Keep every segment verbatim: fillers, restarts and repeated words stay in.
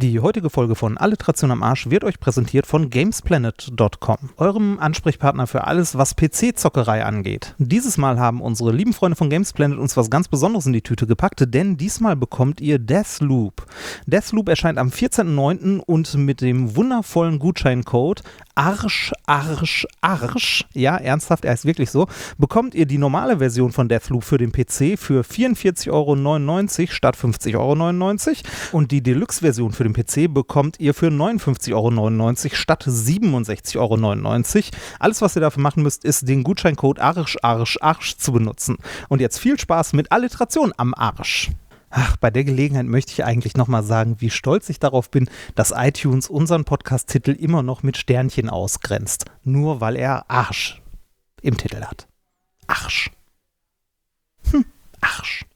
Die heutige Folge von Alliteration am Arsch wird euch präsentiert von Gamesplanet Punkt com, eurem Ansprechpartner für alles, was P C-Zockerei angeht. Dieses Mal haben unsere lieben Freunde von Gamesplanet uns was ganz Besonderes in die Tüte gepackt, denn diesmal bekommt ihr Deathloop. Deathloop erscheint am vierzehnten neunten und mit dem wundervollen Gutscheincode Arsch, Arsch, Arsch, ja, ernsthaft, er ist wirklich so, bekommt ihr die normale Version von Deathloop für den P C für vierundvierzig Euro neunundneunzig statt fünfzig Euro neunundneunzig und die Deluxe-Version für den P C bekommt ihr für neunundfünfzig Euro neunundneunzig statt siebenundsechzig Euro neunundneunzig. Alles, was ihr dafür machen müsst, ist den Gutscheincode Arsch, Arsch, Arsch zu benutzen. Und jetzt viel Spaß mit Alliteration am Arsch. Ach, bei der Gelegenheit möchte ich eigentlich nochmal sagen, wie stolz ich darauf bin, dass iTunes unseren Podcast-Titel immer noch mit Sternchen ausgrenzt. Nur weil er Arsch im Titel hat. Arsch. Hm, Arsch.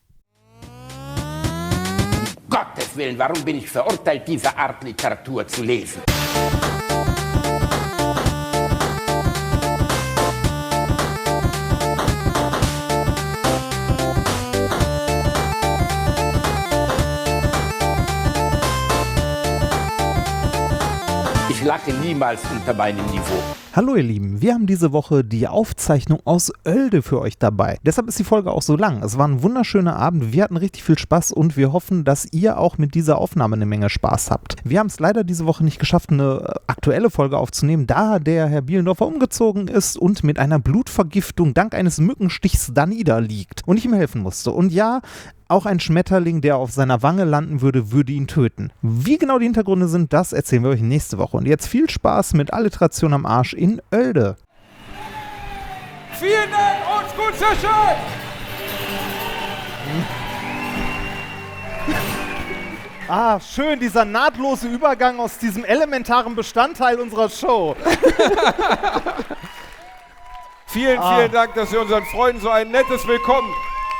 Gottes Willen, warum bin ich verurteilt, diese Art Literatur zu lesen? Ich lache niemals unter meinem Niveau. Hallo ihr Lieben, wir haben diese Woche die Aufzeichnung aus Oelde für euch dabei. Deshalb ist die Folge auch so lang. Es war ein wunderschöner Abend, wir hatten richtig viel Spaß und wir hoffen, dass ihr auch mit dieser Aufnahme eine Menge Spaß habt. Wir haben es leider diese Woche nicht geschafft, eine aktuelle Folge aufzunehmen, da der Herr Bielendorfer umgezogen ist und mit einer Blutvergiftung dank eines Mückenstichs da niederliegt und ich ihm helfen musste. Und ja, auch ein Schmetterling, der auf seiner Wange landen würde, würde ihn töten. Wie genau die Hintergründe sind, das erzählen wir euch nächste Woche. Und jetzt viel Spaß mit Alliteration am Arsch in Oelde. Vielen Dank, uns gut, sehr schön! Ah, schön, dieser nahtlose Übergang aus diesem elementaren Bestandteil unserer Show. Vielen, Ah. vielen Dank, dass ihr unseren Freunden so ein nettes Willkommen.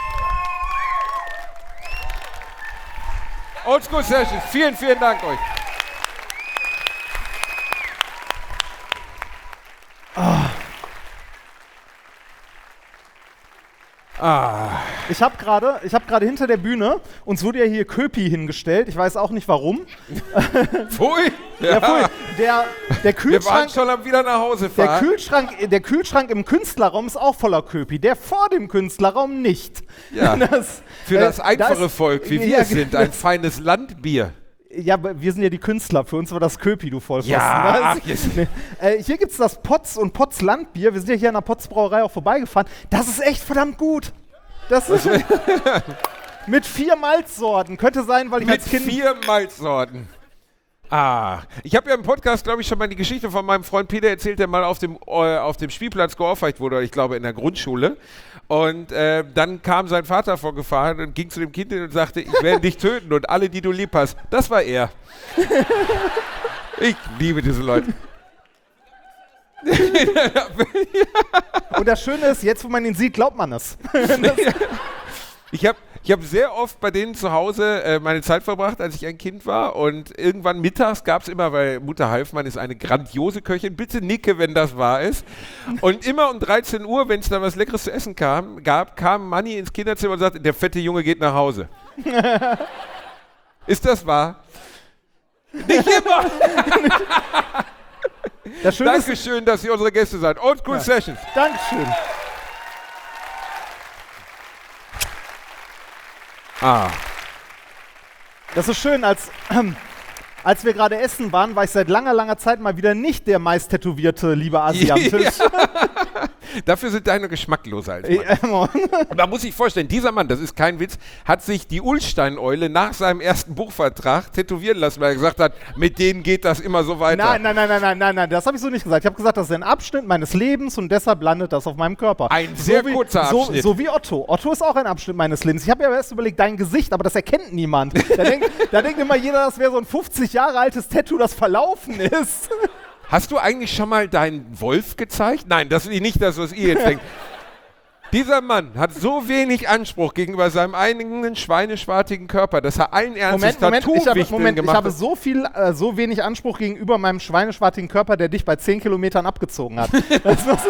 Oldschool Sessions, vielen, vielen Dank euch. Ah. Ah. Ich habe gerade ich hab gerade hinter der Bühne, uns wurde ja hier Köpi hingestellt, ich weiß auch nicht warum. Pfui! Ja, pfui. Der, der Wir waren Kühlschrank... schon am wieder nach Hause Der fahren. Kühlschrank, der Kühlschrank im Künstlerraum ist auch voller Köpi, der vor dem Künstlerraum nicht. Ja, das, für äh, das einfache ist- Volk, wie wir ja, es sind, ein feines Landbier. Ja, aber wir sind ja die Künstler, für uns war das Köpi, du Vollpfosten. Ja, Das- ach, jetzt- nee. äh, hier gibt es das Potz und Potz Landbier, wir sind ja hier an der Potz Brauerei auch vorbeigefahren. Das ist echt verdammt gut. Das ist mit vier Malzsorten, könnte sein, weil ich Mit als Kind... vier Malzsorten. Ah, ich habe ja im Podcast, glaube ich, schon mal die Geschichte von meinem Freund Peter erzählt, der mal auf dem, äh, auf dem Spielplatz geohrfeigt wurde, ich glaube in der Grundschule. Und äh, dann kam sein Vater vorgefahren und ging zu dem Kind hin und sagte, ich werde dich töten und alle, die du lieb hast. Das war er. Ich liebe diese Leute. Und das Schöne ist, jetzt wo man ihn sieht, glaubt man es. Ich habe ich hab sehr oft bei denen zu Hause äh, meine Zeit verbracht, als ich ein Kind war. Und irgendwann mittags gab es immer, weil Mutter Halfmann ist eine grandiose Köchin, bitte nicke, wenn das wahr ist. Und immer um dreizehn Uhr, wenn es dann was Leckeres zu essen kam, gab, kam Manni ins Kinderzimmer und sagte, der fette Junge geht nach Hause. Ist das wahr? Nicht immer! Das Schöne ist, Dankeschön, dass ihr unsere Gäste seid. Old School Ja. Sessions. Dankeschön. Ah. Das ist schön, als, ähm, als wir gerade essen waren, war ich seit langer, langer Zeit mal wieder nicht der meist tätowierte liebe Asi am Tisch. Dafür sind deine geschmackloser als Äh, meine. ähm, Man muss sich vorstellen, dieser Mann, das ist kein Witz, hat sich die Ullstein-Eule nach seinem ersten Buchvertrag tätowieren lassen, weil er gesagt hat, mit denen geht das immer so weiter. Nein, nein, nein, nein, nein, nein, nein, das habe ich so nicht gesagt. Ich habe gesagt, das ist ein Abschnitt meines Lebens und deshalb landet das auf meinem Körper. Ein sehr wie, kurzer so, Abschnitt. So wie Otto. Otto ist auch ein Abschnitt meines Lebens. Ich habe ja erst überlegt, dein Gesicht, aber das erkennt niemand. Da denkt, da denkt immer jeder, das wäre so ein fünfzig Jahre altes Tattoo, das verlaufen ist. Hast du eigentlich schon mal deinen Wolf gezeigt? Nein, das ist nicht das, was ihr jetzt denkt. Dieser Mann hat so wenig Anspruch gegenüber seinem eigenen schweineschwartigen Körper, dass er allen Ernstes Moment, Moment, ich habe, Tattoo-Wichteln Moment, ich gemacht habe hat. so viel, äh, so wenig Anspruch gegenüber meinem schweineschwartigen Körper, der dich bei zehn Kilometern abgezogen hat. Das ist,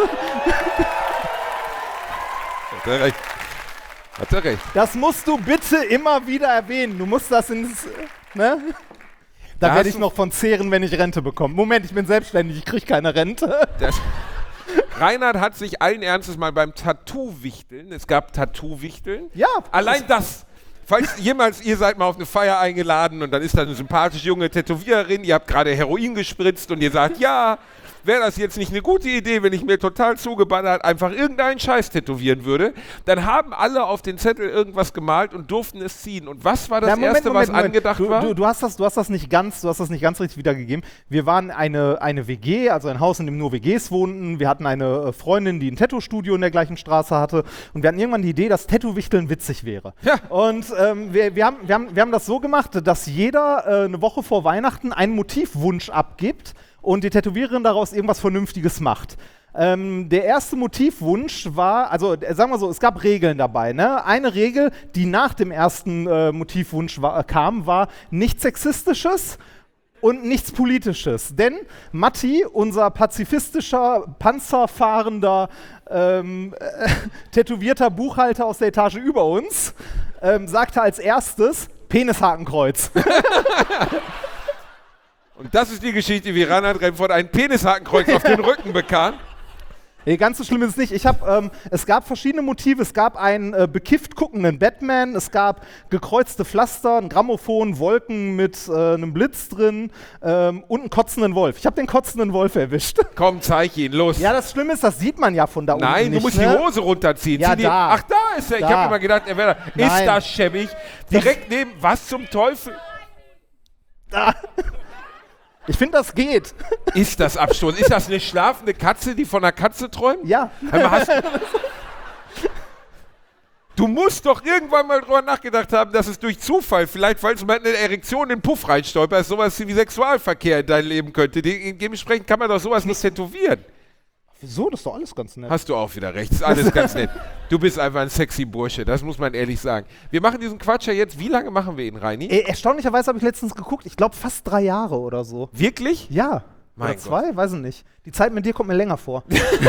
Hat er recht. Hat er recht. das musst du bitte immer wieder erwähnen. Du musst das ins, ne? Da, Da werde hast ich noch von zehren, wenn ich Rente bekomme. Moment, ich bin selbstständig, ich kriege keine Rente. Das, Reinhard hat sich allen Ernstes mal beim Tattoo-Wichteln, es gab Tattoo-Wichteln. Ja. Allein das. Falls jemals, ihr seid mal auf eine Feier eingeladen und dann ist da eine sympathische junge Tätowiererin, ihr habt gerade Heroin gespritzt und ihr sagt, ja, wäre das jetzt nicht eine gute Idee, wenn ich mir total zugeballert einfach irgendeinen Scheiß tätowieren würde, dann haben alle auf den Zettel irgendwas gemalt und durften es ziehen. Und was war das Na, Moment, Erste, Moment, was Moment. angedacht du, war? Du, du, hast das, du hast das nicht ganz, du hast das nicht ganz richtig wiedergegeben. Wir waren eine, eine W G, also ein Haus, in dem nur W Gs wohnten. Wir hatten eine äh, Freundin, die ein Tattoo-Studio in der gleichen Straße hatte. Und wir hatten irgendwann die Idee, dass Tattoo-Wichteln witzig wäre. Ja. Und ähm, wir, wir, haben, wir, haben, wir haben das so gemacht, dass jeder äh, eine Woche vor Weihnachten einen Motivwunsch abgibt und die Tätowiererin daraus irgendwas Vernünftiges macht. Ähm, der erste Motivwunsch war, also äh, sagen wir so, es gab Regeln dabei. Ne? Eine Regel, die nach dem ersten äh, Motivwunsch war, äh, kam, war nichts Sexistisches und nichts Politisches. Denn Matti, unser pazifistischer, panzerfahrender, ähm, äh, tätowierter Buchhalter aus der Etage über uns, ähm, sagte als erstes Penishakenkreuz. Und das ist die Geschichte, wie Reinhard Remford ein Penishakenkreuz auf den Rücken bekam. Nee, ganz so schlimm ist es nicht. Ich hab, ähm, es gab verschiedene Motive. Es gab einen äh, bekifft guckenden Batman, es gab gekreuzte Pflaster, ein Grammophon, Wolken mit äh, einem Blitz drin ähm, und einen kotzenden Wolf. Ich habe den kotzenden Wolf erwischt. Komm, zeig ihn, los. Ja, das Schlimme ist, das sieht man ja von da unten Nein, nicht. du musst ne? die Hose runterziehen. Ja, Zieh die, da. Ach, da ist er. Ich Da. habe immer gedacht, er wäre da. Ist Nein. das schäbig? Direkt neben, was zum Teufel? Da. Ich finde, das geht. Ist das Abstoß? Ist das eine schlafende Katze, die von einer Katze träumt? Ja. Hör mal, hast du musst doch irgendwann mal drüber nachgedacht haben, dass es durch Zufall, vielleicht weil es mal eine Erektion in den Puff reinstolpert, sowas wie Sexualverkehr in dein Leben könnte. De dementsprechend kann man doch sowas nicht tätowieren. Wieso? Das ist doch alles ganz nett. Hast du auch wieder recht. Ist alles ganz nett. Du bist einfach ein sexy Bursche, das muss man ehrlich sagen. Wir machen diesen Quatsch ja jetzt. Wie lange machen wir ihn, Reini? Äh, erstaunlicherweise habe ich letztens geguckt. Ich glaube, fast drei Jahre oder so. Wirklich? Ja. Mein oder zwei? Weiß ich nicht. Die Zeit mit dir kommt mir länger vor.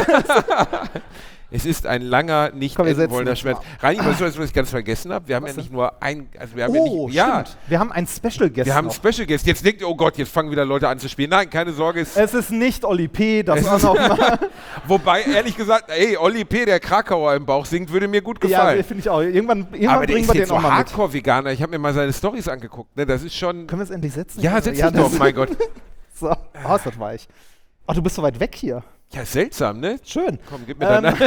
Es ist ein langer, nicht Komm, wir enden setzen wollender uns Schmerz. mal. Reini, weißt du, was ich ganz vergessen habe? Wir haben Was ja nicht denn? nur ein, also wir haben Oh, ja nicht, ja, stimmt. Wir haben einen Special Guest wir haben noch. Special Guest. Jetzt denkt ihr, oh Gott, jetzt fangen wieder Leute an zu spielen. Nein, keine Sorge. Es, Es ist nicht Oli P., das Es auch ist- noch mal. wobei, ehrlich gesagt, ey, Olli P., der Krakauer im Bauch singt, würde mir gut Ja, gefallen. finde ich auch. Irgendwann, irgendwann Aber der bringen ist wir den jetzt auch so mal mit. Hardcore-Veganer. Ich habe mir mal seine Storys angeguckt. Ne? Das ist schon... Können wir es endlich setzen? Ja, setz dich das- doch, mein Gott. So, oh, ist das weich. Ach, du bist so weit weg hier. Ja, seltsam, ne? Schön. Komm, gib mir Ähm, deine...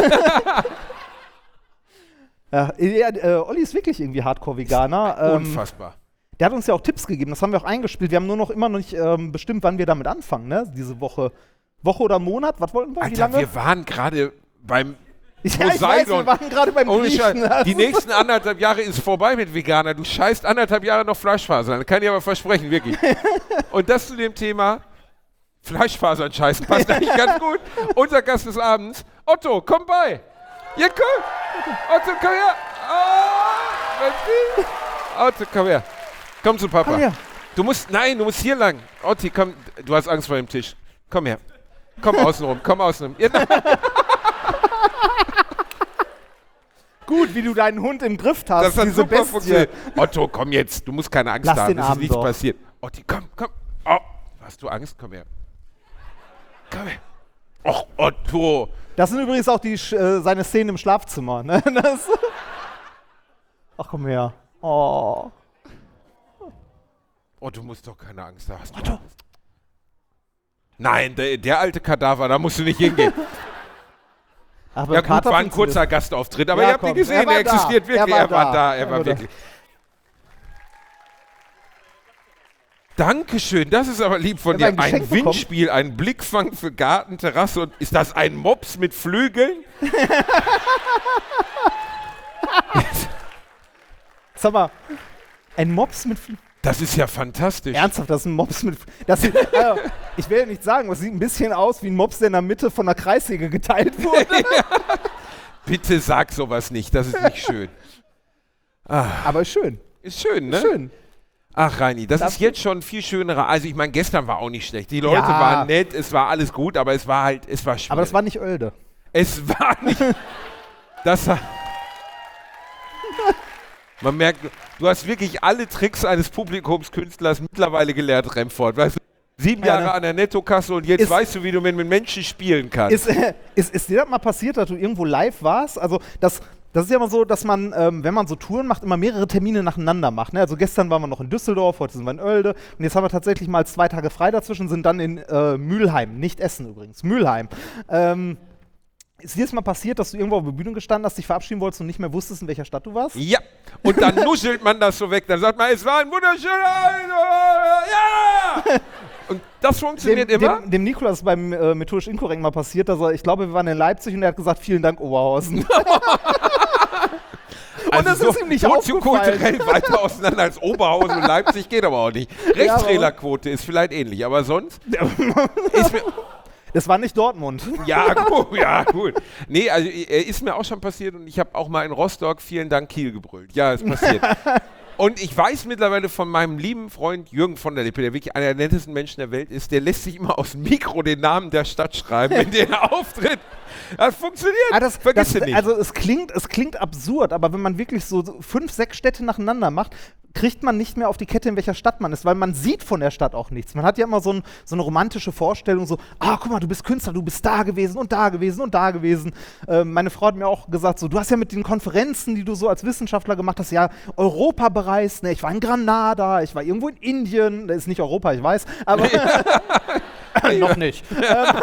Ja, ja, äh, Olli ist wirklich irgendwie Hardcore-Veganer. Ähm, Unfassbar. der hat uns ja auch Tipps gegeben, das haben wir auch eingespielt. Wir haben nur noch immer noch nicht ähm, bestimmt, wann wir damit anfangen, ne? Diese Woche. Woche oder Monat? Was wollten wir? Wie Alter, lange? wir waren gerade beim ja, ich weiß, Poseidon. wir waren gerade beim Ohne Griechen. Scheiß. Die nächsten anderthalb Jahre ist vorbei mit Veganer. Du scheißt anderthalb Jahre noch Fleischfasern. Das kann ich aber versprechen, wirklich. Und das zu dem Thema Fleischfasern scheißen passt eigentlich ganz gut. Unser Gast des Abends, Otto, komm bei. Ja, komm. Otto, komm her. Oh, Otto, komm her. Komm zu Papa. Komm her. Du musst, nein, du musst hier lang. Otti, komm, du hast Angst vor dem Tisch. Komm her. Komm außenrum, komm außenrum. Ja, nein. Gut, wie du deinen Hund im Griff hast, Das hat diese super Bestie. funktioniert. Otto, komm jetzt. Du musst keine Angst Lass haben. den Es ist Abend nichts doch. passiert. Otti, komm, komm. Oh, hast du Angst? Komm her. Komm her. Och, Otto. Das sind übrigens auch die, Sch- äh, seine Szenen im Schlafzimmer. Ne? Das Ach, komm her. Oh. Oh, du musst doch keine Angst haben. Hast du Otto. Nein, der, der alte Kadaver, da musst du nicht hingehen. Ach, Ja beim gut, Kater war ein findest du kurzer Gastauftritt, aber Ja, ihr habt ihn komm, gesehen, er war er existiert da. wirklich. Er war Er war da. da, er Er war war wirklich. Dankeschön, das ist aber lieb von Er hat dir. ein Geschenk Ein bekommen. Windspiel, ein Blickfang für Garten, Terrasse und ist das ein Mops mit Flügeln? das. Sag mal, ein Mops mit... Fl- Das ist ja fantastisch. Ernsthaft, das ist ein Mops mit... Das sieht, äh, ich will ja nicht sagen, aber es sieht ein bisschen aus wie ein Mops, der in der Mitte von der Kreissäge geteilt wurde. Bitte sag sowas nicht, das ist nicht schön. Aber ist schön. Ist schön, ne? Schön. Ach, Reini, das Darf ist jetzt schon viel schönerer. Also ich meine, gestern war auch nicht schlecht. Die Leute Ja. waren nett, es war alles gut, aber es war halt, es war schwierig. Aber das war nicht Oelde. Es war nicht... Das war... Man merkt, du hast wirklich alle Tricks eines Publikumskünstlers mittlerweile gelernt, Remford. Weißt du, sieben Jahre an der Nettokasse und jetzt ist, weißt du, wie du mit, mit Menschen spielen kannst. Ist, äh, ist, ist dir das mal passiert, dass du irgendwo live warst? Also das, das ist ja immer so, dass man, ähm, wenn man so Touren macht, immer mehrere Termine nacheinander macht. Ne? Also gestern waren wir noch in Düsseldorf, heute sind wir in Oelde und jetzt haben wir tatsächlich mal zwei Tage frei dazwischen, sind dann in äh, Mülheim, nicht Essen übrigens, Mülheim. Ähm, Ist dir das mal passiert, dass du irgendwo auf der Bühne gestanden hast, dich verabschieden wolltest und nicht mehr wusstest, in welcher Stadt du warst? Ja, und dann nuschelt man das so weg. Dann sagt man, es war ein wunderschöner... Ja! Und das funktioniert dem, immer? Dem, dem Nikolas ist beim äh, Methodisch Inkorrekt mal passiert, dass er, ich glaube, wir waren in Leipzig und er hat gesagt, vielen Dank, Oberhausen. Und also das so, ist ihm nicht so aufgefallen. kulturell weiter auseinander als Oberhausen und Leipzig geht aber auch nicht. Rechtstrailerquote ist vielleicht ähnlich, aber sonst ist mir... Das war nicht Dortmund. Ja, gut, ja, gut. Nee, also äh, ist mir auch schon passiert und ich habe auch mal in Rostock vielen Dank Kiel gebrüllt. Ja, ist passiert. Und ich weiß mittlerweile von meinem lieben Freund Jürgen von der Lippe, der wirklich einer der nettesten Menschen der Welt ist, der lässt sich immer aus dem Mikro den Namen der Stadt schreiben, in der er auftritt. Das funktioniert. Ah, das, Vergiss das, du nicht. Also es klingt, es klingt absurd, aber wenn man wirklich so fünf, sechs Städte nacheinander macht, kriegt man nicht mehr auf die Kette, in welcher Stadt man ist, weil man sieht von der Stadt auch nichts. Man hat ja immer so, ein, so eine romantische Vorstellung, so, ah, guck mal, du bist Künstler, du bist da gewesen und da gewesen und da gewesen. Äh, meine Frau hat mir auch gesagt, so, du hast ja mit den Konferenzen, die du so als Wissenschaftler gemacht hast, ja Europa bereist, ne? Ich war in Granada, ich war irgendwo in Indien, das ist nicht Europa, ich weiß, aber noch nicht. ähm,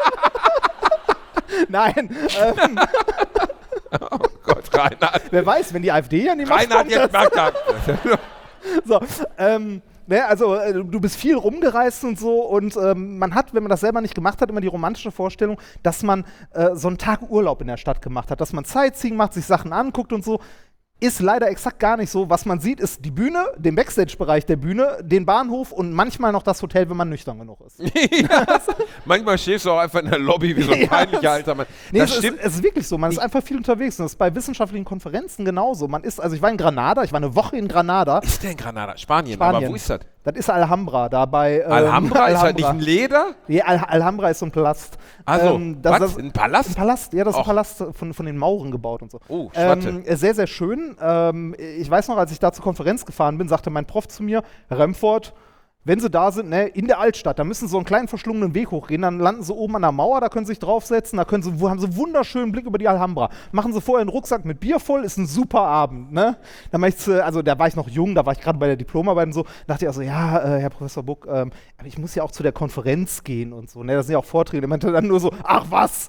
Nein. Ähm, oh Gott, Reinhard. Wer weiß, wenn die AfD an die Macht Reinhard kommt. jetzt macht das. So, ähm, ne, also äh, du bist viel rumgereist und so und ähm, man hat, wenn man das selber nicht gemacht hat, immer die romantische Vorstellung, dass man äh, so einen Tag Urlaub in der Stadt gemacht hat, dass man Sightseeing macht, sich Sachen anguckt und so. Ist leider exakt gar nicht so. Was man sieht, ist die Bühne, den Backstage-Bereich der Bühne, den Bahnhof und manchmal noch das Hotel, wenn man nüchtern genug ist. Ja. Manchmal stehst du auch einfach in der Lobby wie so ein Ja, peinlicher das- alter Mann. Nee, Das es, stimmt. Ist, es ist wirklich so. Man ist einfach viel unterwegs. Und das ist bei wissenschaftlichen Konferenzen genauso. Man ist, also ich war in Granada, ich war eine Woche in Granada. Ist der in Granada? Spanien, Spanien. aber wo ist das? Das ist Alhambra, da bei. Ähm, Alhambra? Ist das nicht ein Leder? Nee, Al Alhambra ist so ein Palast. Also, Ähm, das- was? das- Ein Palast? Ein Palast, ja, das ist ein Och. Palast von, von den Mauren gebaut und so. Oh, Schwatte. ähm, äh, Sehr, sehr schön. Ähm, ich weiß noch, als ich da zur Konferenz gefahren bin, sagte mein Prof zu mir, Herr Remford, wenn Sie da sind, ne, in der Altstadt, da müssen Sie so einen kleinen verschlungenen Weg hochgehen, dann landen Sie oben an der Mauer, da können Sie sich draufsetzen, da können Sie, wo haben Sie einen wunderschönen Blick über die Alhambra. Machen Sie vorher einen Rucksack mit Bier voll, ist ein super Abend, ne? Da mach ich, also da war ich noch jung, da war ich gerade bei der Diplomarbeit und so, dachte ich also, ja, äh, Herr Professor Buck, ähm, aber ich muss ja auch zu der Konferenz gehen und so, ne? Das sind ja auch Vorträge. Der meinte dann nur so, ach was?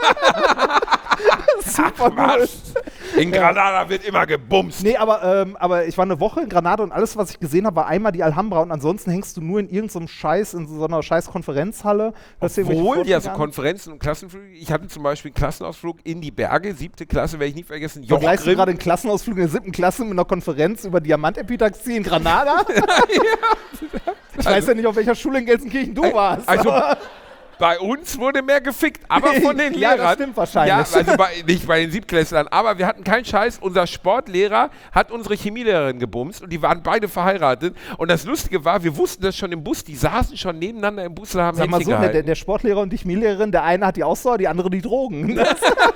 Super Ach, cool. was? In Granada wird immer gebumst. Nee, aber, ähm, aber ich war eine Woche in Granada und alles, was ich gesehen habe, war einmal die Alhambra und ansonsten hängst du nur in irgendeinem Scheiß, in so einer scheiß Konferenzhalle. Obwohl, ja, so Konferenzen und Klassenflüge. Ich hatte zum Beispiel einen Klassenausflug in die Berge, siebte Klasse, werde ich nie vergessen. Vergleichst du Joch gerade einen Klassenausflug in der siebten Klasse mit einer Konferenz über Diamantepitaxie in Granada? Ich weiß ja nicht, auf welcher Schule in Gelsenkirchen du warst. Also, bei uns wurde mehr gefickt, aber von den Ja, Lehrern. das stimmt wahrscheinlich. Ja, also bei, nicht bei den Siebtklässlern, aber wir hatten keinen Scheiß. Unser Sportlehrer hat unsere Chemielehrerin gebumst und die waren beide verheiratet. Und das Lustige war, wir wussten das schon im Bus, die saßen schon nebeneinander im Bus und haben Sag mal Händchen so, der, gehalten. der Sportlehrer und die Chemielehrerin, der eine hat die Ausdauer, die andere die Drogen. Das,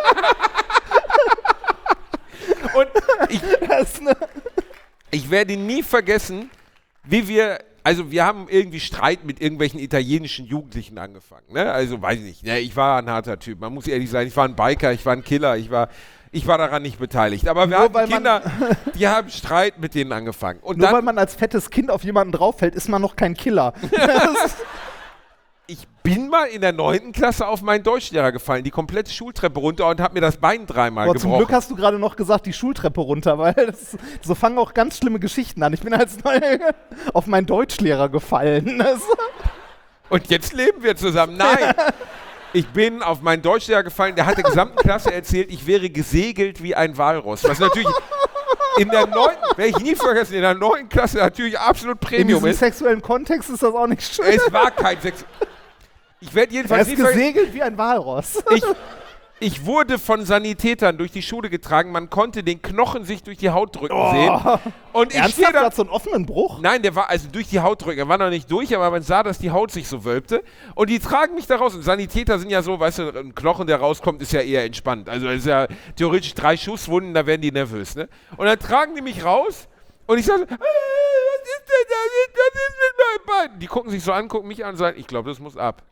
Und ich, das, ne? ich werde nie vergessen, wie wir, also wir haben irgendwie Streit mit irgendwelchen italienischen Jugendlichen angefangen. Ne? Also weiß ich nicht, ne? Ich war ein harter Typ, man muss ehrlich sein, ich war ein Biker, ich war ein Killer, ich war, ich war daran nicht beteiligt. Aber wir Nur weil hatten man- Kinder, die haben Streit mit denen angefangen. Und Nur weil dann, man als fettes Kind auf jemanden drauffällt, ist man noch kein Killer. Das, ich bin mal in der neunten Klasse auf meinen Deutschlehrer gefallen, die komplette Schultreppe runter und habe mir das Bein dreimal aber zum gebrochen. Glück hast du gerade noch gesagt, die Schultreppe runter, weil das, so fangen auch ganz schlimme Geschichten an. Ich bin als Neue auf meinen Deutschlehrer gefallen. Das, Und jetzt leben wir zusammen. Nein. Ich bin auf meinen Deutschlehrer gefallen, der hat der gesamten Klasse erzählt, ich wäre gesegelt wie ein Walross. Was natürlich in der neunten, werde ich nie vergessen, in der neunten Klasse natürlich absolut in Premium diesem ist. sexuellen Kontext ist das auch nicht schön. Es war kein Sex. Ich werde Er jedenfalls ist nie vergessen. gesegelt wie ein Walross. Ich, Ich wurde von Sanitätern durch die Schule getragen. Man konnte den Knochen sich durch die Haut drücken oh. sehen. Und ich stehe da. Hat so einen offenen Bruch? Nein, der war also durch die Haut drücken. Er war noch nicht durch, aber man sah, dass die Haut sich so wölbte. Und die tragen mich da raus. Und Sanitäter sind ja so, weißt du, ein Knochen, der rauskommt, ist ja eher entspannt. Also das ist ja theoretisch drei Schusswunden, da werden die nervös, ne? Und dann tragen die mich raus. Und ich sage, ah, was ist denn da? Was ist mit meinem Bein? Die gucken sich so an, gucken mich an und sagen, ich glaube, das muss ab.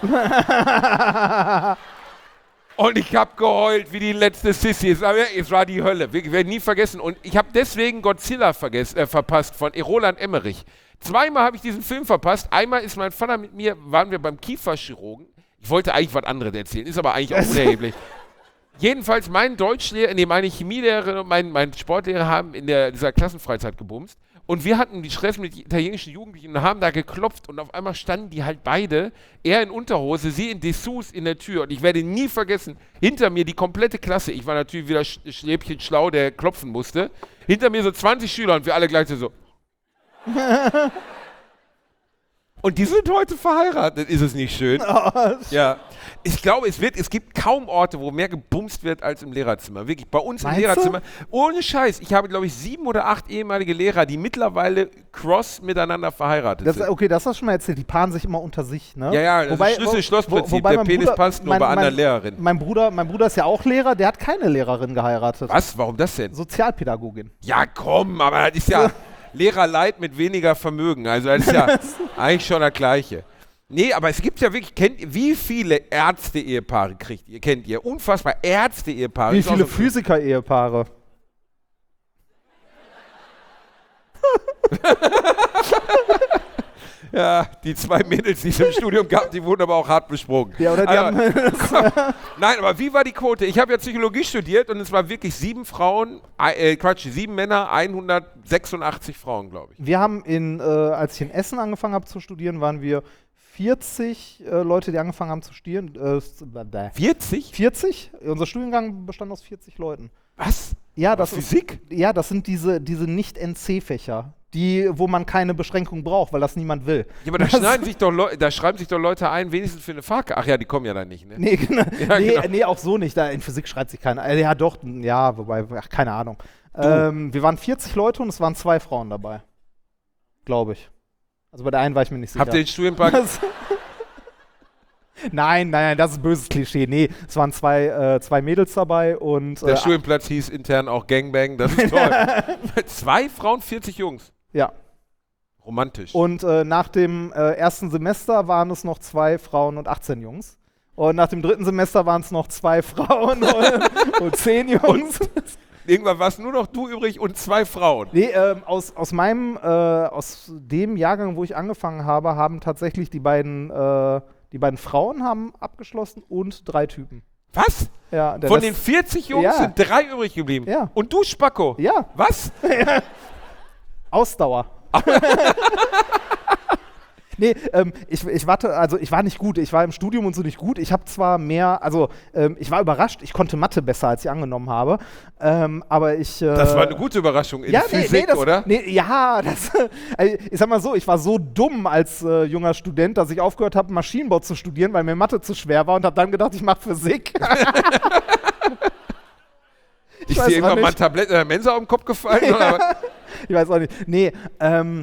Und ich habe geheult wie die letzte Sissy. Es war, es war die Hölle. Wir werden nie vergessen. Und ich habe deswegen Godzilla vergessen, äh, verpasst von Roland Emmerich. Zweimal habe ich diesen Film verpasst. Einmal ist mein Vater mit mir, waren wir beim Kieferchirurgen. Ich wollte eigentlich was anderes erzählen, ist aber eigentlich auch unerheblich. Jedenfalls, mein Deutschlehrer, nee, meine Chemielehrer und mein, mein Sportlehrer haben in der, dieser Klassenfreizeit gebumst. Und wir hatten die Stress mit italienischen Jugendlichen und haben da geklopft und auf einmal standen die halt beide, er in Unterhose, sie in Dessous in der Tür. Und ich werde nie vergessen, hinter mir die komplette Klasse, ich war natürlich wieder sch Schläbchen schlau, der klopfen musste, hinter mir so zwanzig Schüler und wir alle gleich so. Und die sind heute verheiratet, ist es nicht schön? Oh, ja. Ich glaube, es, wird, es gibt kaum Orte, wo mehr gebumst wird als im Lehrerzimmer. Wirklich, bei uns Meinst im Lehrerzimmer. Du? Ohne Scheiß. Ich habe, glaube ich, sieben oder acht ehemalige Lehrer, die mittlerweile cross miteinander verheiratet das, sind. Okay, das hast du schon mal erzählt. Die paaren sich immer unter sich, ne? Ja, ja, das wobei, ist Schlüssel-Schloss-Prinzip. Wo, der Penis Bruder, passt nur mein, bei anderen mein, Lehrerinnen. Mein Bruder, mein Bruder ist ja auch Lehrer, der hat keine Lehrerin geheiratet. Was? Warum das denn? Sozialpädagogin. Ja, komm, aber das ist ja Lehrerleid mit weniger Vermögen. Also das ist ja eigentlich schon das Gleiche. Nee, aber es gibt ja wirklich, kennt ihr, wie viele Ärzte-Ehepaare kriegt ihr, kennt ihr? Unfassbar, Ärzte-Ehepaare. Wie viele so Physiker-Ehepaare? Ja, die zwei Mädels, die es im Studium gab, die wurden aber auch hart besprungen. Ja, oder die also, haben nein, aber wie war die Quote? Ich habe ja Psychologie studiert und es war wirklich sieben Frauen, äh, Quatsch, sieben Männer, hundertsechsundachtzig Frauen, glaube ich. Wir haben in, äh, als ich in Essen angefangen habe zu studieren, waren wir vierzig äh, Leute, die angefangen haben zu studieren. Äh, vierzig? vierzig? Unser Studiengang bestand aus vierzig Leuten. Was? Ja, das Physik? Ist, ja, das sind diese, diese Nicht-N C-Fächer, die, wo man keine Beschränkung braucht, weil das niemand will. Ja, aber da, schneiden sich doch Leu da schreiben sich doch Leute ein, wenigstens für eine Fahrkarte. Ach ja, die kommen ja dann nicht, ne? Nee, genau. Ja, nee, genau. nee, auch so nicht. Da in Physik schreibt sich keiner. Ja, doch, ja, wobei, ach, keine Ahnung. Ähm, wir waren vierzig Leute und es waren zwei Frauen dabei. Glaube ich. Also bei der einen war ich mir nicht sicher. Habt ihr den Studienplan? Nein, nein, nein, das ist ein böses Klischee. Nee, es waren zwei, äh, zwei Mädels dabei und. Der äh, Studienplatz hieß intern auch Gangbang, das ist toll. Zwei Frauen, vierzig Jungs. Ja. Romantisch. Und äh, nach dem äh, ersten Semester waren es noch zwei Frauen und achtzehn Jungs. Und nach dem dritten Semester waren es noch zwei Frauen und, und zehn Jungs. Und irgendwann warst nur noch du übrig und zwei Frauen. Nee, ähm, aus, aus meinem, äh, aus dem Jahrgang, wo ich angefangen habe, haben tatsächlich die beiden, äh, die beiden Frauen haben abgeschlossen und drei Typen. Was? Ja, Von den vierzig Jungs ja. sind drei übrig geblieben? Ja. Und du, Spacko? Ja. Was? Ausdauer. Nee, ähm, ich, ich warte, also ich war nicht gut, ich war im Studium und so nicht gut. Ich habe zwar mehr, also ähm, ich war überrascht, ich konnte Mathe besser, als ich angenommen habe, ähm, aber ich... Äh, das war eine gute Überraschung in ja, Physik, nee, nee, das, oder? Nee, ja, das, also ich sag mal so, ich war so dumm als äh, junger Student, dass ich aufgehört habe, Maschinenbau zu studieren, weil mir Mathe zu schwer war und habe dann gedacht, ich mache Physik. ich Ist dir irgendwann mal ein Tablett in der Mensa auf den Kopf gefallen? Oder? Ich weiß auch nicht. Nee, ähm...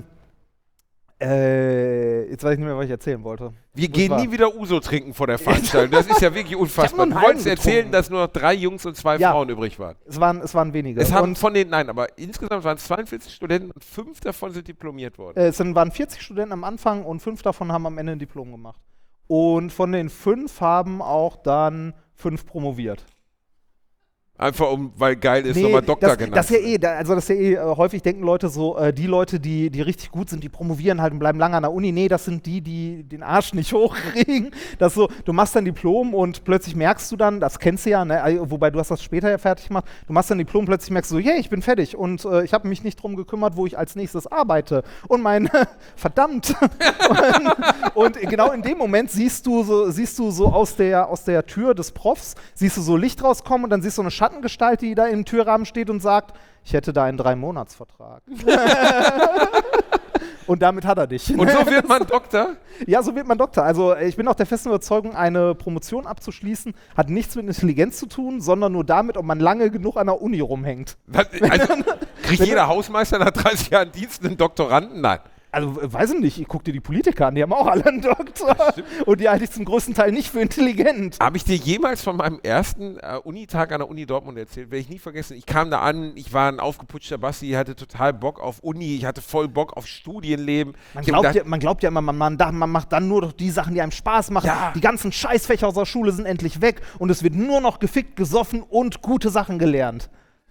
Äh, jetzt weiß ich nicht mehr, was ich erzählen wollte. Wir gehen war? nie wieder Uso trinken vor der Veranstaltung. Das ist ja wirklich unfassbar. Du wolltest erzählen, dass nur noch drei Jungs und zwei ja. Frauen übrig waren. Es waren, es waren wenige. Es haben und von den, nein, aber insgesamt waren es zweiundvierzig Studenten und fünf davon sind diplomiert worden. Äh, es sind, waren vierzig Studenten am Anfang und fünf davon haben am Ende ein Diplom gemacht. Und von den fünf haben auch dann fünf promoviert. Einfach um, weil geil ist, nee, nochmal Doktor das, genannt. Das ist ja eh, also das ist ja eh, äh, häufig denken Leute so, äh, die Leute, die, die richtig gut sind, die promovieren halt und bleiben lange an der Uni. Nee, das sind die, die den Arsch nicht hochkriegen. Das so, du machst dein Diplom und plötzlich merkst du dann, das kennst du ja, ne, wobei du hast das später ja fertig gemacht, du machst dein Diplom, plötzlich merkst du so, yeah, ich bin fertig und äh, ich habe mich nicht drum gekümmert, wo ich als nächstes arbeite. Und mein, verdammt. und, und genau in dem Moment siehst du so, siehst du so aus der, aus der Tür des Profs, siehst du so Licht rauskommen und dann siehst du eine Schattengestalt, die da im Türrahmen steht und sagt, ich hätte da einen Drei-Monats-Vertrag. Und damit hat er dich. Und so wird man Doktor? Ja, so wird man Doktor. Also ich bin auch der festen Überzeugung, eine Promotion abzuschließen, hat nichts mit Intelligenz zu tun, sondern nur damit, ob man lange genug an der Uni rumhängt. Was, also, kriegt jeder Hausmeister nach dreißig Jahren Dienst einen Doktoranden? Nein. Also, weiß ich nicht, ich guck dir die Politiker an, die haben auch alle einen Doktor. Und die halte ich zum größten Teil nicht für intelligent. Habe ich dir jemals von meinem ersten äh, Unitag an der Uni Dortmund erzählt? Werde ich nie vergessen. Ich kam da an, ich war ein aufgeputschter Basti, hatte total Bock auf Uni, ich hatte voll Bock auf Studienleben. Man glaubt, gedacht, ja, man glaubt ja immer, man, man, man macht dann nur noch die Sachen, die einem Spaß machen. Ja. Die ganzen Scheißfächer aus der Schule sind endlich weg und es wird nur noch gefickt, gesoffen und gute Sachen gelernt.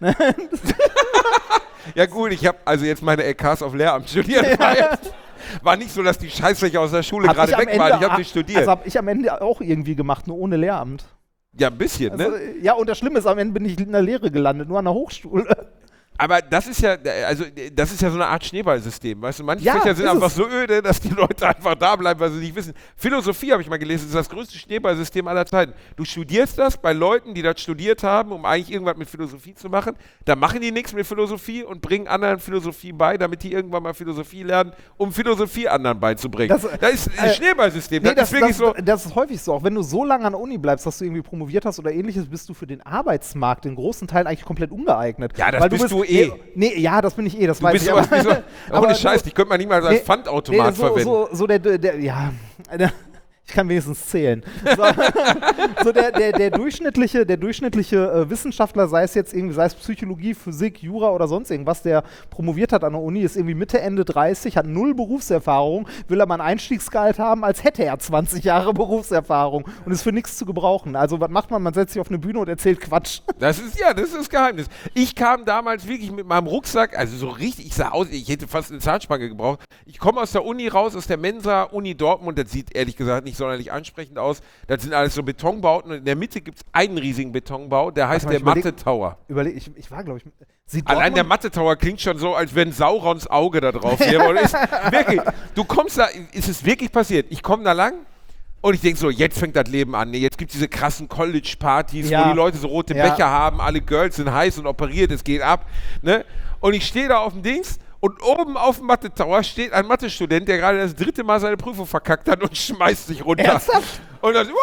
Ja gut, ich habe also jetzt meine L Ks auf Lehramt studiert. War, jetzt, war nicht so, dass die Scheißfläche aus der Schule gerade weg waren. Ich habe nicht studiert. Also habe ich am Ende auch irgendwie gemacht, nur ohne Lehramt. Ja, ein bisschen, also, ne? Ja, und das Schlimme ist, am Ende bin ich in der Lehre gelandet, nur an der Hochschule. Aber das ist ja, also das ist ja so eine Art Schneeballsystem, weißt du? Manche ja, Fächer sind einfach es. so öde, dass die Leute einfach da bleiben, weil sie nicht wissen. Philosophie, habe ich mal gelesen, ist das größte Schneeballsystem aller Zeiten. Du studierst das bei Leuten, die das studiert haben, um eigentlich irgendwas mit Philosophie zu machen. Da machen die nichts mit Philosophie und bringen anderen Philosophie bei, damit die irgendwann mal Philosophie lernen, um Philosophie anderen beizubringen. Das, das ist ein äh, Schneeballsystem. Nee, das, das, ist wirklich das, so. Das ist häufig so. Auch wenn du so lange an der Uni bleibst, dass du irgendwie promoviert hast oder ähnliches, bist du für den Arbeitsmarkt in großen Teilen eigentlich komplett ungeeignet. Ja, das Weil bist du, bist, du eh. Nee, nee, ja, das bin ich eh, das du weiß bist ich. Aber, aber, so, aber ohne Scheiß, die könnte man niemals als nee, Pfandautomat nee, so, verwenden. So, so der, der, der, ja, ich kann wenigstens zählen. So, so der, der, der durchschnittliche, der durchschnittliche äh, Wissenschaftler, sei es jetzt irgendwie, sei es Psychologie, Physik, Jura oder sonst irgendwas, der promoviert hat an der Uni, ist irgendwie Mitte, Ende dreißig, hat null Berufserfahrung, will aber einen Einstiegsgehalt haben, als hätte er zwanzig Jahre Berufserfahrung und ist für nichts zu gebrauchen. Also was macht man? Man setzt sich auf eine Bühne und erzählt Quatsch. Das ist, ja, das ist das Geheimnis. Ich kam damals wirklich mit meinem Rucksack, also so richtig, ich sah aus, ich hätte fast eine Zahnspange gebraucht. Ich komme aus der Uni raus, aus der Mensa, Uni Dortmund, das sieht ehrlich gesagt nicht sonderlich ansprechend aus. Das sind alles so Betonbauten und in der Mitte gibt es einen riesigen Betonbau, der heißt der Matte Tower. Überleg, ich, ich war, glaube ich, sieht Allein der Matte Tower klingt schon so, als wenn Saurons Auge da drauf wäre. Ist wirklich, du kommst da, ist es wirklich passiert? Ich komme da lang und ich denke so, jetzt fängt das Leben an. Nee, jetzt gibt es diese krassen College-Partys, ja. wo die Leute so rote ja. Becher haben, alle Girls sind heiß und operiert, es geht ab. Ne? Und ich stehe da auf dem Dings. Und oben auf dem Mathe-Tower steht ein Mathe-Student, der gerade das dritte Mal seine Prüfung verkackt hat und schmeißt sich runter. Ernsthaft? Und dann,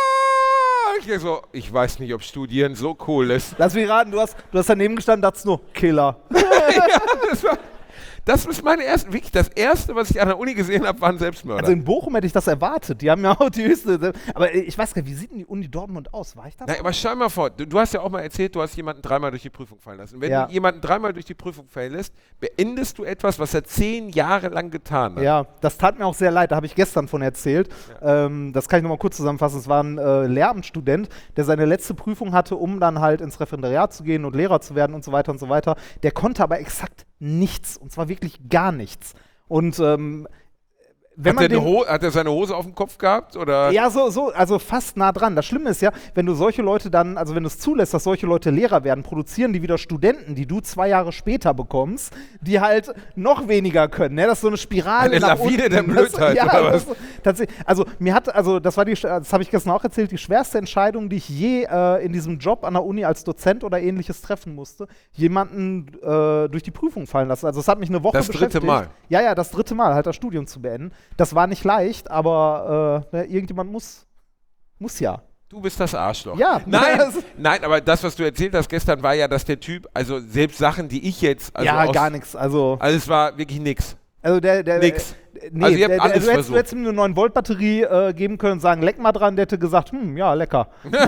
wow! Ich denke so, ich weiß nicht, ob Studieren so cool ist. Lass mich raten, du hast, du hast daneben gestanden, dachtest nur, Killer. Ja, das war... Das ist meine erste, wirklich das erste, was ich an der Uni gesehen habe, war ein Selbstmörder. Also in Bochum hätte ich das erwartet. Die haben ja auch die höchste. Aber ich weiß gar nicht, wie sieht denn die Uni Dortmund aus? War ich da? Na, aber stell mal vor, du, du hast ja auch mal erzählt, du hast jemanden dreimal durch die Prüfung fallen lassen. Wenn ja. du jemanden dreimal durch die Prüfung fallen lässt, beendest du etwas, was er zehn Jahre lang getan hat. Ja, das tat mir auch sehr leid. Da habe ich gestern von erzählt. Ja. Ähm, das kann ich nochmal kurz zusammenfassen. Es war ein äh, Lehramtsstudent, der seine letzte Prüfung hatte, um dann halt ins Referendariat zu gehen und Lehrer zu werden und so weiter und so weiter. Der konnte aber exakt nichts. Und zwar wirklich gar nichts. Und ähm, wenn hat, man den, Ho- hat er seine Hose auf dem Kopf gehabt? Oder? Ja, so, so, also fast nah dran. Das Schlimme ist ja, wenn du solche Leute dann, also wenn du es zulässt, dass solche Leute Lehrer werden, produzieren die wieder Studenten, die du zwei Jahre später bekommst, die halt noch weniger können. Ne? Das ist so eine Spirale eine nach Lawine unten. der Blödheit, ja, oder was? Das, tatsächlich, also mir hat, also das war die, das habe ich gestern auch erzählt, die schwerste Entscheidung, die ich je äh, in diesem Job an der Uni als Dozent oder ähnliches treffen musste, jemanden äh, durch die Prüfung fallen lassen. Also es hat mich eine Woche das beschäftigt. Das dritte Mal? Ja, ja, das dritte Mal, halt das Studium zu beenden. Das war nicht leicht. Aber äh, ne, irgendjemand muss, muss ja. Du bist das Arschloch. Ja. Nein, nein, aber das, was du erzählt hast gestern, war ja, dass der Typ, also selbst Sachen, die ich jetzt... Also ja, aus, gar nichts. Also, also es war wirklich nix. Also der, der, nix. Äh, nee, also ihr habt der, alles der, du, hättest, versucht. du hättest ihm eine neun Volt Batterie äh, geben können und sagen, leck mal dran, der hätte gesagt, hm, ja, lecker.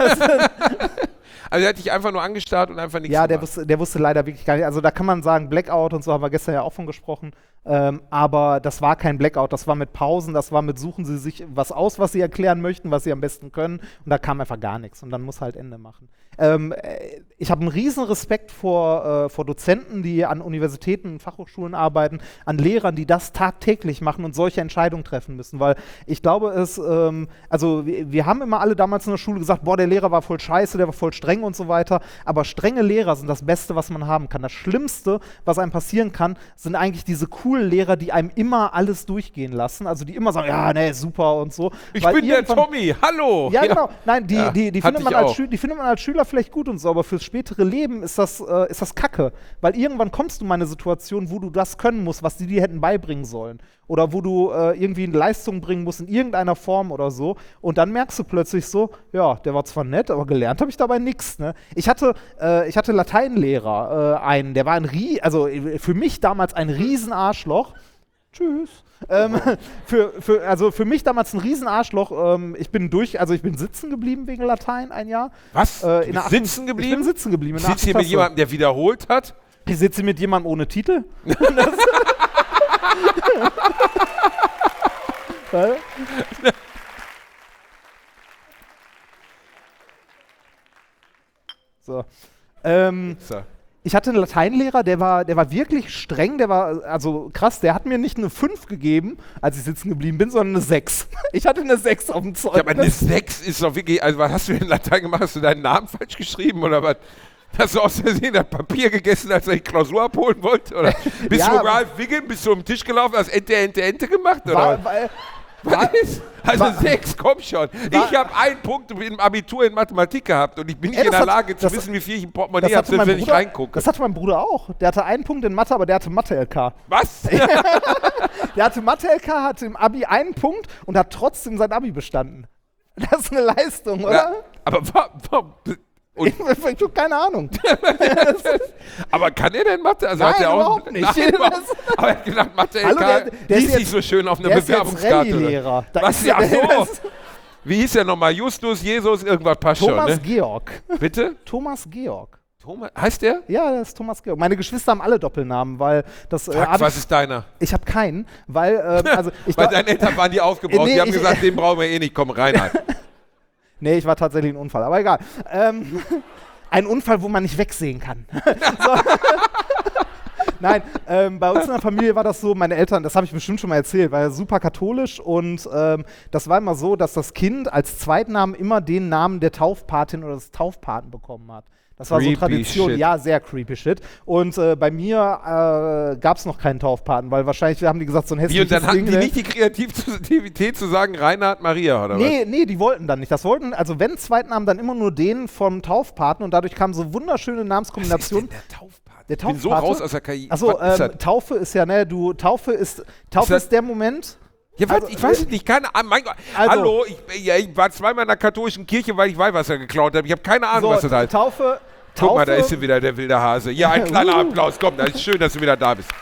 Also er hat dich einfach nur angestarrt und einfach nichts Ja, gemacht. der wusste, der wusste leider wirklich gar nicht. Also da kann man sagen, Blackout und so haben wir gestern ja auch von gesprochen. Ähm, aber das war kein Blackout, das war mit Pausen, das war mit suchen Sie sich was aus, was Sie erklären möchten, was Sie am besten können. Und da kam einfach gar nichts. Und dann muss halt Ende machen. Ähm, ich habe einen riesen Respekt vor, äh, vor Dozenten, die an Universitäten und Fachhochschulen arbeiten, an Lehrern, die das tagtäglich machen und solche Entscheidungen treffen müssen. Weil ich glaube, es, ähm, also wir, wir haben immer alle damals in der Schule gesagt, boah, der Lehrer war voll scheiße, der war voll streng und so weiter. Aber strenge Lehrer sind das Beste, was man haben kann. Das Schlimmste, was einem passieren kann, sind eigentlich diese coolen Schullehrer, die einem immer alles durchgehen lassen, also die immer sagen, ja, ne, super und so. Ich Weil bin der Tommy, hallo. Ja, genau. Nein, die, Ja, die, die, hatte findet man ich als auch. Schü- die findet man als Schüler vielleicht gut und so, aber fürs spätere Leben ist das, äh, ist das Kacke. Weil irgendwann kommst du in eine Situation, wo du das können musst, was die dir hätten beibringen sollen. Oder wo du äh, irgendwie eine Leistung bringen musst in irgendeiner Form oder so. Und dann merkst du plötzlich so, ja, der war zwar nett, aber gelernt habe ich dabei nichts. Ne? Ich hatte, äh, ich hatte Lateinlehrer, äh, einen, der war ein Rie also äh, für mich damals ein Riesenarschloch. Tschüss. Ähm, für, für, also für mich damals ein Riesenarschloch. Ähm, ich bin durch, also ich bin sitzen geblieben wegen Latein ein Jahr. Was? Äh, Du in bist der achten sitzen geblieben? Ich bin sitzen geblieben. in der Sitzt hier achten mit Klasse. jemandem, der wiederholt hat? Ich sitze mit jemandem ohne Titel. Das so. Ähm, So. ich hatte einen Lateinlehrer, der war, der war wirklich streng, der war, also krass, der hat mir nicht eine fünf gegeben, als ich sitzen geblieben bin, sondern eine sechs. Ich hatte eine sechs auf dem Zeugnis. Ja, aber eine sechs ist doch wirklich, also was hast du in Latein gemacht? Hast du deinen Namen falsch geschrieben oder was? Hast du aus Versehen das Papier gegessen, als er die Klausur abholen wollte? Oder bist Ja, du aber- Ralf Wiggum, bist du um den Tisch gelaufen, hast Ente, Ente, Ente gemacht? Oder? War, war, was ist? Also war- sechs, komm schon. war- ich habe einen Punkt im Abitur in Mathematik gehabt und ich bin nicht Ey, in das der hat- Lage zu das- wissen, wie viel ich im das, Portemonnaie habe, hatte selbst mein wenn ich Bruder, reingucke. das hatte mein Bruder auch. Der hatte einen Punkt in Mathe, aber der hatte Mathe-L K. Was? Der hatte Mathe-L K, hatte im Abi einen Punkt und hat trotzdem sein Abi bestanden. Das ist eine Leistung, Ja, oder? aber wa- wa- und, Ich, ich, ich hab keine Ahnung. aber kann er denn Mathe? Also hat Nein, er auch, überhaupt nicht. Nein, überhaupt- aber er hat gedacht, Mathe Hallo, L K der- der ist liest sich jetzt- so schön auf einer der ist jetzt Bewerbungskarte. Rallye-Lehrer. Da Was? ist Ja, der- so. Wie hieß der nochmal? Justus, Jesus, irgendwas passt Thomas schon, ne? Georg. Bitte? Thomas Georg. Thomas, heißt der? Ja, das ist Thomas Georg. Meine Geschwister haben alle Doppelnamen, weil das. Äh, Fuck, hab was ich ist deiner? ich habe keinen, weil. Ähm, also ich Weil glaub- deine Eltern waren die aufgebraucht. Nee, die haben ich- gesagt, den brauchen wir eh nicht. Komm, Reinhard. Nee, ich war tatsächlich ein Unfall, aber egal. Ähm, ein Unfall, wo man nicht wegsehen kann. So. Nein, ähm, bei uns in der Familie war das so, meine Eltern, das habe ich bestimmt schon mal erzählt, war ja super katholisch und ähm, das war immer so, dass das Kind als Zweitnamen immer den Namen der Taufpatin oder des Taufpaten bekommen hat. Das war Creepy so Tradition, shit. ja, sehr creepy shit. Und äh, bei mir äh, gab es noch keinen Taufpaten, weil wahrscheinlich haben die gesagt, so ein Wie, hässliches und dann hatten Ding, die ne? nicht die Kreativität zu sagen, Reinhard Maria, oder Nee, nee, die wollten dann nicht. Das wollten, also wenn Zweitnamen, dann immer nur den vom Taufpaten und dadurch kamen so wunderschöne was? Was ist Namenskombinationen. denn der Taufpate? Der Ich bin so Taufpate? raus aus der K I. Achso, Was ist ähm, das? Taufe ist ja, ne, du, Taufe ist, Taufe das- ist der Moment. Ja, was? also, ich weiß es nicht, keine Ahnung. Mein Gott. Also- Hallo, ich, ja, ich war zweimal in der katholischen Kirche, weil ich Weihwasser geklaut habe. Ich habe keine Ahnung, So, was das heißt. Taufe, Guck Taufe, mal, da ist sie wieder, der wilde Hase. Ja, ein kleiner Uh. Applaus. Komm, das ist schön, dass du wieder da bist.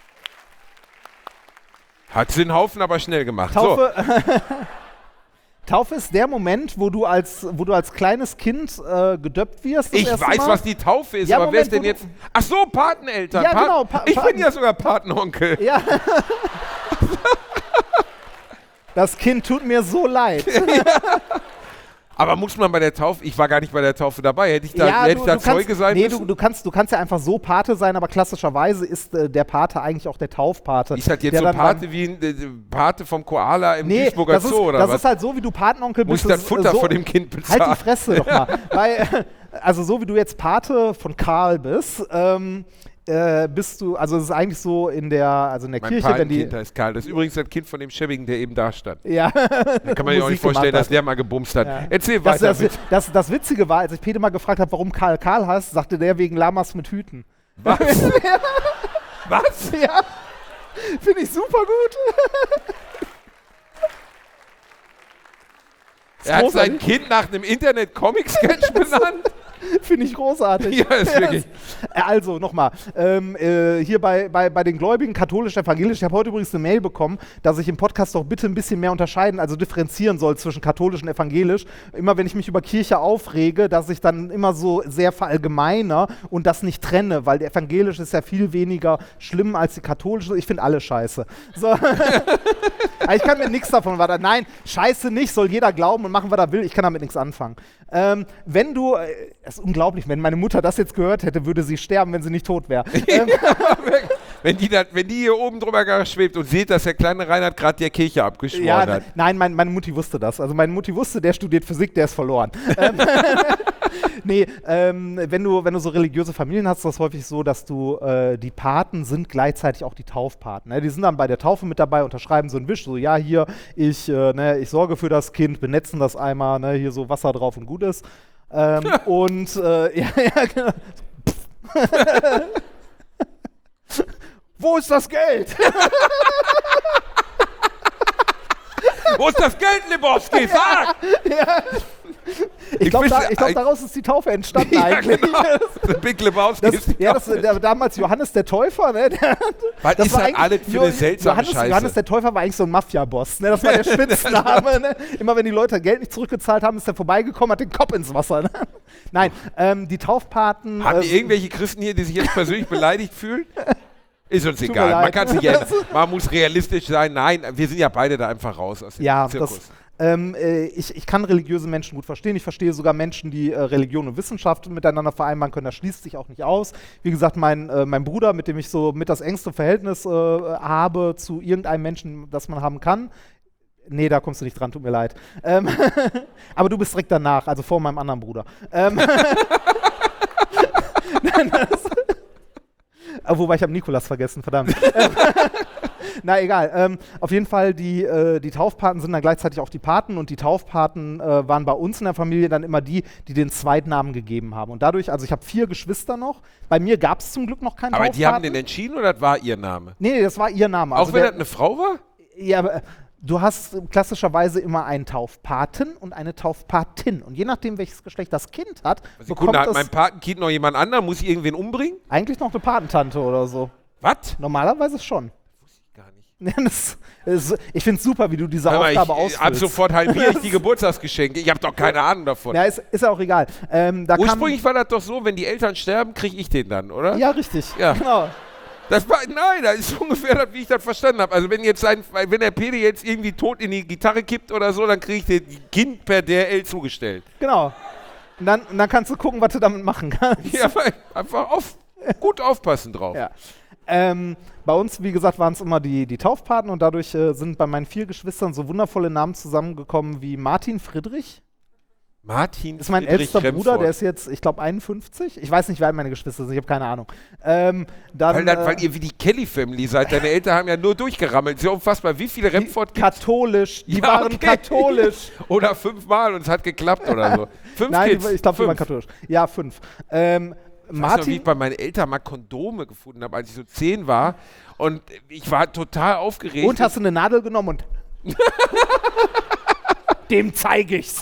Hat sie den Haufen aber schnell gemacht. So. Taufe, Taufe ist der Moment, wo du als, wo du als kleines Kind äh, gedöppt wirst. das Ich erste weiß, Mal. was die Taufe ist, Ja, aber wer ist Moment, denn wo jetzt. Ach so, Pateneltern. Ja, Pat- genau, Pa- ich bin Paten- ja sogar Patenonkel. Ja. Das Kind tut mir so leid. Aber muss man bei der Taufe, ich war gar nicht bei der Taufe dabei, hätte ich da, Ja, hätte du, ich da du kannst, Zeuge sein nee, müssen? du, du, kannst, du kannst ja einfach so Pate sein, aber klassischerweise ist äh, der Pate eigentlich auch der Taufpate. ist das jetzt der so dann Pate beim- wie ein äh, Pate vom Koala im Nee, Duisburger das, ist, Zoo oder das was? ist halt so, wie du Patenonkel Muss bist. ich das ist, äh, Futter so, von dem Kind bezahlen? Halt die Fresse doch mal. Weil, also so wie du jetzt Pate von Karl bist, ähm, äh, bist du, also es ist eigentlich so in der, also in der Mein Kirche, wenn die... Patenkind heißt Karl. Das ist übrigens das Kind von dem Schäbigen, der eben da stand. Ja, Da kann man sich auch nicht vorstellen, dass der mal gebumst hat. Ja. Erzähl das, weiter. das, bitte. das, das Witzige war, als ich Peter mal gefragt habe, warum Karl Karl heißt, sagte der wegen Lamas mit Hüten. Was? Was? Ja, finde ich super gut. Er hat sein großartig. Kind nach einem Internet-Comic-Sketch benannt? Finde ich großartig. Ja, ist wirklich. Äh, Also, nochmal, ähm, äh, hier bei, bei, bei den Gläubigen, katholisch-evangelisch, ich habe heute übrigens eine Mail bekommen, dass ich im Podcast doch bitte ein bisschen mehr unterscheiden, also differenzieren soll zwischen katholisch und evangelisch. Immer wenn ich mich über Kirche aufrege, dass ich dann immer so sehr verallgemeiner und das nicht trenne, weil die evangelische ist ja viel weniger schlimm als die katholische. Ich finde alle scheiße. So. Aber ich kann mir nichts davon weiter. Nein, scheiße nicht, soll jeder glauben und machen, was er will. Ich kann damit nichts anfangen. Ähm, wenn du, äh, das ist unglaublich, wenn meine Mutter das jetzt gehört hätte, würde sie sterben, wenn sie nicht tot wäre. ähm, Wenn die, dat, wenn die hier oben drüber schwebt und sieht, dass der kleine Reinhard gerade der Kirche abgeschworen ja, hat. ne- nein, mein, meine Mutti wusste das. Also meine Mutti wusste, der studiert Physik, der ist verloren. ähm, Nee, ähm, wenn du, wenn du so religiöse Familien hast, ist das häufig so, dass du, äh, die Paten sind gleichzeitig auch die Taufpaten. Ne? Die sind dann bei der Taufe mit dabei, unterschreiben so einen Wisch, so ja, hier, ich, äh, ne, ich sorge für das Kind, benetzen das einmal, ne, hier so Wasser drauf und gut ist. Ähm, und, äh, ja, ja, genau. Wo ist das Geld? Wo ist das Geld, Lebowski? Sag! Ja. Ich glaube, da, glaub, daraus ist die Taufe entstanden ja, eigentlich. Genau. Big Lebowski. Das, ja, das, der, damals Johannes der Täufer, ne? Der, Was das ist war halt alles für eine seltsame Johannes, Scheiße? Johannes der Täufer war eigentlich so ein Mafia-Boss, ne? Das war der Spitzname, ne? Immer wenn die Leute Geld nicht zurückgezahlt haben, ist er vorbeigekommen, hat den Kopf ins Wasser, ne? Nein, ähm, die Taufpaten... Haben äh, die irgendwelche Christen hier, die sich jetzt persönlich beleidigt fühlen? Ist uns egal. Man kann sich ändern. Man muss realistisch sein. Nein, wir sind ja beide da einfach raus aus dem ja, Zirkus. Das, ähm, äh, ich, ich kann religiöse Menschen gut verstehen. Ich verstehe sogar Menschen, die äh, Religion und Wissenschaft miteinander vereinbaren können. Das schließt sich auch nicht aus. Wie gesagt, mein, äh, mein Bruder, mit dem ich so mit das engste Verhältnis äh, habe zu irgendeinem Menschen, das man haben kann. Nee, da kommst du nicht dran, tut mir leid. Ähm, aber du bist direkt danach, also vor meinem anderen Bruder. Ähm, das, wobei, ich habe Nikolas vergessen, verdammt. Na, egal. Ähm, auf jeden Fall, die, äh, die Taufpaten sind dann gleichzeitig auch die Paten und die Taufpaten äh, waren bei uns in der Familie dann immer die, die den Zweitnamen gegeben haben. Und dadurch, also ich habe vier Geschwister noch. Bei mir gab es zum Glück noch keinen Aber Taufpaten. die haben den entschieden oder das war ihr Name? Nee, das war ihr Name. Auch also wenn der, das eine Frau war? Ja, aber du hast klassischerweise immer einen Taufpaten und eine Taufpatin. Und je nachdem, welches Geschlecht das Kind hat, Also bekommt Kunde, hat es mein Patenkind noch jemand anderen? Muss ich irgendwen umbringen? eigentlich noch eine Patentante oder so. Was? Normalerweise schon. Wusste ich gar nicht. Ja, das, das, ich finde es super, wie du diese Aber Aufgabe ich, ausführst. ab sofort halbiere ich die Geburtstagsgeschenke. Ich habe doch keine Ahnung davon. Ja, ist, ist ja auch egal. Ähm, da Ursprünglich war das doch so, wenn die Eltern sterben, kriege ich den dann, oder? kam, ja, richtig. Ja. Genau. Das war, nein, das ist ungefähr das, wie ich das verstanden habe. Also wenn jetzt sein, wenn der Pede jetzt irgendwie tot in die Gitarre kippt oder so, dann kriege ich den Kind per D H L zugestellt. Genau. Und dann, und dann kannst du gucken, was du damit machen kannst. Ja, weil einfach auf, gut aufpassen drauf. Ja. Ähm, bei uns, wie gesagt, waren es immer die, die Taufpaten und dadurch äh, sind bei meinen vier Geschwistern so wundervolle Namen zusammengekommen wie Martin Friedrich. Martin Das ist mein Friedrich ältester Remford. Bruder, der ist jetzt, ich glaube, einundfünfzig. Ich weiß nicht, wer alt meine Geschwister sind, ich habe keine Ahnung. Ähm, dann, Weil, dann, äh, weil ihr wie die Kelly-Family seid. Deine Eltern haben ja nur durchgerammelt. So unfassbar. Wie viele Remford gibt's? katholisch, die Ja, waren okay. katholisch. Oder fünfmal und es hat geklappt oder so. Fünf Nein, Kids. die, ich glaube, die Fünf. waren katholisch. Ja, fünf. Ähm, Ich weiß noch, wie Martin, ich bei meinen Eltern mal Kondome gefunden habe, als ich so zehn war. Und ich war total aufgeregt. und hast du eine Nadel genommen und dem zeige ich's.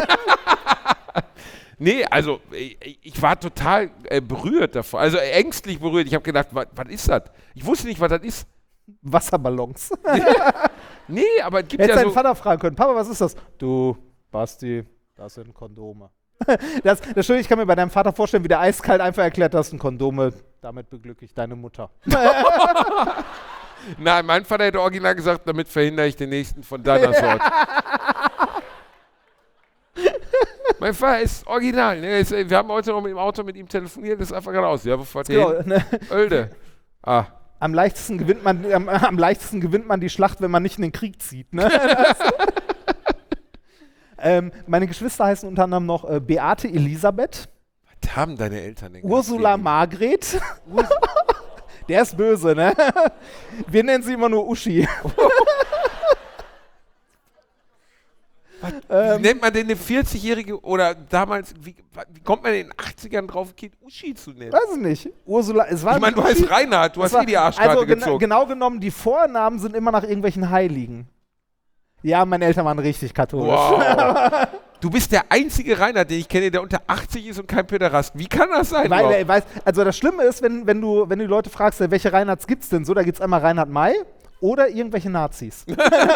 Nee, also ich, ich war total äh, berührt davon. Also äh, ängstlich berührt. Ich habe gedacht, was ist das? Ich wusste nicht, was das ist. Wasserballons. Nee, aber es gibt Hättest ja deinen so... Vater fragen können, Papa, was ist das? Du, Basti, das sind Kondome. Das, das Schöne, ich kann mir bei deinem Vater vorstellen, wie der eiskalt einfach erklärt, das sind Kondome, damit beglücke ich deine Mutter. Nein, mein Vater hätte original gesagt, damit verhindere ich den nächsten von deiner Sorte. Mein Vater ist original. Ne? Ist, wir haben heute noch im Auto mit ihm telefoniert, das ist einfach geradeaus. Ja, wo fahrt ihr Genau, hin? ne? Oelde. Ah. Am leichtesten gewinnt man, am, am leichtesten gewinnt man die Schlacht, wenn man nicht in den Krieg zieht. Ne? ähm, meine Geschwister heißen unter anderem noch äh, Beate Elisabeth, Was haben deine Eltern denn Ursula gehabt? Margret. Der ist böse, ne? Wir nennen sie immer nur Uschi. Wie nennt man denn eine vierzig-jährige oder damals, wie, wie kommt man in den achtzigern drauf, Kind Uschi zu nennen? Weiß ich nicht. Ursula, es war Ich meine, du heißt Reinhard, du hast war, eh die Arschkarte also gena gezogen. genau genommen, die Vornamen sind immer nach irgendwelchen Heiligen. Ja, meine Eltern waren richtig katholisch. Wow. Du bist der einzige Reinhard, den ich kenne, der unter achtzig ist und kein Päderast. Wie kann das sein? Weil, überhaupt? äh, weiß, also das Schlimme ist, wenn, wenn, du, wenn du die Leute fragst, äh, welche Reinhards gibt's denn so, da gibt's einmal Reinhard May oder irgendwelche Nazis.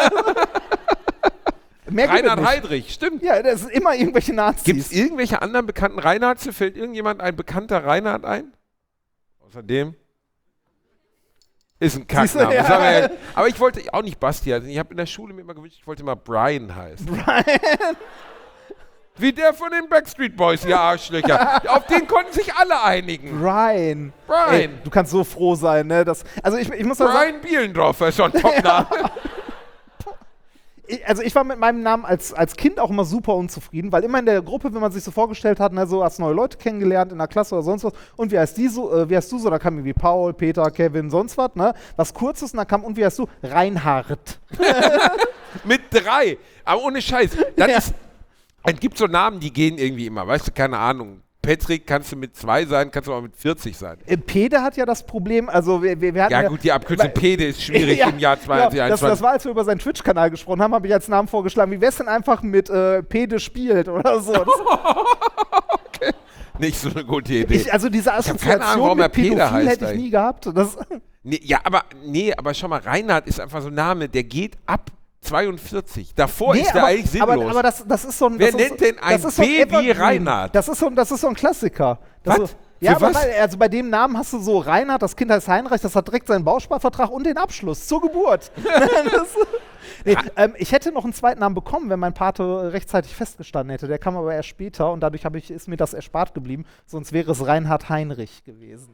Mehr gibt es Reinhard nicht. Heydrich, stimmt. Ja, das sind immer irgendwelche Nazis. Gibt es irgendwelche anderen bekannten Reinhards? Fällt irgendjemand ein bekannter Reinhard ein? Außerdem ist ein Siehst du, Kackname. ja. Sagen wir ehrlich. Aber ich wollte auch nicht Basti heißen. Ich habe in der Schule mir immer gewünscht, ich wollte mal Brian heißen. Brian. Wie der von den Backstreet Boys, ihr Arschlöcher. Auf den konnten sich alle einigen. Brian. Brian. Ey, du kannst so froh sein, ne? Das, also ich, ich muss mal sagen, Brian Bielendorfer ist schon ein Top-Name. ich, also ich war mit meinem Namen als, als Kind auch immer super unzufrieden, weil immer in der Gruppe, wenn man sich so vorgestellt hat, ne, so hast neue Leute kennengelernt in der Klasse oder sonst was, und wie heißt die so, äh, wie heißt du so, da kam irgendwie Paul, Peter, Kevin, sonst was, ne, was Kurzes, und dann kam, und wie heißt du, Reinhard. Mit drei, aber ohne Scheiß, das Ja. ist, es gibt so Namen, die gehen irgendwie immer, weißt du, keine Ahnung. Patrick kannst du mit zwei sein, kannst du auch mit vierzig sein. Äh, Pede hat ja das Problem, also wir, wir, wir hatten Ja gut, die Abkürzung weil- Pede ist schwierig Ja, im Jahr ja, zweitausendeinundzwanzig. das, das war, als wir über seinen Twitch-Kanal gesprochen haben, habe ich als Namen vorgeschlagen, wie wär's denn einfach mit äh, Pede spielt oder so. Das, Okay. Nicht so eine gute Idee. ich, also diese hab keine Ahnung, Assoziation warum er mit Pede Pädophil heißt hätte ich eigentlich. nie gehabt. Das, Nee, ja, aber nee, aber schau mal, Reinhard ist einfach so ein Name, der geht ab zweiundvierzig. Davor nee, ist der aber, eigentlich sinnlos. aber, aber das, das ist so ein. Wer das ist, nennt denn ein das ist so ein Baby Evergreen. Reinhard? Das ist so, ein- das ist so ein Klassiker. Das Was? So, ja, Für aber was? weil, also bei dem Namen hast du so Reinhard, das Kind heißt Heinrich, das hat direkt seinen Bausparvertrag und den Abschluss zur Geburt. das, nee, ähm, ich hätte noch einen zweiten Namen bekommen, wenn mein Pate rechtzeitig festgestanden hätte. Der kam aber erst später und dadurch hab ich, ist mir das erspart geblieben. Sonst wäre es Reinhard Heinrich gewesen.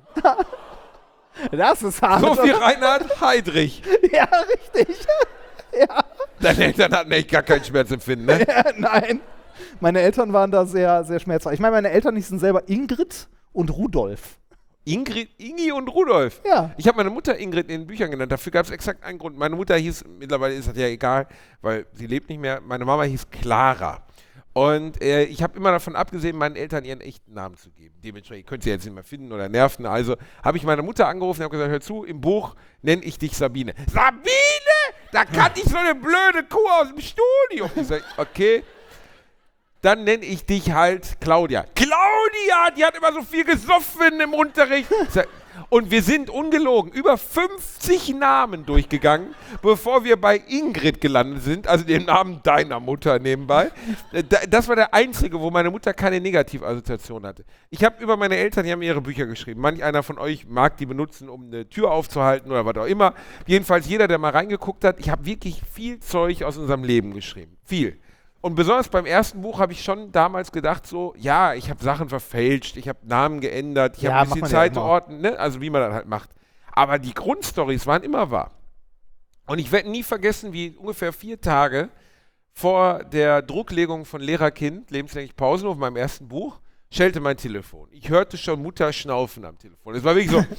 Das ist hart. so wie Reinhard Heydrich. Ja, richtig. Ja. Deine Eltern hatten echt gar keinen Schmerzempfinden, ne? Nein. Meine Eltern waren da sehr, sehr schmerzfrei. Ich meine, meine Eltern hießen selber Ingrid und Rudolf. Ingrid, Ingi und Rudolf. Ja. Ich habe meine Mutter Ingrid in den Büchern genannt. Dafür gab es exakt einen Grund. Meine Mutter hieß, mittlerweile ist das ja egal, weil sie lebt nicht mehr. Meine Mama hieß Clara. Und äh, ich habe immer davon abgesehen, meinen Eltern ihren echten Namen zu geben. Dementsprechend könnt ihr jetzt nicht mehr finden oder nerven. Also habe ich meine Mutter angerufen und habe gesagt, hör zu, im Buch nenne ich dich Sabine. Sabine? Da kannte ich so eine blöde Kuh aus dem Studio. Ich sage, okay. Dann nenne ich dich halt Claudia. Claudia, die hat immer so viel gesoffen im Unterricht. Ich sag, und wir sind ungelogen über fünfzig Namen durchgegangen, bevor wir bei Ingrid gelandet sind, also dem Namen deiner Mutter nebenbei. Das war der einzige, wo meine Mutter keine Negativassoziation hatte. Ich habe über meine Eltern, die haben ihre Bücher geschrieben. Manch einer von euch mag die benutzen, um eine Tür aufzuhalten oder was auch immer. Jedenfalls jeder, der mal reingeguckt hat, ich habe wirklich viel Zeug aus unserem Leben geschrieben. Viel. Und besonders beim ersten Buch habe ich schon damals gedacht, so, ja, ich habe Sachen verfälscht, ich habe Namen geändert, ich Ja, habe ein macht bisschen man ja Zeit immer. ordnen, ne? Also wie man das halt macht. Aber die Grundstorys waren immer wahr. Und ich werde nie vergessen, wie ungefähr vier Tage vor der Drucklegung von Lehrerkind, lebenslänglich Pausenhof, meinem ersten Buch, schellte mein Telefon. Ich hörte schon Mutter schnaufen am Telefon. Es war wirklich so.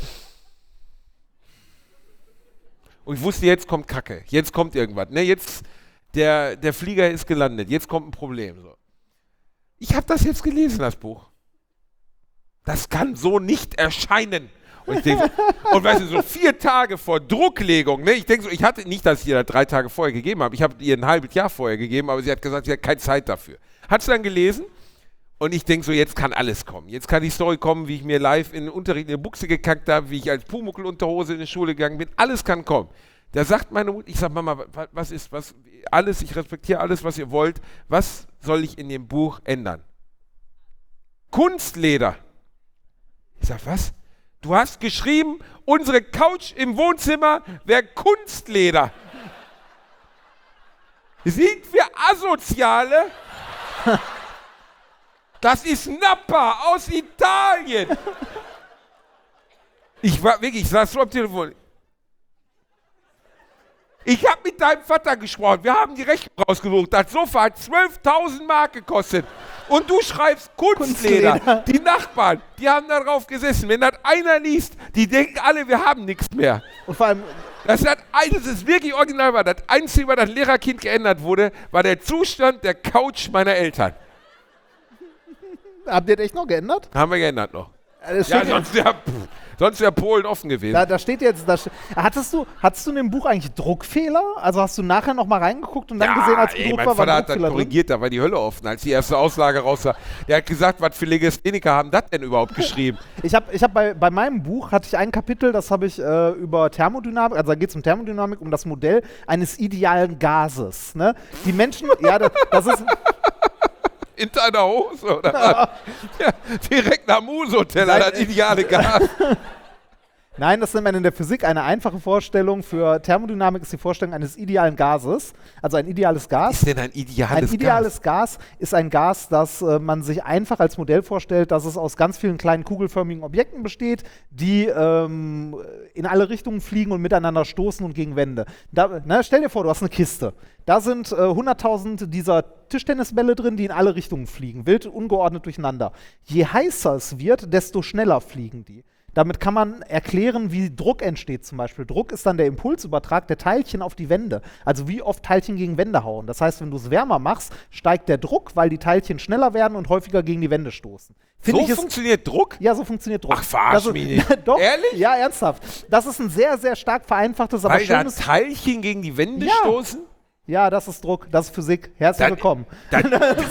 Und ich wusste, jetzt kommt Kacke, jetzt kommt irgendwas, ne? Jetzt... Der, der Flieger ist gelandet, jetzt kommt ein Problem. So. Ich habe das jetzt gelesen, das Buch. Das kann so nicht erscheinen. Und ich denke, und weißt du, so vier Tage vor Drucklegung, ne? Ich denke so, ich hatte nicht, dass ich ihr das drei Tage vorher gegeben habe. Ich habe ihr ein halbes Jahr vorher gegeben, aber sie hat gesagt, sie hat keine Zeit dafür. Hat sie dann gelesen und ich denke so, jetzt kann alles kommen. Jetzt kann die Story kommen, wie ich mir live in den Unterricht in die Buchse gekackt habe, wie ich als Pumuckl-Unterhose in die Schule gegangen bin. Alles kann kommen. Da sagt meine Mutter, ich sag, Mama, was, was ist, was, alles, ich respektiere alles, was ihr wollt. Was soll ich in dem Buch ändern? Kunstleder. Ich sag, was? Du hast geschrieben, unsere Couch im Wohnzimmer wäre Kunstleder. Sind wir Asoziale? Das ist Nappa aus Italien. Ich war wirklich, ich saß so am Telefon. Ich habe mit deinem Vater gesprochen, wir haben die Rechnung rausgesucht, das Sofa hat zwölftausend Mark gekostet und du schreibst Kunstleder. Kunstleder. Die Nachbarn, die haben da drauf gesessen, wenn das einer liest, die denken alle, wir haben nichts mehr. Und vor allem, Das, hat, das ist wirklich original, war das Einzige, was das Lehrerkind geändert wurde, war der Zustand der Couch meiner Eltern. habt ihr das echt noch geändert? Haben wir geändert noch. Das Ja, steht- sonst wäre sonst wär Polen offen gewesen. Da, da steht jetzt, da ste- hattest du, hattest du in dem Buch eigentlich Druckfehler? Also hast du nachher noch mal reingeguckt und dann gesehen, als ey, gedruckt mein war, Vater war hat das Druckfehler drin? korrigiert, da war die Hölle offen, als die erste Auslage raus war. Der hat gesagt, was für Legastheniker haben das denn überhaupt geschrieben? Ich habe ich hab bei, bei meinem Buch, hatte ich ein Kapitel, das habe ich äh, über Thermodynamik, also da geht es um Thermodynamik, um das Modell eines idealen Gases. Ne? Die Menschen, ja, das, das ist, In deiner Hose, oder was? Ja, direkt nach Musoteller, das ideale Gas. Nein, das nennt man in der Physik eine einfache Vorstellung. Für Thermodynamik ist die Vorstellung eines idealen Gases. Also ein ideales Gas. Was ist denn ein ideales Gas? Ein ideales Gas, Gas ist ein Gas, das äh, man sich einfach als Modell vorstellt, dass es aus ganz vielen kleinen kugelförmigen Objekten besteht, die ähm, in alle Richtungen fliegen und miteinander stoßen und gegen Wände. Da, na, stell dir vor, du hast eine Kiste. Da sind äh, hunderttausend dieser Tischtennisbälle drin, die in alle Richtungen fliegen, wild ungeordnet durcheinander. Je heißer es wird, desto schneller fliegen die. Damit kann man erklären, wie Druck entsteht zum Beispiel. Druck ist dann der Impulsübertrag der Teilchen auf die Wände. Also wie oft Teilchen gegen Wände hauen. Das heißt, wenn du es wärmer machst, steigt der Druck, weil die Teilchen schneller werden und häufiger gegen die Wände stoßen. Find so ich, funktioniert Druck? Ja, so funktioniert Druck. Ach, verarsch mich nicht. Doch, ehrlich? Ja, ernsthaft. Das ist ein sehr, sehr stark vereinfachtes, aber weil schönes... da Teilchen gegen die Wände ja. stoßen? Ja, das ist Druck, das ist Physik. Herzlich Dann, willkommen. Dann,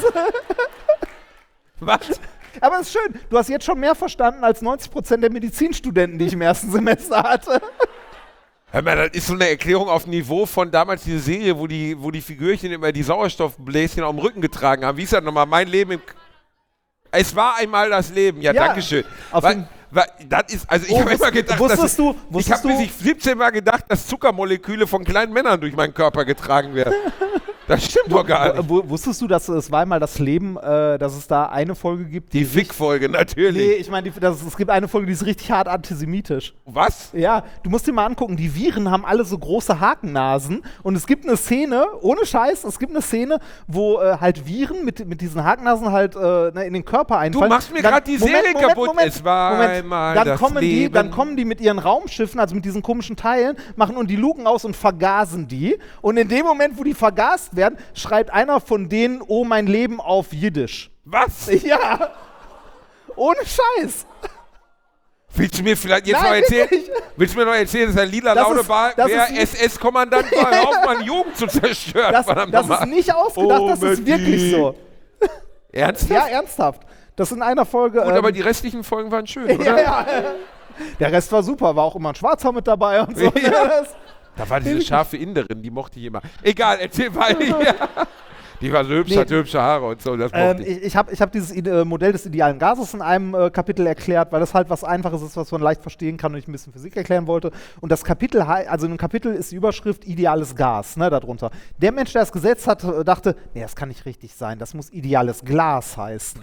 was? Aber es ist schön, du hast jetzt schon mehr verstanden als neunzig Prozent der Medizinstudenten, die ich im ersten Semester hatte. Hör mal, das ist so eine Erklärung auf Niveau von damals diese Serie, wo die, wo die Figürchen immer die Sauerstoffbläschen auf dem Rücken getragen haben. Wie ist das nochmal? Mein Leben im... K es war einmal das Leben. Ja, ja dankeschön. Weil, weil, das ist, also ich oh, habe immer gedacht, wusstest dass du, wusstest ich habe du? bis ich siebzehn Mal gedacht, dass Zuckermoleküle von kleinen Männern durch meinen Körper getragen werden. Das stimmt doch gar nicht. W wusstest du, dass es war einmal das Leben, äh, dass es da eine Folge gibt? Die, die Fick-Folge, natürlich. Nee, ich meine, es gibt eine Folge, die ist richtig hart antisemitisch. Was? Ja, du musst dir mal angucken, die Viren haben alle so große Hakennasen und es gibt eine Szene, ohne Scheiß, es gibt eine Szene, wo äh, halt Viren mit, mit diesen Hakennasen halt äh, in den Körper einfallen. Du machst mir gerade die Serie Moment, kaputt. Moment, es war Moment. einmal Dann das kommen Leben. Die, dann kommen die mit ihren Raumschiffen, also mit diesen komischen Teilen, machen und die Luken aus und vergasen die. Und in dem Moment, wo die vergast werden, schreibt einer von denen, oh, mein Leben auf Jiddisch. Was? Ja. Ohne Scheiß. Willst du mir vielleicht jetzt Nein, noch erzählen? wirklich. Willst du mir noch erzählen, dass ein lila Das Laune ist- war, das wer ist- S S-Kommandant war, hör auf, meine Jugend zu zerstören. Das, verdammt das nochmal. ist nicht ausgedacht, Oh, das ist Matti. wirklich so. Ernsthaft? Ja, ernsthaft. Das in einer Folge. Gut, ähm, aber die restlichen Folgen waren schön, oder? ja, ja. Der Rest war super, war auch immer ein Schwarzer mit dabei und so. Ja. Das- Da war diese scharfe Inderin, die mochte ich immer. Egal, erzähl weiter. Ja. Die war so hübsch, Nee. hatte hübsche Haare und so, das mochte Ähm, ich. ich ich habe ich hab dieses äh, Modell des idealen Gases in einem äh, Kapitel erklärt, weil das halt was Einfaches ist, was man leicht verstehen kann und ich ein bisschen Physik erklären wollte. Und das Kapitel, hei- also in dem Kapitel ist die Überschrift ideales Gas, ne, darunter. Der Mensch, der das gesetzt hat, äh, dachte, nee, das kann nicht richtig sein, das muss ideales Glas heißen.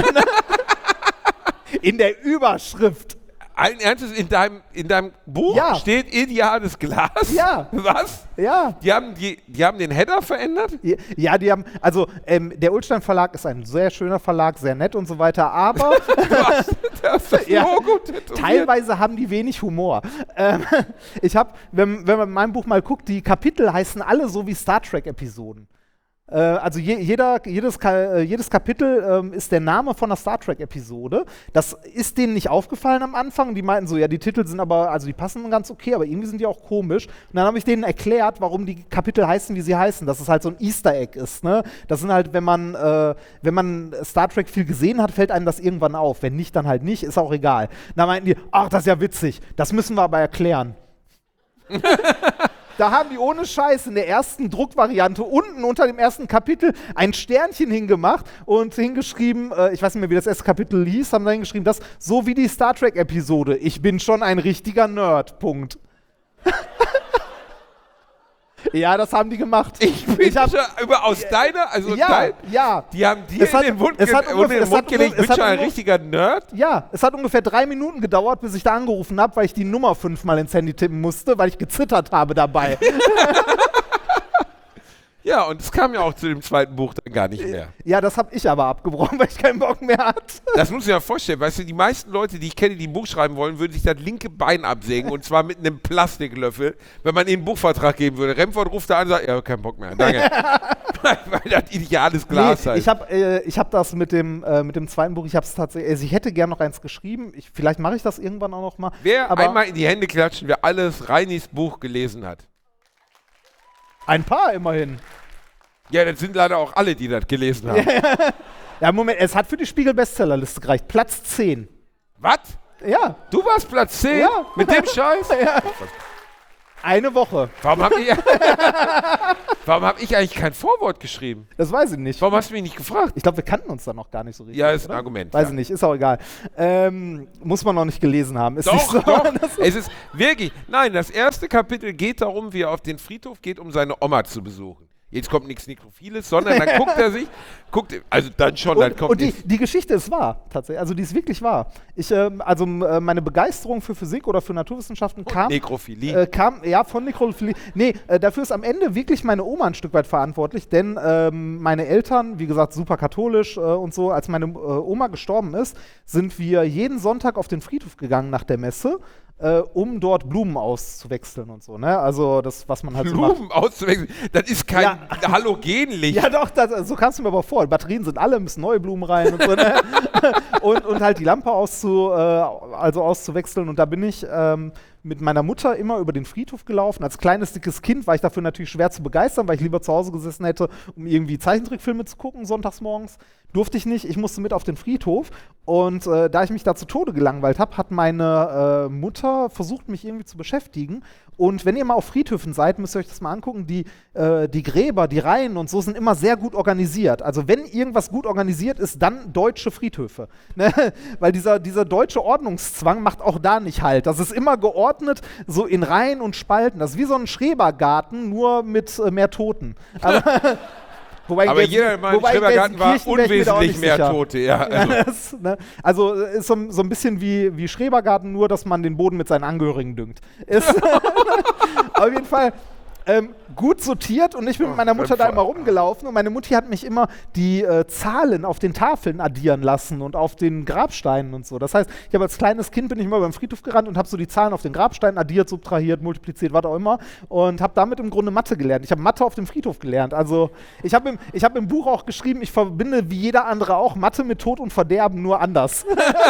In der Überschrift. Allen Ernstes, in deinem, in deinem Buch Ja. steht ideales Glas? Ja. Was? Ja. Die haben, die, die haben den Header verändert? Ja, die haben, also ähm, der Ulstein Verlag ist ein sehr schöner Verlag, sehr nett und so weiter, aber Was? Da ist das Ja. Logo tätowiert. teilweise haben die wenig Humor. Ähm, ich habe, wenn, wenn man in meinem Buch mal guckt, die Kapitel heißen alle so wie Star Trek-Episoden. Äh, also je, jeder, jedes, Ka äh, jedes Kapitel ähm, ist der Name von einer Star Trek-Episode. Das ist denen nicht aufgefallen am Anfang. Die meinten so, ja, die Titel sind aber, also die passen ganz okay, aber irgendwie sind die auch komisch. Und dann habe ich denen erklärt, warum die Kapitel heißen, wie sie heißen. Dass es halt so ein Easter Egg ist. Ne? Das sind halt, wenn man, äh, wenn man Star Trek viel gesehen hat, fällt einem das irgendwann auf. Wenn nicht, dann halt nicht, ist auch egal. Da meinten die, ach, das ist ja witzig. Das müssen wir aber erklären. Da haben die ohne Scheiß in der ersten Druckvariante unten unter dem ersten Kapitel ein Sternchen hingemacht und hingeschrieben, äh, ich weiß nicht mehr, wie das erste Kapitel hieß, haben da hingeschrieben, das so wie die Star Trek-Episode. Ich bin schon ein richtiger Nerd. Punkt. Ja, das haben die gemacht. Ich bin Ich hab- schon über aus deiner, also Ja, dein, ja. die haben dir Es hat- in den Mund, es ge hat in ungefähr- den es Mund hat gelegt, ungefähr- bin es hat schon ein ungefähr- richtiger Nerd. Ja, es hat ungefähr drei Minuten gedauert, bis ich da angerufen habe, weil ich die Nummer fünfmal ins Handy tippen musste, weil ich gezittert habe dabei. Ja, und es kam ja auch zu dem zweiten Buch dann gar nicht mehr. Ja, das habe ich aber abgebrochen, weil ich keinen Bock mehr hatte. Das muss ich mir vorstellen, weißt du, die meisten Leute, die ich kenne, die ein Buch schreiben wollen, würden sich das linke Bein absägen und zwar mit einem Plastiklöffel, wenn man ihnen einen Buchvertrag geben würde. Remford ruft da an und sagt, ja, kein Bock mehr, danke. Weil das ideales Glas Nee, heißt. ich habe äh, ich hab das mit dem, äh, mit dem zweiten Buch, ich habe es tatsächlich, also ich hätte gern noch eins geschrieben, ich, vielleicht mache ich das irgendwann auch noch mal. Wer aber einmal in die Hände klatschen, wer alles Reinis Buch gelesen hat. ein paar immerhin. Ja, das sind leider auch alle, die das gelesen haben. Ja, Moment, es hat für die Spiegel-Bestsellerliste gereicht, Platz zehn. Was? Ja, Du warst Platz zehn? Ja. Mit dem Scheiß? eine Woche. Warum habt ihr... Warum habe ich eigentlich kein Vorwort geschrieben? Das weiß ich nicht. Warum hast du mich nicht gefragt? Ich glaube, wir kannten uns da noch gar nicht so richtig. Ja, ist ein oder? Argument. Weiß ja. ich nicht, ist auch egal. Ähm, muss man noch nicht gelesen haben. Ist Doch, nicht so, doch. Es ist wirklich, nein, das erste Kapitel geht darum, wie er auf den Friedhof geht, um seine Oma zu besuchen. Jetzt kommt nichts Nekrophiles, sondern dann guckt er sich, guckt, also dann schon, dann und, kommt und die, die Geschichte ist wahr, tatsächlich. Also die ist wirklich wahr. Ich, ähm, also äh, meine Begeisterung für Physik oder für Naturwissenschaften kam, Nekrophilie. äh, kam, ja, von Nekrophilie. Nee, äh, dafür ist am Ende wirklich meine Oma ein Stück weit verantwortlich, denn ähm, meine Eltern, wie gesagt, super katholisch äh, und so, als meine äh, Oma gestorben ist, sind wir jeden Sonntag auf den Friedhof gegangen nach der Messe. Äh, um dort Blumen auszuwechseln und so, ne? Also das, was man halt so macht. Blumen auszuwechseln, das ist kein Ja. Halogenlicht. Ja doch, das, so kannst du mir aber vor. Batterien sind alle, müssen neue Blumen rein und so, ne? und, und halt die Lampe auszu, äh, also auszuwechseln. Und da bin ich ähm, mit meiner Mutter immer über den Friedhof gelaufen. Als kleines, dickes Kind war ich dafür natürlich schwer zu begeistern, weil ich lieber zu Hause gesessen hätte, um irgendwie Zeichentrickfilme zu gucken, sonntags morgens. Durfte ich nicht, ich musste mit auf den Friedhof. Und äh, da ich mich da zu Tode gelangweilt habe, hat meine äh, Mutter versucht, mich irgendwie zu beschäftigen. Und wenn ihr mal auf Friedhöfen seid, müsst ihr euch das mal angucken, die, äh, die Gräber, die Reihen und so sind immer sehr gut organisiert. Also wenn irgendwas gut organisiert ist, dann deutsche Friedhöfe. Ne? Weil dieser, dieser deutsche Ordnungszwang macht auch da nicht halt. Das ist immer geordnet, so in Reihen und Spalten. Das ist wie so ein Schrebergarten, nur mit äh, mehr Toten. Aber Wobei Aber jetzt, jeder in meinem wobei Schrebergarten war Kirchen wäre ich mir da auch unwesentlich nicht mehr sicher. Tote. Ja, also. Das, ne? Also ist so, so ein bisschen wie, wie Schrebergarten, nur dass man den Boden mit seinen Angehörigen düngt. Ist auf jeden Fall ähm, gut sortiert und ich bin mit meiner Mutter da immer rumgelaufen und meine Mutti hat mich immer die äh, Zahlen auf den Tafeln addieren lassen und auf den Grabsteinen und so. Das heißt, ich habe als kleines Kind bin ich immer beim Friedhof gerannt und habe so die Zahlen auf den Grabsteinen addiert, subtrahiert, multipliziert, was auch immer und habe damit im Grunde Mathe gelernt. Ich habe Mathe auf dem Friedhof gelernt. Also ich habe im, ich hab im Buch auch geschrieben, ich verbinde wie jeder andere auch Mathe mit Tod und Verderben, nur anders.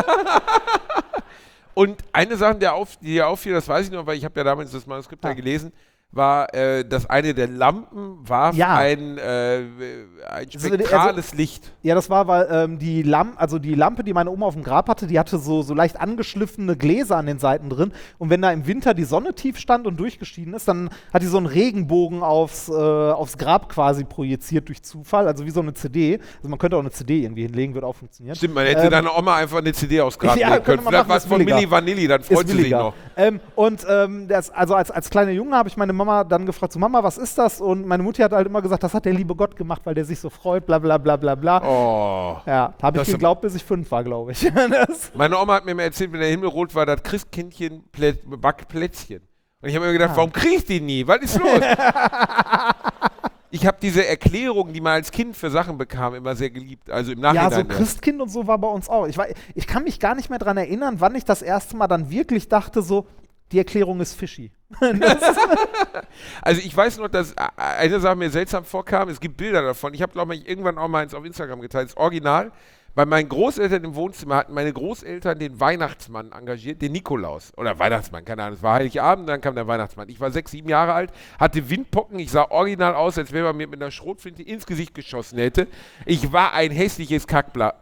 Und eine Sache, die auf, die auffiel, das weiß ich noch, weil ich habe ja damals das Manuskript Ah. da gelesen, war, äh, dass eine der Lampen warf Ja. ein, äh, ein Also, spektrales Licht. Ja, das war, weil ähm, die, Lamp also die Lampe, die meine Oma auf dem Grab hatte, die hatte so, so leicht angeschliffene Gläser an den Seiten drin. Und wenn da im Winter die Sonne tief stand und durchgeschieden ist, dann hat die so einen Regenbogen aufs, äh, aufs Grab quasi projiziert durch Zufall. Also wie so eine C D. Also man könnte auch eine C D irgendwie hinlegen, würde auch funktionieren. Stimmt, man hätte Ähm, deiner Oma einfach eine C D aus Grab ja, legen könnte können. man Vielleicht machen, was ist von billiger. Milli Vanilli, dann freut Ist sie sich billiger. noch. Ähm, und ähm, das, also als, als kleiner Junge habe ich meine Mama dann gefragt, so Mama, was ist das? Und meine Mutti hat halt immer gesagt, das hat der liebe Gott gemacht, weil der sich so freut, bla bla bla bla bla. Oh. Ja, habe ich Das- geglaubt, bis ich fünf war, glaube ich. Das, Meine Oma hat mir mal erzählt, wenn der Himmel rot war, das Christkindchen plä backt Plätzchen. Und ich habe mir gedacht, Ah. warum krieg ich die nie? Was ist los? Ich habe diese Erklärungen, die man als Kind für Sachen bekam, immer sehr geliebt. Also im Nachhinein. ja, so erst. Christkind und so war bei uns auch. Ich, war, ich kann mich gar nicht mehr daran erinnern, wann ich das erste Mal dann wirklich dachte, so, die Erklärung ist fishy. Also ich weiß noch, dass eine Sache mir seltsam vorkam. Es gibt Bilder davon. Ich habe, glaube ich, irgendwann auch mal eins auf Instagram geteilt. Das Original. Bei meinen Großeltern im Wohnzimmer hatten meine Großeltern den Weihnachtsmann engagiert, den Nikolaus. Oder Weihnachtsmann, keine Ahnung. Es war Heiligabend, dann kam der Weihnachtsmann. Ich war sechs, sieben Jahre alt, hatte Windpocken. Ich sah original aus, als wenn man mir mit einer Schrotflinte ins Gesicht geschossen hätte. Ich war ein hässliches Kackblatt.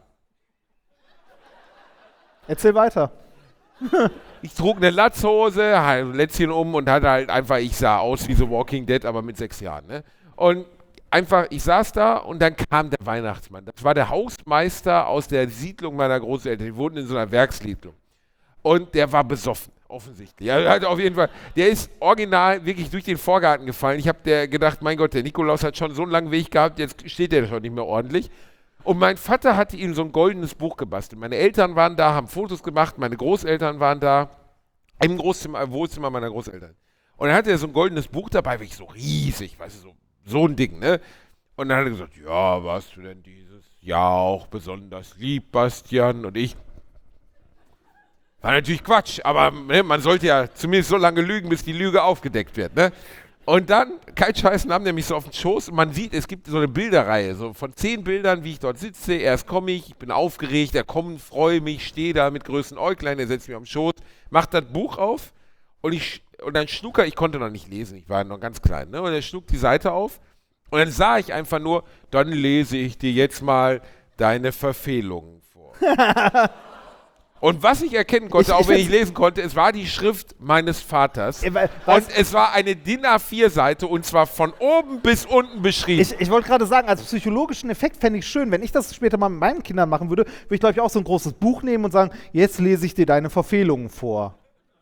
Erzähl weiter. Ich trug eine Latzhose, halt ein Lätzchen um und hatte halt einfach, ich sah aus wie so Walking Dead, aber mit sechs Jahren. Ne? Und einfach, ich saß da und dann kam der Weihnachtsmann. Das war der Hausmeister aus der Siedlung meiner Großeltern. Die wohnten in so einer Werkssiedlung. Und der war besoffen, offensichtlich. Er hat auf jeden Fall, der ist original wirklich durch den Vorgarten gefallen. Ich habe gedacht, mein Gott, der Nikolaus hat schon so einen langen Weg gehabt, jetzt steht der schon nicht mehr ordentlich. Und mein Vater hatte ihm so ein goldenes Buch gebastelt. Meine Eltern waren da, haben Fotos gemacht, meine Großeltern waren da, im Großzimmer, Wohnzimmer meiner Großeltern. Und dann hatte er so ein goldenes Buch dabei, wirklich so riesig, weißt du, so, so ein Ding, ne? Und dann hat er gesagt, ja, warst du denn dieses Jahr auch besonders lieb, Bastian? Und ich, war natürlich Quatsch, aber ne, man sollte ja zumindest so lange lügen, bis die Lüge aufgedeckt wird, ne? Und dann, kein Scheiß, nahm der mich so auf den Schoß und man sieht, es gibt so eine Bilderreihe, so von zehn Bildern, wie ich dort sitze. Erst komme ich, ich bin aufgeregt, er kommt, freue mich, stehe da mit größten Äuglein, er setzt mich auf den Schoß, macht das Buch auf und, ich, und dann schlug er, ich konnte noch nicht lesen, ich war noch ganz klein, ne? Und er schlug die Seite auf und dann sah ich einfach nur, dann lese ich dir jetzt mal deine Verfehlungen vor. Und was ich erkennen konnte, Ich- auch ich wenn find's- ich lesen konnte, es war die Schrift meines Vaters. Äh, weil- Und weißt- es war eine D I N A vier Seite und zwar von oben bis unten beschrieben. Ich, ich wollte gerade sagen, als psychologischen Effekt fände ich schön, wenn ich das später mal mit meinen Kindern machen würde, würde ich, glaube ich, auch so ein großes Buch nehmen und sagen, jetzt lese ich dir deine Verfehlungen vor.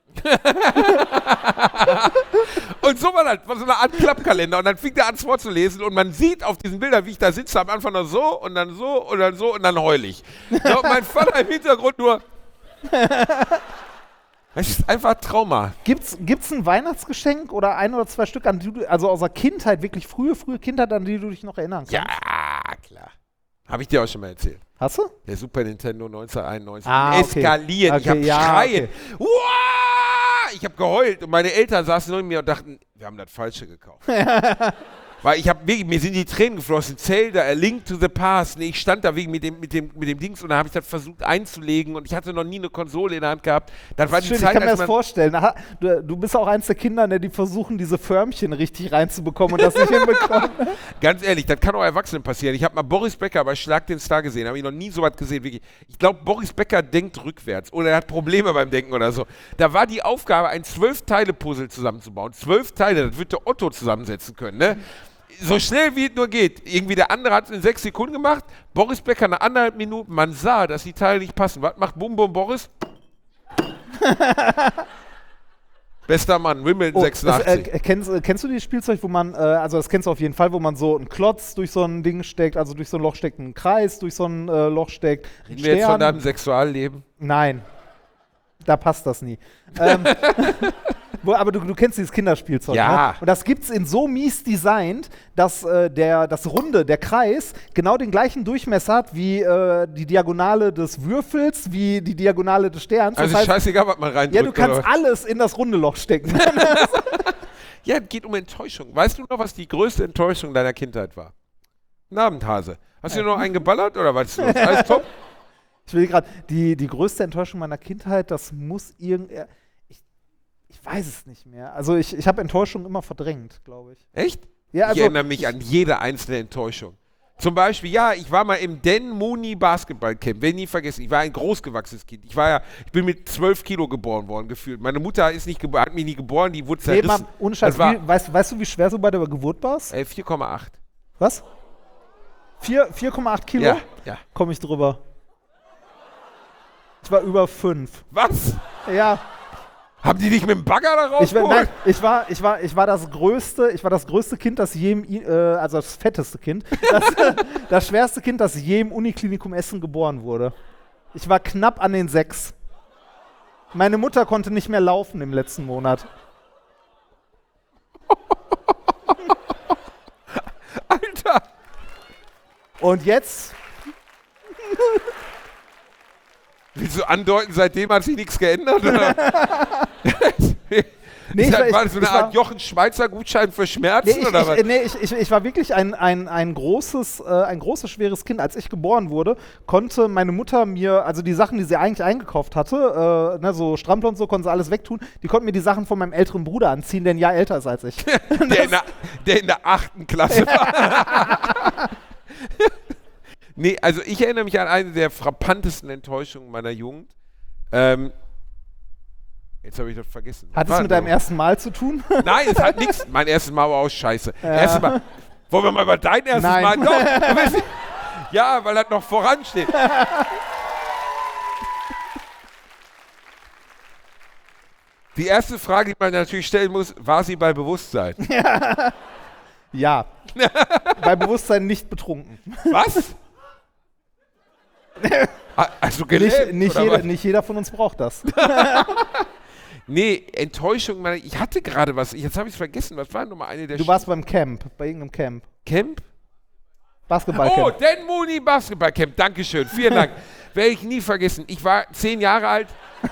Und so war das, war so eine Art Klappkalender. Und dann fing der an vorzulesen und man sieht auf diesen Bildern, wie ich da sitze, am Anfang noch so und dann so und dann so und dann heul ich. Ja, und mein Vater im Hintergrund nur. Das ist einfach Trauma. Gibt's, gibt's ein Weihnachtsgeschenk oder ein oder zwei Stück, an die du, also aus der Kindheit, wirklich frühe, frühe Kindheit, an die du dich noch erinnern kannst? Ja, klar. Habe ich dir auch schon mal erzählt. Hast du? Der Super Nintendo neunzehnhunderteinundneunzig. Ah, okay. Eskaliert. ich Okay, habe ja, Schreie. okay. Uah! Ich habe geheult. Und meine Eltern saßen neben mir und dachten, wir haben das Falsche gekauft. Weil ich habe wirklich, mir sind die Tränen geflossen. Zelda, A Link to the Past. Nee, ich stand da wegen mit dem, mit dem, mit dem Dings und dann habe ich das versucht einzulegen und ich hatte noch nie eine Konsole in der Hand gehabt. Das war die Schön, Zeit, ich kann mir als das man vorstellen. Aha, du, du bist auch eins der Kinder, ne, die versuchen, diese Förmchen richtig reinzubekommen und das nicht hinbekommen. Ganz ehrlich, das kann auch Erwachsenen passieren. Ich habe mal Boris Becker bei Schlag den Star gesehen, habe ich noch nie so was gesehen. Wirklich. Ich glaube, Boris Becker denkt rückwärts oder er hat Probleme beim Denken oder so. Da war die Aufgabe, ein Zwölf-Teile-Puzzle zusammenzubauen. Zwölf Teile, das wird der Otto zusammensetzen können. Ne? So schnell wie es nur geht. Irgendwie der andere hat es in sechs Sekunden gemacht, Boris Becker nach anderthalb Minuten. Man sah, dass die Teile nicht passen. Was macht Bum Bum Boris? Bester Mann, Wimbledon Oh, sechsundachtzig. das, äh, kennst, äh, kennst du dieses Spielzeug, wo man, äh, also das kennst du auf jeden Fall, wo man so einen Klotz durch so ein Ding steckt, also durch so ein Loch steckt, einen Kreis durch so ein äh, Loch steckt, einen Reden wir jetzt von Stern? deinem Sexualleben? Nein, da passt das nie. ähm, wo, aber du, du kennst dieses Kinderspielzeug, Ja. ne? Und das gibt's in so mies designt, dass äh, der, das Runde, der Kreis, genau den gleichen Durchmesser hat wie äh, die Diagonale des Würfels, wie die Diagonale des Sterns. Also das heißt, scheißegal, was man reindrückt. ja, du kannst oder? alles in das runde Loch stecken. Ja, es geht um Enttäuschung. Weißt du noch, was die größte Enttäuschung deiner Kindheit war? Ein Abendhase. Hast du dir noch einen geballert oder was ist los? Alles top? Ich will gerade, die, die größte Enttäuschung meiner Kindheit, das muss irgend. Ich, ich weiß es nicht mehr. Also ich, ich habe Enttäuschung immer verdrängt, glaube ich. Echt? Ja, also, ich erinnere mich an jede einzelne Enttäuschung. Zum Beispiel, ja, ich war mal im Den Mooney Basketballcamp. Werde nie vergessen. Ich war ein großgewachsenes Kind. Ich war ja, ich bin mit zwölf Kilo geboren worden, gefühlt. Meine Mutter ist nicht gebo- hat mich nie geboren, die wurde nee, zerrissen. Mann, ohne Scheiß, Das war wie, weißt, weißt du, wie schwer du bei der Geburt warst? äh, vier Komma acht. Was? vier Komma acht Kilo? Ja, ja. Komme ich drüber. Ich war über fünf. Was? Ja. Haben die dich mit dem Bagger da Ich war, rausgeholt? nein, ich war, ich war, ich war das größte, ich war das größte Kind, das je im, I- äh, also das fetteste Kind, das, das schwerste Kind, das je im Uniklinikum Essen geboren wurde. Ich war knapp an den sechs. Meine Mutter konnte nicht mehr laufen im letzten Monat. Alter! Und jetzt? Willst du andeuten, seitdem hat sich nichts geändert? Oder? Nee, Ist ich das, war- war ich- das so eine ich Art war- Jochen Schweizer Gutschein für Schmerzen Nee, ich, oder was? ich, nee, ich, ich, ich war wirklich ein, ein, ein, großes, äh, ein großes, schweres Kind. Als ich geboren wurde, konnte meine Mutter mir, also die Sachen, die sie eigentlich eingekauft hatte, äh, ne, so Strampler und so, konnte sie alles wegtun, die konnte mir die Sachen von meinem älteren Bruder anziehen, der ein Jahr älter ist als ich. Der in, der, der in der achten Klasse war. Nee, also ich erinnere mich an eine der frappantesten Enttäuschungen meiner Jugend. Ähm, jetzt habe ich das vergessen. Hat es War mit deinem noch- ersten Mal zu tun? Nein, es hat nichts. Mein erstes Mal war auch scheiße. Erstes Mal. Wollen wir mal über dein erstes Nein. Mal? Doch, du willst- ja, weil das noch voransteht. Die erste Frage, die man natürlich stellen muss, war sie bei Bewusstsein? Ja. Bei Bewusstsein nicht betrunken. Was? Ah, also gelähmt, Nicht, nicht, oder jeder, was? nicht jeder von uns braucht das. Nee, Enttäuschung, meine, ich hatte gerade was, jetzt habe ich es vergessen, was war nochmal eine der Du warst beim Camp, bei irgendeinem Camp. Camp? Basketballcamp. Oh, Dan Mooney Basketballcamp, Dankeschön, vielen Dank. Werde ich nie vergessen. Ich war zehn Jahre alt.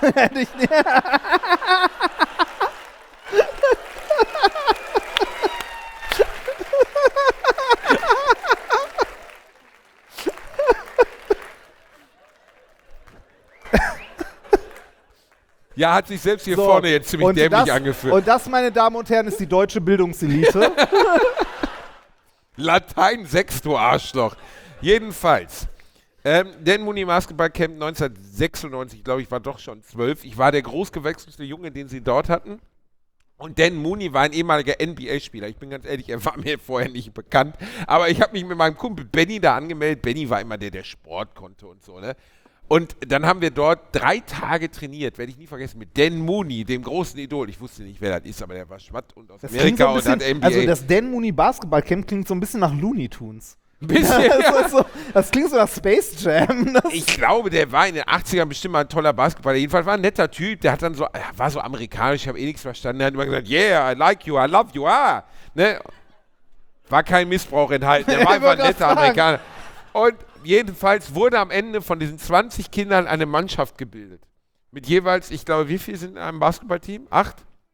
Ja, hat sich selbst hier So, vorne jetzt ziemlich und dämlich das, angefühlt. Und das, meine Damen und Herren, ist die deutsche Bildungselite. Latein sechs, du Arschloch. Jedenfalls. Ähm, Dan Mooney Basketballcamp neunzehnhundertsechsundneunzig, glaube ich, war doch schon zwölf. Ich war der großgewachsenste Junge, den sie dort hatten. Und Dan Mooney war ein ehemaliger N B A-Spieler. Ich bin ganz ehrlich, er war mir vorher nicht bekannt. Aber ich habe mich mit meinem Kumpel Benny da angemeldet. Benny war immer der, der Sport konnte und so, ne? Und dann haben wir dort drei Tage trainiert, werde ich nie vergessen, mit Dan Mooney, dem großen Idol. Ich wusste nicht, wer das ist, aber der war Schwatt und aus Das Amerika klingt so ein und bisschen, hat N B A. also das Dan Mooney Basketballcamp klingt so ein bisschen nach Looney Tunes. Ein bisschen, das, ja. ist so, das klingt so nach Space Jam. Das Ich glaube, der war in den achtzigern bestimmt mal ein toller Basketballer. Jedenfalls war ein netter Typ, der hat dann so, er war so amerikanisch, ich habe eh nichts verstanden. Er hat immer gesagt, yeah, I like you, I love you, ah. Ne? War kein Missbrauch enthalten, der war einfach ein netter Amerikaner. Und jedenfalls wurde am Ende von diesen zwanzig Kindern eine Mannschaft gebildet. Mit jeweils, ich glaube, wie viele sind in einem Basketballteam? Acht?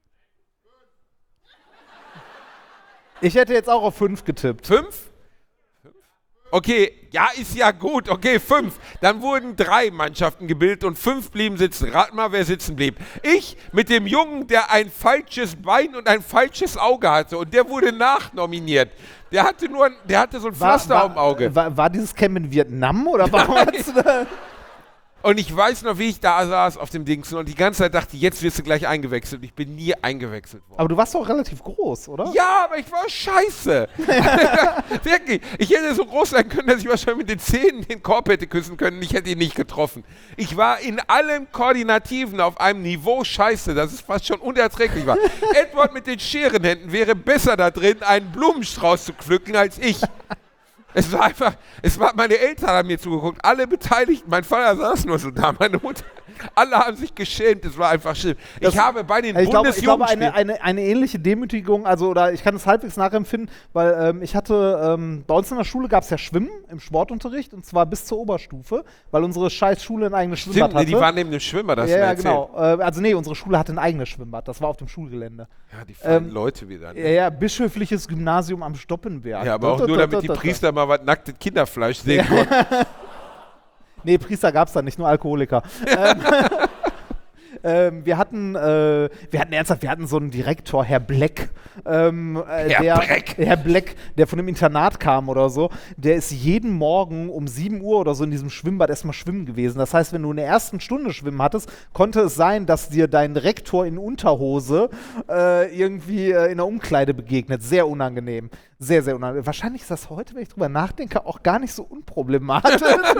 Ich hätte jetzt auch auf fünf getippt. Fünf? Okay, ja, ist ja gut. Okay, fünf. Dann wurden drei Mannschaften gebildet und fünf blieben sitzen. Rat mal, wer sitzen blieb. Ich mit dem Jungen, der ein falsches Bein und ein falsches Auge hatte. Und der wurde nachnominiert. Der hatte nur, ein, der hatte so ein Pflaster auf dem Auge. War, war dieses Camp in Vietnam oder warum hast du da? Und ich weiß noch, wie ich da saß auf dem Dings und die ganze Zeit dachte, jetzt wirst du gleich eingewechselt. Ich bin nie eingewechselt worden. Aber du warst doch relativ groß, oder? Ja, aber ich war scheiße. Wirklich. Ich hätte so groß sein können, dass ich wahrscheinlich mit den Zähnen den Korb hätte küssen können. Ich hätte ihn nicht getroffen. Ich war in allen Koordinativen auf einem Niveau scheiße, dass es fast schon unerträglich war. Edward mit den Scherenhänden wäre besser da drin, einen Blumenstrauß zu pflücken, als ich. Es war einfach, es war, meine Eltern haben mir zugeguckt, alle Beteiligten, mein Vater saß nur so da, meine Mutter, alle haben sich geschämt, es war einfach schlimm. Das, ich habe bei den ich glaube, ich glaube Bundesjugendspielen... eine, eine, eine ähnliche Demütigung, also oder ich kann es halbwegs nachempfinden, weil ähm, ich hatte, ähm, bei uns in der Schule gab es ja Schwimmen im Sportunterricht und zwar bis zur Oberstufe, weil unsere scheiß Schule ein eigenes Schwimmbad Stimmt, nee, hatte. die waren neben dem Schwimmbad, das ja, hast du ja, mir erzählt. genau. Äh, also nee, unsere Schule hatte ein eigenes Schwimmbad, das war auf dem Schulgelände. Ja, die feinen Ähm, Leute wieder. Ne? Ja, ja, bischöfliches Gymnasium am Stoppenberg. Ja, aber auch nur, damit die Priester mal was nacktes Kinderfleisch sehen konnten. Nee, Priester gab's da nicht, nur Alkoholiker. ähm, ähm, wir hatten, äh, wir hatten ernsthaft, wir hatten so einen Direktor, Herr Black. Ähm, äh, Herr der, Black. Herr Black, der von dem Internat kam oder so. Der ist jeden Morgen um sieben Uhr oder so in diesem Schwimmbad erstmal schwimmen gewesen. Das heißt, wenn du in der ersten Stunde schwimmen hattest, konnte es sein, dass dir dein Rektor in Unterhose äh, irgendwie äh, in der Umkleide begegnet. Sehr unangenehm. Sehr, sehr unangenehm. Wahrscheinlich ist das heute, wenn ich drüber nachdenke, auch gar nicht so unproblematisch.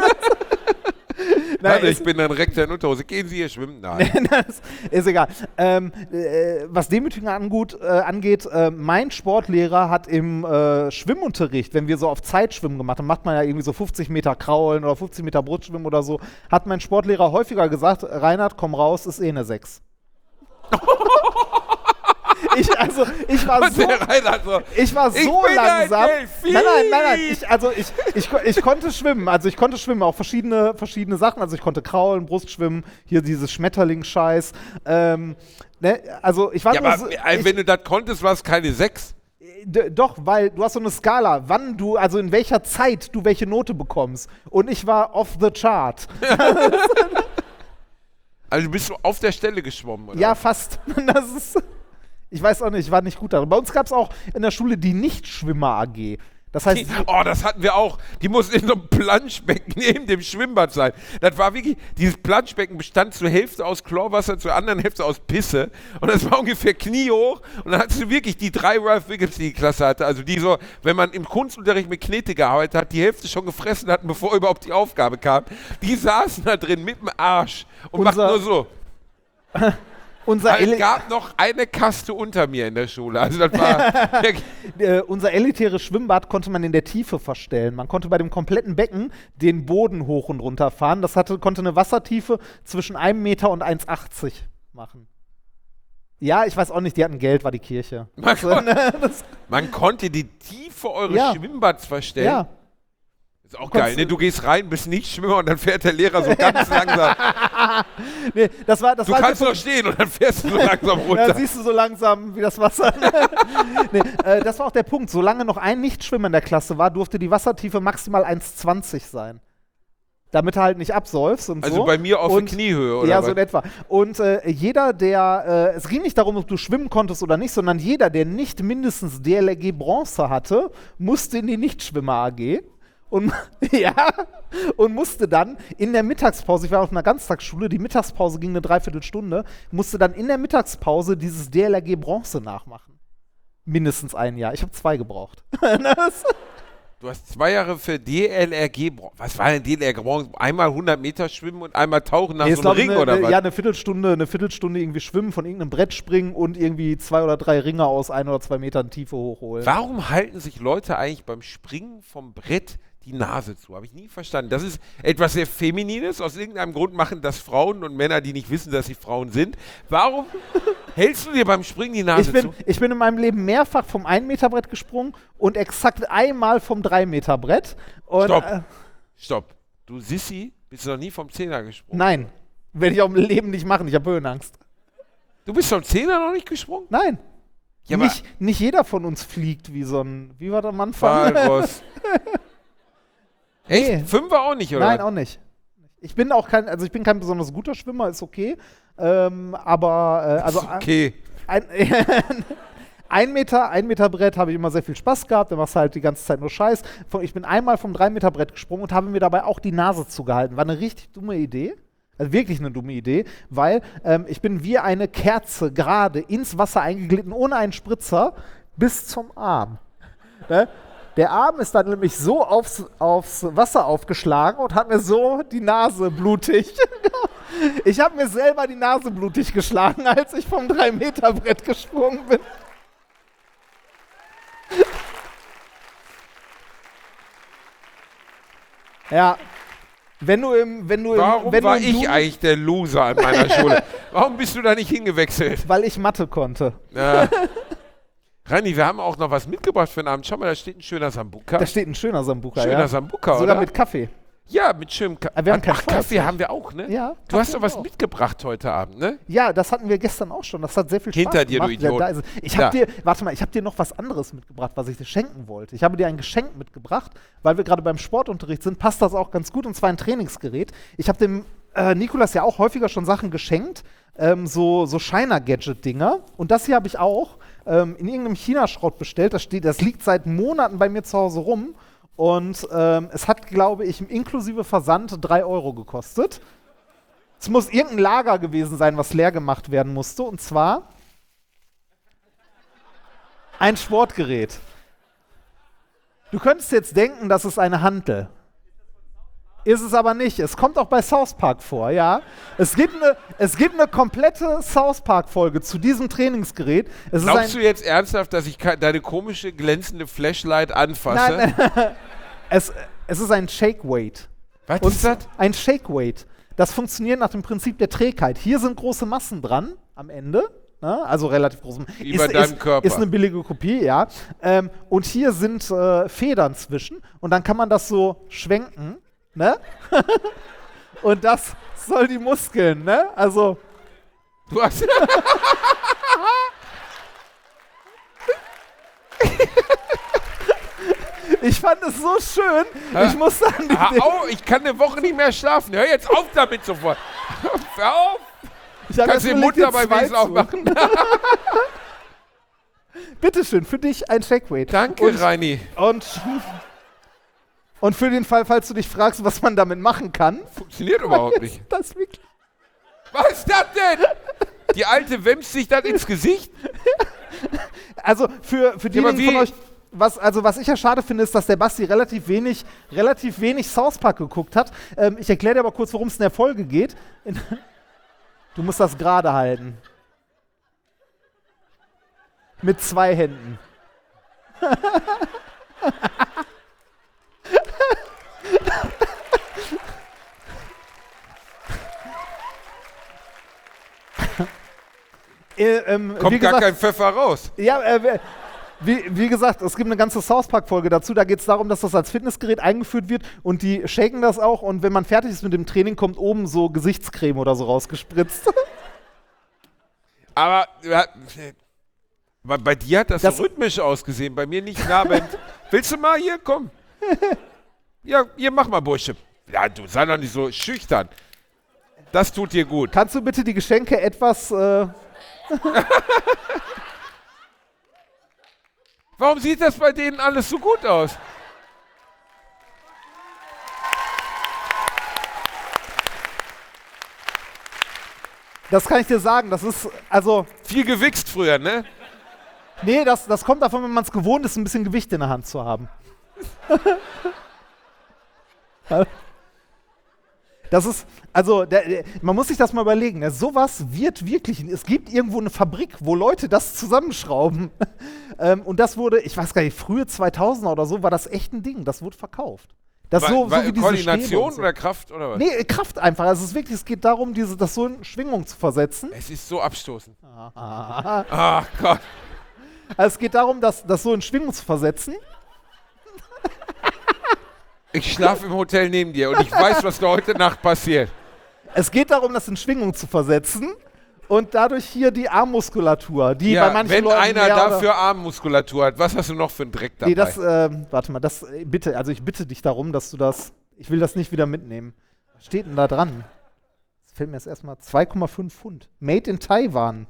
Nein, Nein, ich bin ein Rektor in Unterhose. Gehen Sie hier schwimmen? Nein. Das ist egal. Ähm, äh, was Demütigung angut, äh, angeht, äh, mein Sportlehrer hat im äh, Schwimmunterricht, wenn wir so auf Zeitschwimmen gemacht haben, macht man ja irgendwie so fünfzig Meter Kraulen oder fünfzig Meter Brustschwimmen oder so, hat mein Sportlehrer häufiger gesagt, Reinhard, komm raus, ist eh eine sechs. Ich, also, ich war Und so, der Reinhard so, ich war so ich bin langsam. ein Delfin. Nein, nein, nein, nein. Ich, also ich, ich, ich konnte schwimmen. Also ich konnte schwimmen, auch verschiedene, verschiedene Sachen. Also ich konnte kraulen, Brustschwimmen, hier dieses Schmetterling-Scheiß. Ähm, ne? Also ich war Ja, nur aber so, äh, ich, wenn du das konntest, war es keine sechs. d- doch, weil du hast so eine Skala, wann du, also in welcher Zeit du welche Note bekommst. Und ich war off the chart. Also du bist so auf der Stelle geschwommen, oder? Ja, fast. Das ist, ich weiß auch nicht, ich war nicht gut darin. Bei uns gab es auch in der Schule die Nicht-Schwimmer-A G. Das heißt, Die, oh, das hatten wir auch. Die mussten in so einem Planschbecken neben dem Schwimmbad sein. Das war wirklich, dieses Planschbecken bestand zur Hälfte aus Chlorwasser, zur anderen Hälfte aus Pisse. Und das war ungefähr kniehoch. Und dann hattest du wirklich die drei Ralph Wiggums, die die Klasse hatte. Also die so, wenn man im Kunstunterricht mit Knete gearbeitet hat, die Hälfte schon gefressen hatten, bevor überhaupt die Aufgabe kam. Die saßen da drin mit dem Arsch und Unser- machten nur so. unser, Also, es Ele gab noch eine Kaste unter mir in der Schule. Also das war... äh, unser elitäres Schwimmbad konnte man in der Tiefe verstellen. Man konnte bei dem kompletten Becken den Boden hoch und runter fahren. Das hatte, konnte eine Wassertiefe zwischen einem Meter und eins achtzig machen. Ja, ich weiß auch nicht, die hatten Geld, war die Kirche. Man, Also, kon ne, das, man konnte die Tiefe eures Ja. Schwimmbads verstellen. ja. Ist auch Du geil, konntest- ne? Du gehst rein, bist nicht Schwimmer und dann fährt der Lehrer so ganz langsam. Nee, das war, das Du war kannst der noch stehen und dann fährst du so langsam Ja, runter. siehst du so langsam wie das Wasser. nee, äh, das war auch der Punkt. Solange noch ein Nichtschwimmer in der Klasse war, durfte die Wassertiefe maximal eins zwanzig sein. Damit er halt nicht absäufst und Also so. bei mir auf und, der Kniehöhe, oder Ja, was? so in etwa. Und äh, jeder, der, äh, es ging nicht darum, ob du schwimmen konntest oder nicht, sondern jeder, der nicht mindestens D L R G Bronze hatte, musste in die Nichtschwimmer-A G. und, ja, und musste dann in der Mittagspause, ich war auf einer Ganztagsschule, die Mittagspause ging eine Dreiviertelstunde, musste dann in der Mittagspause dieses D L R G Bronze nachmachen. Mindestens ein Jahr. Ich habe zwei gebraucht. Du hast zwei Jahre für D L R G, was war denn D L R G? Einmal hundert Meter schwimmen und einmal tauchen nach Nee, so einem Ring eine, oder eine, was? Ja, eine Viertelstunde, eine Viertelstunde irgendwie schwimmen, von irgendeinem Brett springen und irgendwie zwei oder drei Ringe aus ein oder zwei Metern Tiefe hochholen. Warum halten sich Leute eigentlich beim Springen vom Brett die Nase zu? Habe ich nie verstanden. Das ist etwas sehr Feminines. Aus irgendeinem Grund machen das Frauen und Männer, die nicht wissen, dass sie Frauen sind. Warum hältst du dir beim Springen die Nase Ich bin, zu? ich bin in meinem Leben mehrfach vom ein Meter Brett gesprungen und exakt einmal vom drei Meter Brett. Und, Stopp. Äh, Stopp. Du Sissi, bist du noch nie vom Zehner gesprungen? nein, werde ich auch im Leben nicht machen. Ich habe Höhenangst. Du bist vom Zehner noch nicht gesprungen? Nein. Ja, nicht, nicht jeder von uns fliegt wie so ein, wie war der Mann von? Walross. Echt? Nee. Fünfer auch nicht, oder? Nein, auch nicht. Ich bin auch kein, also ich bin kein besonders guter Schwimmer, ist okay. Ähm, aber, äh, also Ist okay. ein, ein Meter, ein Meter Brett habe ich immer sehr viel Spaß gehabt, da machst du halt die ganze Zeit nur Scheiß. Ich bin einmal vom drei Meter Brett gesprungen und habe mir dabei auch die Nase zugehalten. War eine richtig dumme Idee. Also wirklich eine dumme Idee, weil ähm, ich bin wie eine Kerze gerade ins Wasser eingeglitten, ohne einen Spritzer, bis zum Arm. Ne? Der Arm ist dann nämlich so aufs, aufs Wasser aufgeschlagen und hat mir so die Nase blutig. Ich habe mir selber die Nase blutig geschlagen, als ich vom drei Meter Brett gesprungen bin. Ja. Wenn du im, wenn du im, Warum wenn war du im ich Blut- eigentlich der Loser an meiner Schule? Warum bist du da nicht hingewechselt? Weil ich Mathe konnte. Ja. Rani, wir haben auch noch was mitgebracht für den Abend. Schau mal, da steht ein schöner Sambuka. Da steht ein schöner Sambuka, Schöner ja. Sambuka, Sogar oder? mit Kaffee. Ja, mit schönem Kaffee. Aber wir haben kein Ach, Kaffee Feuerzeug. haben wir auch, ne? Ja, Du Kaffee hast doch was haben wir auch. mitgebracht heute Abend, ne? Ja, das hatten wir gestern auch schon. Das hat sehr viel Spaß Hinter dir, du gemacht. Ja, Idiot. da ist es. Ich Da. hab dir, warte mal, ich habe dir noch was anderes mitgebracht, was ich dir schenken wollte. Ich habe dir ein Geschenk mitgebracht, weil wir gerade beim Sportunterricht sind, passt das auch ganz gut, und zwar ein Trainingsgerät. Ich habe dem äh, Nikolas ja auch häufiger schon Sachen geschenkt, ähm, so, so Shiner-Gadget-Dinger. Und das hier habe ich auch ähm, in irgendeinem China-Schrott bestellt. Das, steht, das liegt seit Monaten bei mir zu Hause rum. Und ähm, es hat, glaube ich, inklusive Versand drei Euro gekostet. Es muss irgendein Lager gewesen sein, was leer gemacht werden musste. Und zwar ein Sportgerät. Du könntest jetzt denken, das ist eine Hantel. Ist es aber nicht. Es kommt auch bei South Park vor, ja. Es gibt eine, es gibt eine komplette South Park-Folge zu diesem Trainingsgerät. Es ist ein, Glaubst du jetzt ernsthaft, dass ich ke- deine komische, glänzende Flashlight anfasse? Nein, nein. Es, es ist ein Shake-Weight. Was Und ist das? ein Shake-Weight. Das funktioniert nach dem Prinzip der Trägheit. Hier sind große Massen dran am Ende. Ne? Also relativ große. Wie bei ist, deinem ist, Körper. Ist eine billige Kopie, ja. Ähm, und hier sind äh, Federn zwischen. Und dann kann man das so schwenken. Ne? Und das soll die Muskeln, ne? Also. Du hast Ich fand es so schön. Ja. Ich muss sagen, die, Hör auf, ich kann eine Woche nicht mehr schlafen. Hör jetzt auf damit sofort. Hör auf. ich hab Kannst jetzt den Mund überlegt, dabei dir zwei wenigstens zu- aufmachen. Bitteschön, für dich ein Shake-Weight. Danke, Und- Reini. Und, und für den Fall, falls du dich fragst, was man damit machen kann. Funktioniert überhaupt nicht. Das ist wirklich. Was ist das denn? Die Alte wämst sich das ins Gesicht? Also für, für Ja, aber diejenigen von wie- euch, was, also was ich ja schade finde, ist, dass der Basti relativ wenig, relativ wenig South Park geguckt hat. Ähm, ich erkläre dir aber kurz, worum es in der Folge geht. In, du musst das gerade halten. Mit zwei Händen. Äh, ähm, Kommt wie gar gesagt, kein Pfeffer raus. Ja, äh, wie, wie gesagt, es gibt eine ganze South Park-Folge dazu. Da geht es darum, dass das als Fitnessgerät eingeführt wird und die shaken das auch. Und wenn man fertig ist mit dem Training, kommt oben so Gesichtscreme oder so rausgespritzt. Aber ja, bei, bei dir hat das, Das- so rhythmisch ausgesehen, bei mir nicht nabend. Willst du mal hier? Komm. Ja, hier, mach mal, Bursche. Ja, du sei doch nicht so schüchtern. Das tut dir gut. Kannst du bitte die Geschenke etwas. Äh, Warum sieht das bei denen alles so gut aus? Das kann ich dir sagen, das ist, also... Viel gewichst früher, ne? Nee, das, das kommt davon, wenn man es gewohnt ist, ein bisschen Gewicht in der Hand zu haben. Das ist, also, der, der, man muss sich das mal überlegen. Ne? Sowas wird wirklich, es gibt irgendwo eine Fabrik, wo Leute das zusammenschrauben. ähm, und das wurde, ich weiß gar nicht, frühe zweitausender oder so, war das echt ein Ding. Das wurde verkauft. Das war, so, war so wie diese Koordination so. oder Kraft oder was? Nee, Kraft einfach. Also es ist wirklich, es geht darum, diese, das so in Schwingung zu versetzen. Es ist so abstoßend. Ah. Ach Gott. Also es geht darum, das, das so in Schwingung zu versetzen. Ich schlafe im Hotel neben dir und ich weiß, was da heute Nacht passiert. Es geht darum, das in Schwingung zu versetzen und dadurch hier die Armmuskulatur, die Ja, bei manchen wenn Leuten einer mehr dafür Armmuskulatur hat, was hast du noch für einen Dreck dabei? Nee, das, äh, warte mal, das, äh, bitte, also ich bitte dich darum, dass du das, ich will das nicht wieder mitnehmen. Was steht denn da dran? Das fällt mir jetzt erstmal zwei Komma fünf Pfund. Made in Taiwan.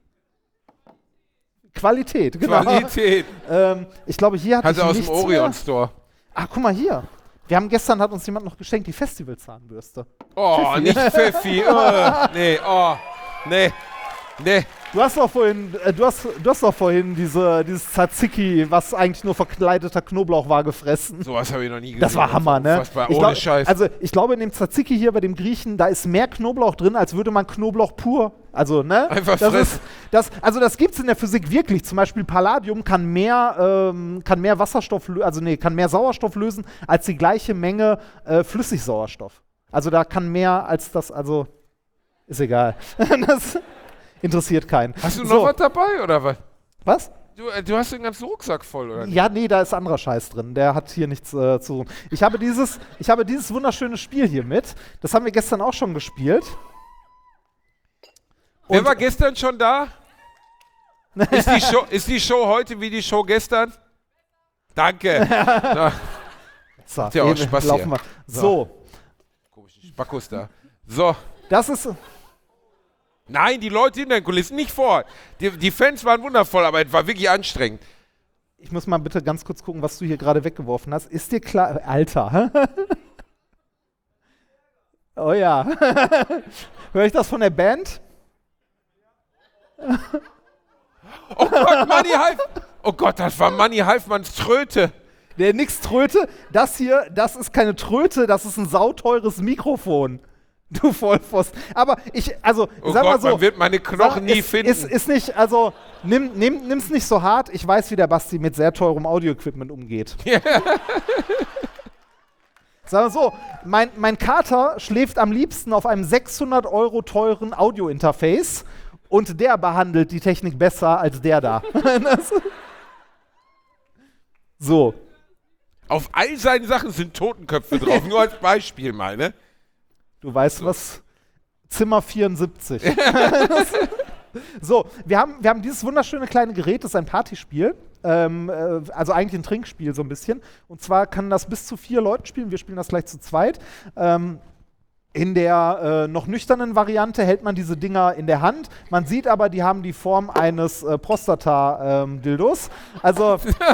Qualität, genau. Qualität. Ähm, ich glaube, hier hat Also ich aus dem nichts Orion mehr. Store. Ach, guck mal hier. Wir haben gestern, hat uns jemand noch geschenkt, die Festivalzahnbürste. Oh, Pfeffi. nicht Pfeffi. Oh, nee, oh, nee, nee. Du hast doch vorhin, äh, du hast, du hast doch vorhin diese, dieses Tzatziki, was eigentlich nur verkleideter Knoblauch war, gefressen. Sowas habe ich noch nie gesehen. Das war Hammer, ne? Unfassbar. Ich Ohne glaub, Scheiß. Also ich glaube, in dem Tzatziki hier bei dem Griechen, da ist mehr Knoblauch drin, als würde man Knoblauch pur, also, ne? Einfach das fressen. ist, das, Also das gibt's in der Physik wirklich. Zum Beispiel Palladium kann mehr, ähm, kann mehr Wasserstoff, lö- also nee, kann mehr Sauerstoff lösen, als die gleiche Menge äh, Flüssigsauerstoff. Also da kann mehr als das, also ist egal. Das interessiert keinen. Hast du noch So, was dabei oder was? Was? Du, äh, du hast den ganzen Rucksack voll, oder? Ja, nee, da ist anderer Scheiß drin. Der hat hier nichts äh, zu tun. Ich habe dieses, ich habe dieses wunderschöne Spiel hier mit. Das haben wir gestern auch schon gespielt. Wer Und- war gestern schon da? ist, die Show, ist die Show heute wie die Show gestern? Danke. Na, So, ja auch eben Spaß laufen hier. wir. So, komischen Spackos da. So. das ist. Nein, die Leute in den Kulissen nicht vor. Die, die Fans waren wundervoll, aber es war wirklich anstrengend. Ich muss mal bitte ganz kurz gucken, was du hier gerade weggeworfen hast. Ist dir klar. Alter. Oh ja. Höre ich das von der Band? Oh Gott, Manni Half. Oh Gott, das war Manni Halfmanns Tröte. Der nix Tröte. Das hier, das ist keine Tröte, das ist ein sauteures Mikrofon. Du Vollpfosten. Aber ich, also, Oh sag Gott, mal so. man wird meine Knochen nie ist, finden. Ist, ist nicht, also, nimm, nimm, nimm's nicht so hart. Ich weiß, wie der Basti mit sehr teurem Audio-Equipment umgeht. Sag mal so, mein, mein Kater schläft am liebsten auf einem sechshundert Euro teuren Audio-Interface und der behandelt die Technik besser als der da. Das, so. Auf all seinen Sachen sind Totenköpfe drauf, nur als Beispiel mal, ne? Du weißt was? Zimmer vierundsiebzig. So, wir haben, wir haben dieses wunderschöne kleine Gerät, das ist ein Partyspiel. Ähm, äh, also eigentlich ein Trinkspiel so ein bisschen. Und zwar kann das bis zu vier Leuten spielen. Wir spielen das gleich zu zweit. Ähm, in der äh, noch nüchternen Variante hält man diese Dinger in der Hand. Man sieht aber, die haben die Form eines äh, Prostata-Dildos. Also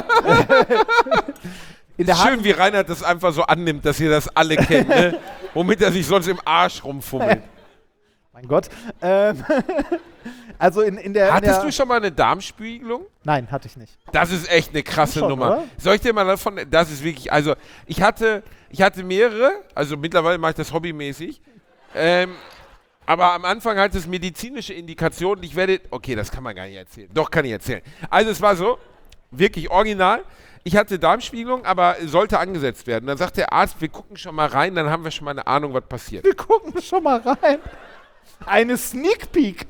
in der Schön, Hand. wie Reinhard das einfach so annimmt, dass ihr das alle kennt, ne? Womit er sich sonst im Arsch rumfummelt. Mein Gott. Ähm, also in, in der. in Hattest der, du schon mal eine Darmspiegelung? Nein, hatte ich nicht. Das ist echt eine krasse Schon, Nummer. oder? Soll ich dir mal davon, das ist wirklich, also ich hatte, ich hatte mehrere, also mittlerweile mache ich das hobbymäßig, ähm, aber am Anfang hatte es medizinische Indikationen, ich werde, okay, das kann man gar nicht erzählen, doch kann ich erzählen. Also es war so, wirklich original, ich hatte Darmspiegelung, aber sollte angesetzt werden. Dann sagt der Arzt, wir gucken schon mal rein, dann haben wir schon mal eine Ahnung, was passiert. Wir gucken schon mal rein. Eine Sneak Peek.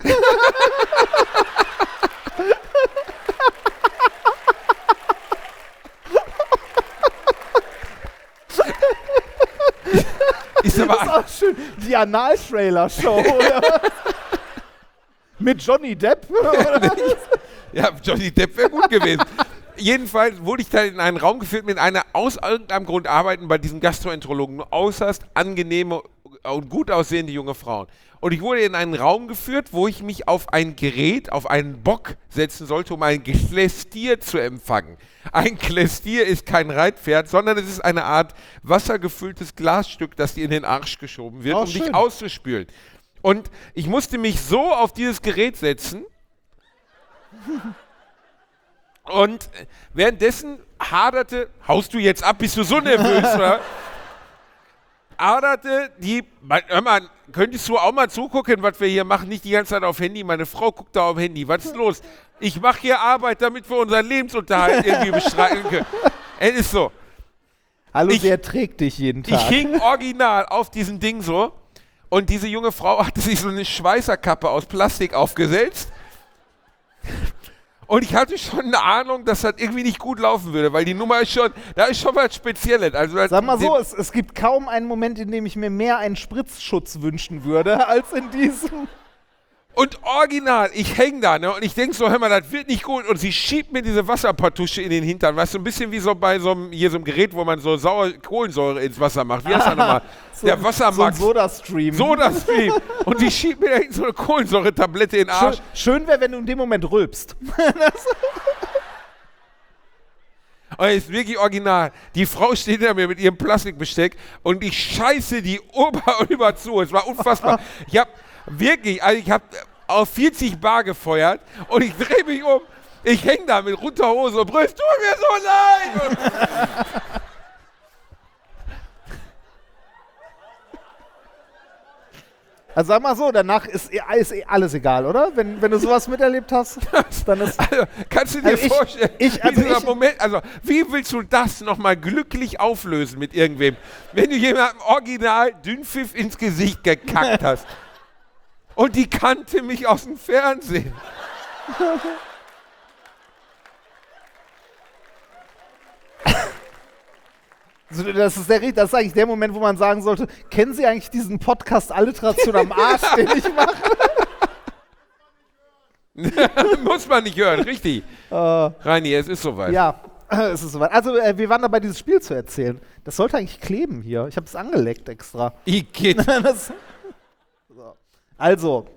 Ist aber Das ist auch schön. Die Anal-Trailer-Show. oder was? Mit Johnny Depp. Oder? Ja, Johnny Depp wäre gut gewesen. Jedenfalls wurde ich dann in einen Raum geführt mit einer, aus irgendeinem Grund arbeiten bei diesen Gastroenterologen, nur äußerst angenehme und gut aussehende junge Frauen. Und ich wurde in einen Raum geführt, wo ich mich auf ein Gerät, auf einen Bock setzen sollte, um ein Klestier zu empfangen. Ein Klestier ist kein Reitpferd, sondern es ist eine Art wassergefülltes Glasstück, das dir in den Arsch geschoben wird, Oh, um schön. dich auszuspülen. Und ich musste mich so auf dieses Gerät setzen. Und währenddessen haderte, haust du jetzt ab, bist du so nervös, oder? Haderte die, hör mal, könntest du auch mal zugucken, was wir hier machen, nicht die ganze Zeit auf Handy, meine Frau guckt da auf Handy, was ist los? Ich mache hier Arbeit, damit wir unseren Lebensunterhalt irgendwie bestreiten können. Es ist so. Hallo, ich, sie erträgt dich jeden Tag. Ich hing original auf diesem Ding so und diese junge Frau hatte sich so eine Schweißerkappe aus Plastik aufgesetzt. Und ich hatte schon eine Ahnung, dass das irgendwie nicht gut laufen würde, weil die Nummer ist schon, da ist schon was Spezielles. Also Sag mal so, es, es gibt kaum einen Moment, in dem ich mir mehr einen Spritzschutz wünschen würde, als in diesem. Und original, ich häng da, ne, und ich denk so, hör mal, das wird nicht gut. Und sie schiebt mir diese Wasserpartusche in den Hintern, weißt du, ein bisschen wie so bei so einem, hier so einem Gerät, wo man so sauer Kohlensäure ins Wasser macht. Wie heißt das nochmal? So, Der Wassermax. So ein Soda-Stream. Soda-Stream. Und sie schiebt mir da hinten so eine Kohlensäure-Tablette in den Arsch. Schön, schön wäre, wenn du in dem Moment rülpst. Und ist wirklich original. Die Frau steht hinter mir mit ihrem Plastikbesteck und ich scheiße die Ober und über zu. Es war unfassbar. Ich hab wirklich, also ich hab auf vierzig Bar gefeuert und ich drehe mich um. Ich häng da mit runter Hose und brüll, es tut mir so leid. Also sag mal so, danach ist, ist eh alles egal, oder? Wenn, wenn du sowas miterlebt hast, dann ist... Also, kannst du dir Also ich- vorstellen, ich- also dieser ich- Moment, also wie willst du das nochmal glücklich auflösen mit irgendwem, wenn du jemandem original Dünnpfiff ins Gesicht gekackt hast und die kannte mich aus dem Fernsehen. So, das, ist der, das ist eigentlich der Moment, wo man sagen sollte, kennen Sie eigentlich diesen Podcast Alliteration am Arsch, den ich mache? Muss man nicht hören, richtig. Äh, Reini, es ist soweit. ja, es ist soweit. Also äh, wir waren dabei, dieses Spiel zu erzählen. Das sollte eigentlich kleben hier. Ich habe es angeleckt extra. Igitt. das, so. Also,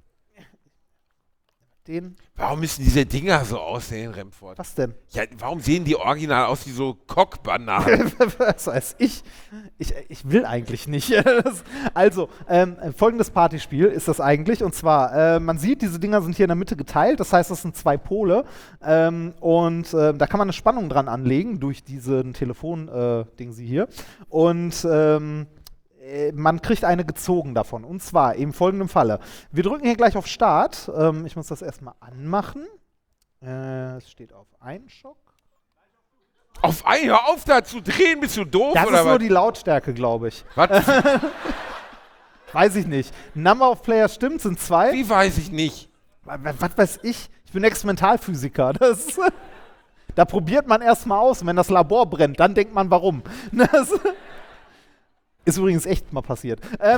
den, Warum müssen diese Dinger so aussehen, Remford? was denn? Ja, warum sehen die original aus wie so Kockbananen? Was weiß ich? Ich, ich will eigentlich nicht. Das, also, ähm, folgendes Partyspiel ist das eigentlich. Und zwar, äh, man sieht, diese Dinger sind hier in der Mitte geteilt. Das heißt, das sind zwei Pole. Ähm, und äh, da kann man eine Spannung dran anlegen durch diesen Telefon-Ding sie hier. Und ähm, äh, man kriegt eine gezogen davon. Und zwar im folgenden Falle. Wir drücken hier gleich auf Start. Ähm, ich muss das erstmal anmachen. Äh, es steht auf Einschock. Auf ein, hör auf da zu drehen, bist du doof Das oder ist nur was? die Lautstärke, glaube ich. Was? Weiß ich nicht. Number of Players stimmt, sind zwei. Wie weiß ich nicht? Was, was weiß ich? Ich bin Experimentalphysiker. Das, da probiert man erstmal aus. Und wenn das Labor brennt, dann denkt man, warum. Das ist übrigens echt mal passiert. Ähm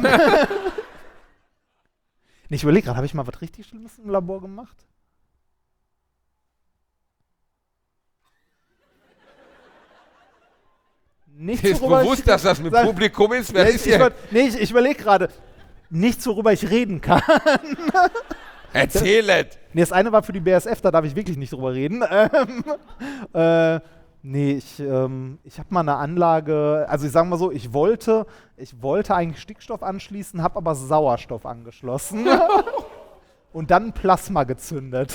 ich überlege gerade, habe ich mal was richtig Schlimmes im Labor gemacht? Nichts, Dir ist worüber bewusst, ich- dass das mit Sag- Publikum ist? Wer Ja, ist ich, ich, hier? würd- nee, ich, ich überlege gerade. Nichts, worüber ich reden kann. Erzähl es. Nee, das eine war für die B S F, da darf ich wirklich nicht drüber reden. Ähm, äh, nee, ich, ähm, ich habe mal eine Anlage, also ich sage mal so, ich wollte, ich wollte eigentlich Stickstoff anschließen, habe aber Sauerstoff angeschlossen und dann Plasma gezündet.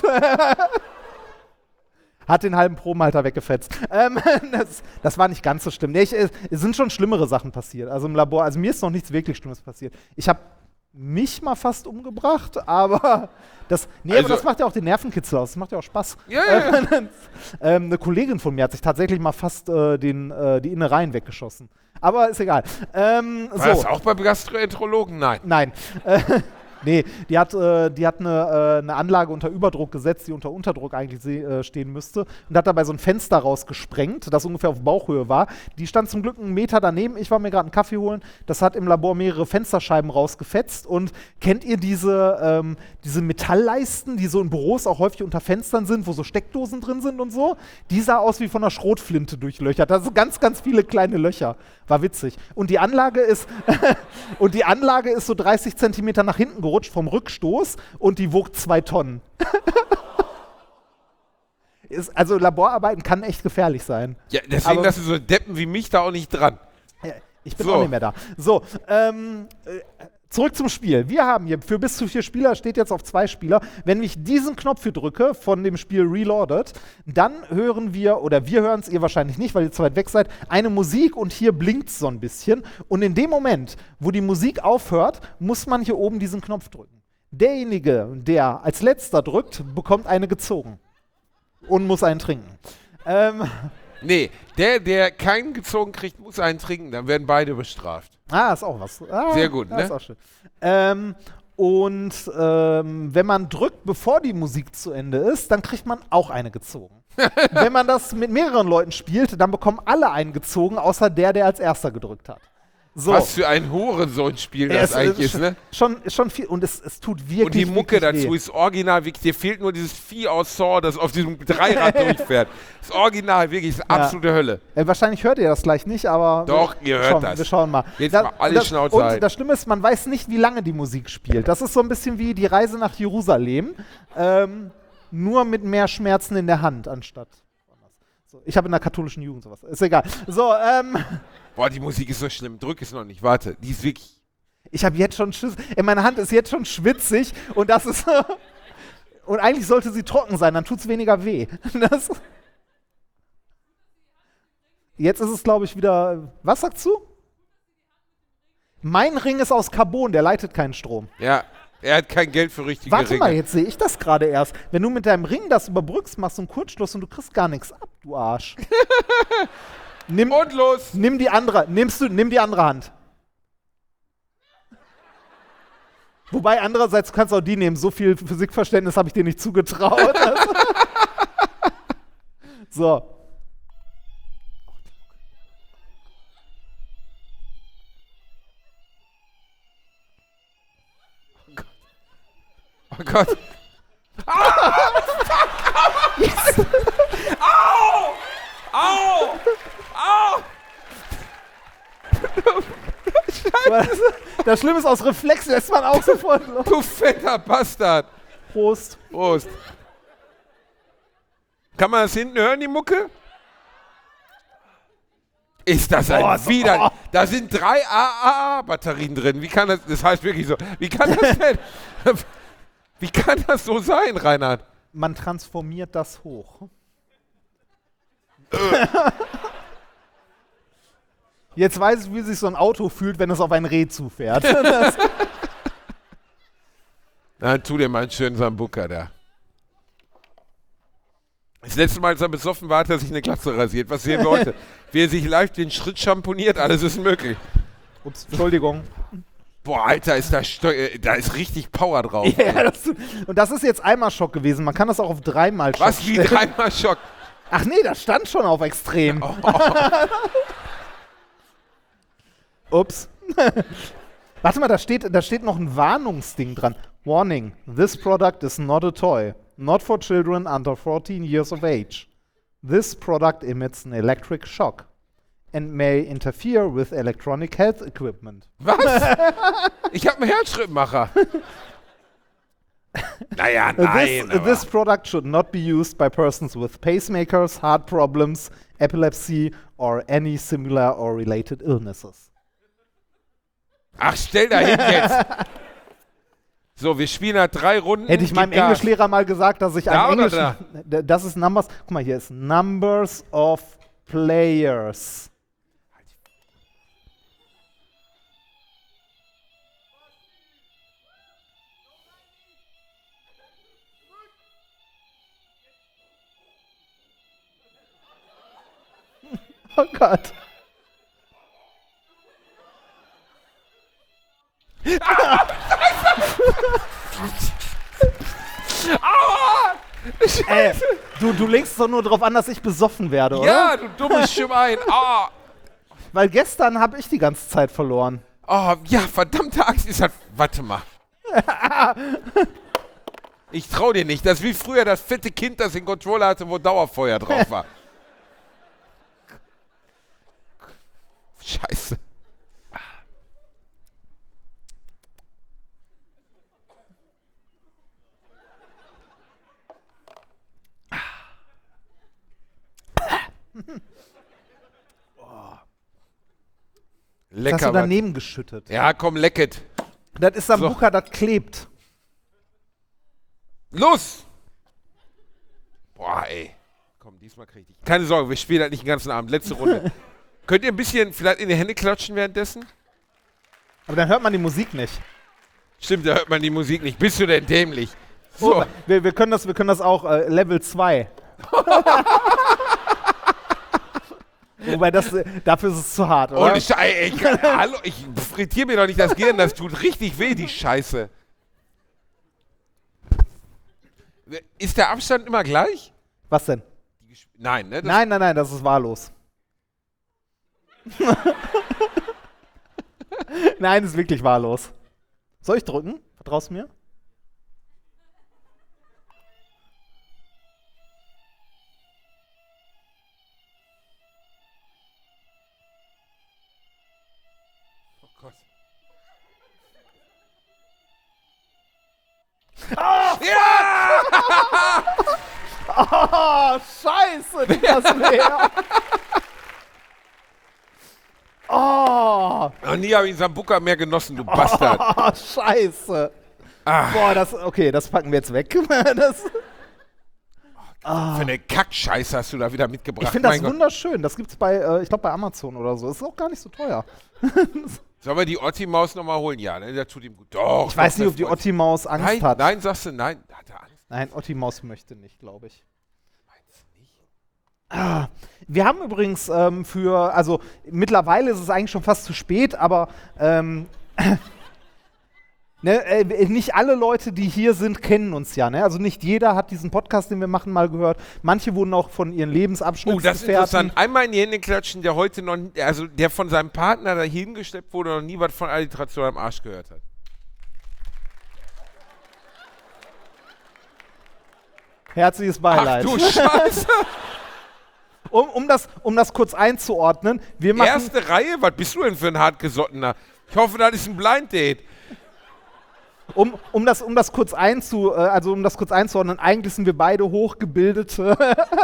Hat den halben Probenhalter weggefetzt. Ähm, das, das war nicht ganz so schlimm. Nee, ich, es sind schon schlimmere Sachen passiert. Also im Labor, also mir ist noch nichts wirklich Schlimmes passiert. Ich habe mich mal fast umgebracht, aber das, nee, Also- aber das macht ja auch den Nervenkitzel aus. Das macht ja auch Spaß. Ja, ja, ja. ähm, eine Kollegin von mir hat sich tatsächlich mal fast äh, den, äh, die Innereien weggeschossen. Aber ist egal. Ähm, War so. das auch bei Gastroenterologen? Nein. Nein. Äh, nee, die hat, äh, die hat eine, äh, eine Anlage unter Überdruck gesetzt, die unter Unterdruck eigentlich se- äh, stehen müsste. Und hat dabei so ein Fenster rausgesprengt, das ungefähr auf Bauchhöhe war. Die stand zum Glück einen Meter daneben. Ich war mir gerade einen Kaffee holen. Das hat im Labor mehrere Fensterscheiben rausgefetzt. Und kennt ihr diese, ähm, diese Metallleisten, die so in Büros auch häufig unter Fenstern sind, wo so Steckdosen drin sind und so? Die sah aus wie von einer Schrotflinte durchlöchert. Also ganz, ganz viele kleine Löcher. War witzig. Und die Anlage ist, und die Anlage ist so dreißig Zentimeter nach hinten gerutscht vom Rückstoß und die wog zwei Tonnen. ist, also Laborarbeiten kann echt gefährlich sein. Ja, deswegen Aber- lassen so Deppen wie mich da auch nicht dran. Ja, ich bin So. auch nicht mehr da. So, ähm, äh, zurück zum Spiel. Wir haben hier für bis zu vier Spieler, steht jetzt auf zwei Spieler. Wenn ich diesen Knopf hier drücke von dem Spiel Reloaded, dann hören wir, oder wir hören es, ihr wahrscheinlich nicht, weil ihr zu weit weg seid, eine Musik und hier blinkt es so ein bisschen. Und in dem Moment, wo die Musik aufhört, muss man hier oben diesen Knopf drücken. Derjenige, der als letzter drückt, bekommt eine gezogen und muss einen trinken. Ähm, Nee, der, der keinen gezogen kriegt, muss einen trinken, dann werden beide bestraft. Ah, ist auch was. Ah, Sehr gut, das ne? Ist auch schön. Ähm, und ähm, wenn man drückt, bevor die Musik zu Ende ist, dann kriegt man auch eine gezogen. Wenn man das mit mehreren Leuten spielt, dann bekommen alle einen gezogen, außer der, der als erster gedrückt hat. So. Was für ein Hurensohn-Spiel das es, eigentlich ist, ist, ne? Schon, schon viel. Und es, es tut wirklich Und die Mucke wirklich dazu weh. ist original, wirklich, dir fehlt nur dieses Vieh aus Saw, das auf diesem Dreirad durchfährt. Das Original, wirklich, ist absolute Hölle. Äh, wahrscheinlich hört ihr das gleich nicht, aber Doch, wir, ihr hört schauen, das. wir schauen mal. Jetzt Da- mal alle das, Schnauze Und halten. das Schlimme ist, man weiß nicht, wie lange die Musik spielt. Das ist so ein bisschen wie die Reise nach Jerusalem, ähm, nur mit mehr Schmerzen in der Hand anstatt. So, ich habe in der katholischen Jugend sowas. Ist egal. So, ähm, Boah, die Musik ist so schlimm. Drück es noch nicht, warte. Die ist wirklich... ich habe jetzt schon Schiss. Ey, meine Hand ist jetzt schon schwitzig und das ist. Und eigentlich sollte sie trocken sein, dann tut es weniger weh. Das jetzt ist es, glaube ich, wieder. Was sagst du? Mein Ring ist aus Carbon, der leitet keinen Strom. Ja, er hat kein Geld für richtige Warte Ringe. mal, jetzt sehe ich das gerade erst. Wenn du mit deinem Ring das überbrückst, machst du einen Kurzschluss und du kriegst gar nichts ab, du Arsch. nimm, Und los! nimm die andere, nimmst du, nimm die andere Hand. Wobei andererseits du kannst auch die nehmen. So viel Physikverständnis habe ich dir nicht zugetraut. So. Oh Gott. Au! Au! Au! Das Schlimme ist, aus Reflex lässt man auch sofort los. Du fetter Bastard! Prost. Prost. Kann man das hinten hören, die Mucke? Ist das ein Oh, so- Wider... oh. Da sind drei A A A-Batterien drin. Wie kann das... Das heißt wirklich so... Wie kann das denn... Wie kann das so sein, Reinhard? Man transformiert das hoch. Jetzt weiß ich, wie sich so ein Auto fühlt, wenn es auf ein Reh zufährt. Das, Dann tu dir mal einen schönen Sambuka da. Das letzte Mal, als er besoffen war, hat er sich eine Glatze rasiert. Was sehen wir heute? Wie er sich leicht den Schritt schamponiert, alles ist möglich. ups, Entschuldigung. Boah, Alter, ist da, Steu äh, da ist richtig Power drauf. Ja, das, und das ist jetzt einmal Schock gewesen. Man kann das auch auf dreimal Schock Was, wie stellen. dreimal Schock? Ach nee, das stand schon auf extrem. Oh, oh. Ups. Warte mal, da steht, da steht noch ein Warnungsding dran. Warning, this product is not a toy. Not for children under fourteen years of age. This product emits an electric shock and may interfere with electronic health equipment. Was? Ich hab einen Herzschrittmacher. Naja, nein. this, aber- this product should not be used by persons with pacemakers, heart problems, epilepsy or any similar or related illnesses. Ach, stell da hin jetzt. So, wir spielen halt drei Runden. Hätte ich meinem Gib Gas. Englischlehrer mal gesagt, dass ich Da ein oder Englisch... D- Das ist Numbers... Guck mal, hier ist Numbers of Players. Oh Gott. Aua! Äh, du, du legst doch nur darauf an, dass ich besoffen werde, oder? Ja, du dummes Schwein. Ah. Weil gestern habe ich die ganze Zeit verloren. Oh, ja, verdammte Axt ist halt. Warte mal. Ich trau dir nicht. Das ist wie früher das fette Kind, das den Controller hatte, wo Dauerfeuer drauf war. Scheiße. Das hast Lecker. du was. daneben geschüttet. Ja, komm, lecket. Das ist Sambuca, so. Das klebt. Los! Boah, ey. Komm, diesmal krieg ich. Keine Sorge, wir spielen halt nicht den ganzen Abend. Letzte Runde. Könnt ihr ein bisschen vielleicht in die Hände klatschen währenddessen? Aber dann hört man die Musik nicht. Stimmt, da hört man die Musik nicht. Bist du denn dämlich? So. Oh, wir, wir, können das, wir können das auch äh, Level zwei. Wobei, das, dafür ist es zu hart, oder? Ohne Scheiße, ich, hallo, ich frittiere mir doch nicht das Gehirn, das tut richtig weh, die Scheiße. Ist der Abstand immer gleich? Was denn? Nein, ne? Das nein, nein, nein, das ist wahllos. Nein, das ist wirklich wahllos. Soll ich drücken? Vertraust du mir? Oh Gott. Oh, ja! Oh, scheiße, du hast leer. Oh. Noch nie habe ich Sambuca mehr genossen, du Bastard. Oh, scheiße. Ach. Boah, das, okay, das packen wir jetzt weg. das, oh, für eine Kackscheiße hast du da wieder mitgebracht. Ich finde das mein wunderschön. Gott. Das gibt's bei, äh, ich glaube, bei Amazon oder so. Ist auch gar nicht so teuer. Sollen wir die Otti-Maus nochmal holen? Ja, ne? Der tut ihm gut. Doch. Ich weiß nicht, ob die Otti-Maus Angst nein, hat. Nein, sagst du, nein. Hat er Angst? Nein, Otti-Maus möchte nicht, glaube ich. Meinst du nicht? Ah, wir haben übrigens ähm, für, also mittlerweile ist es eigentlich schon fast zu spät, aber ähm, ne, äh, nicht alle Leute, die hier sind, kennen uns ja. Ne? Also nicht jeder hat diesen Podcast, den wir machen, mal gehört. Manche wurden auch von ihren Lebensabschnitten. Oh, das ist interessant. Einmal in die Hände klatschen, der heute noch, also der von seinem Partner dahin gesteppt wurde und noch nie was von Alliteration am Arsch gehört hat. Herzliches Beileid. Ach du Scheiße! um, um, das, um das kurz einzuordnen, wir machen... Erste Reihe? Was bist du denn für ein hartgesottener? Ich hoffe, das ist ein Blind Date. Um, um, das, um das kurz einzu, äh, also um das kurz einzuordnen, eigentlich sind wir beide hochgebildete...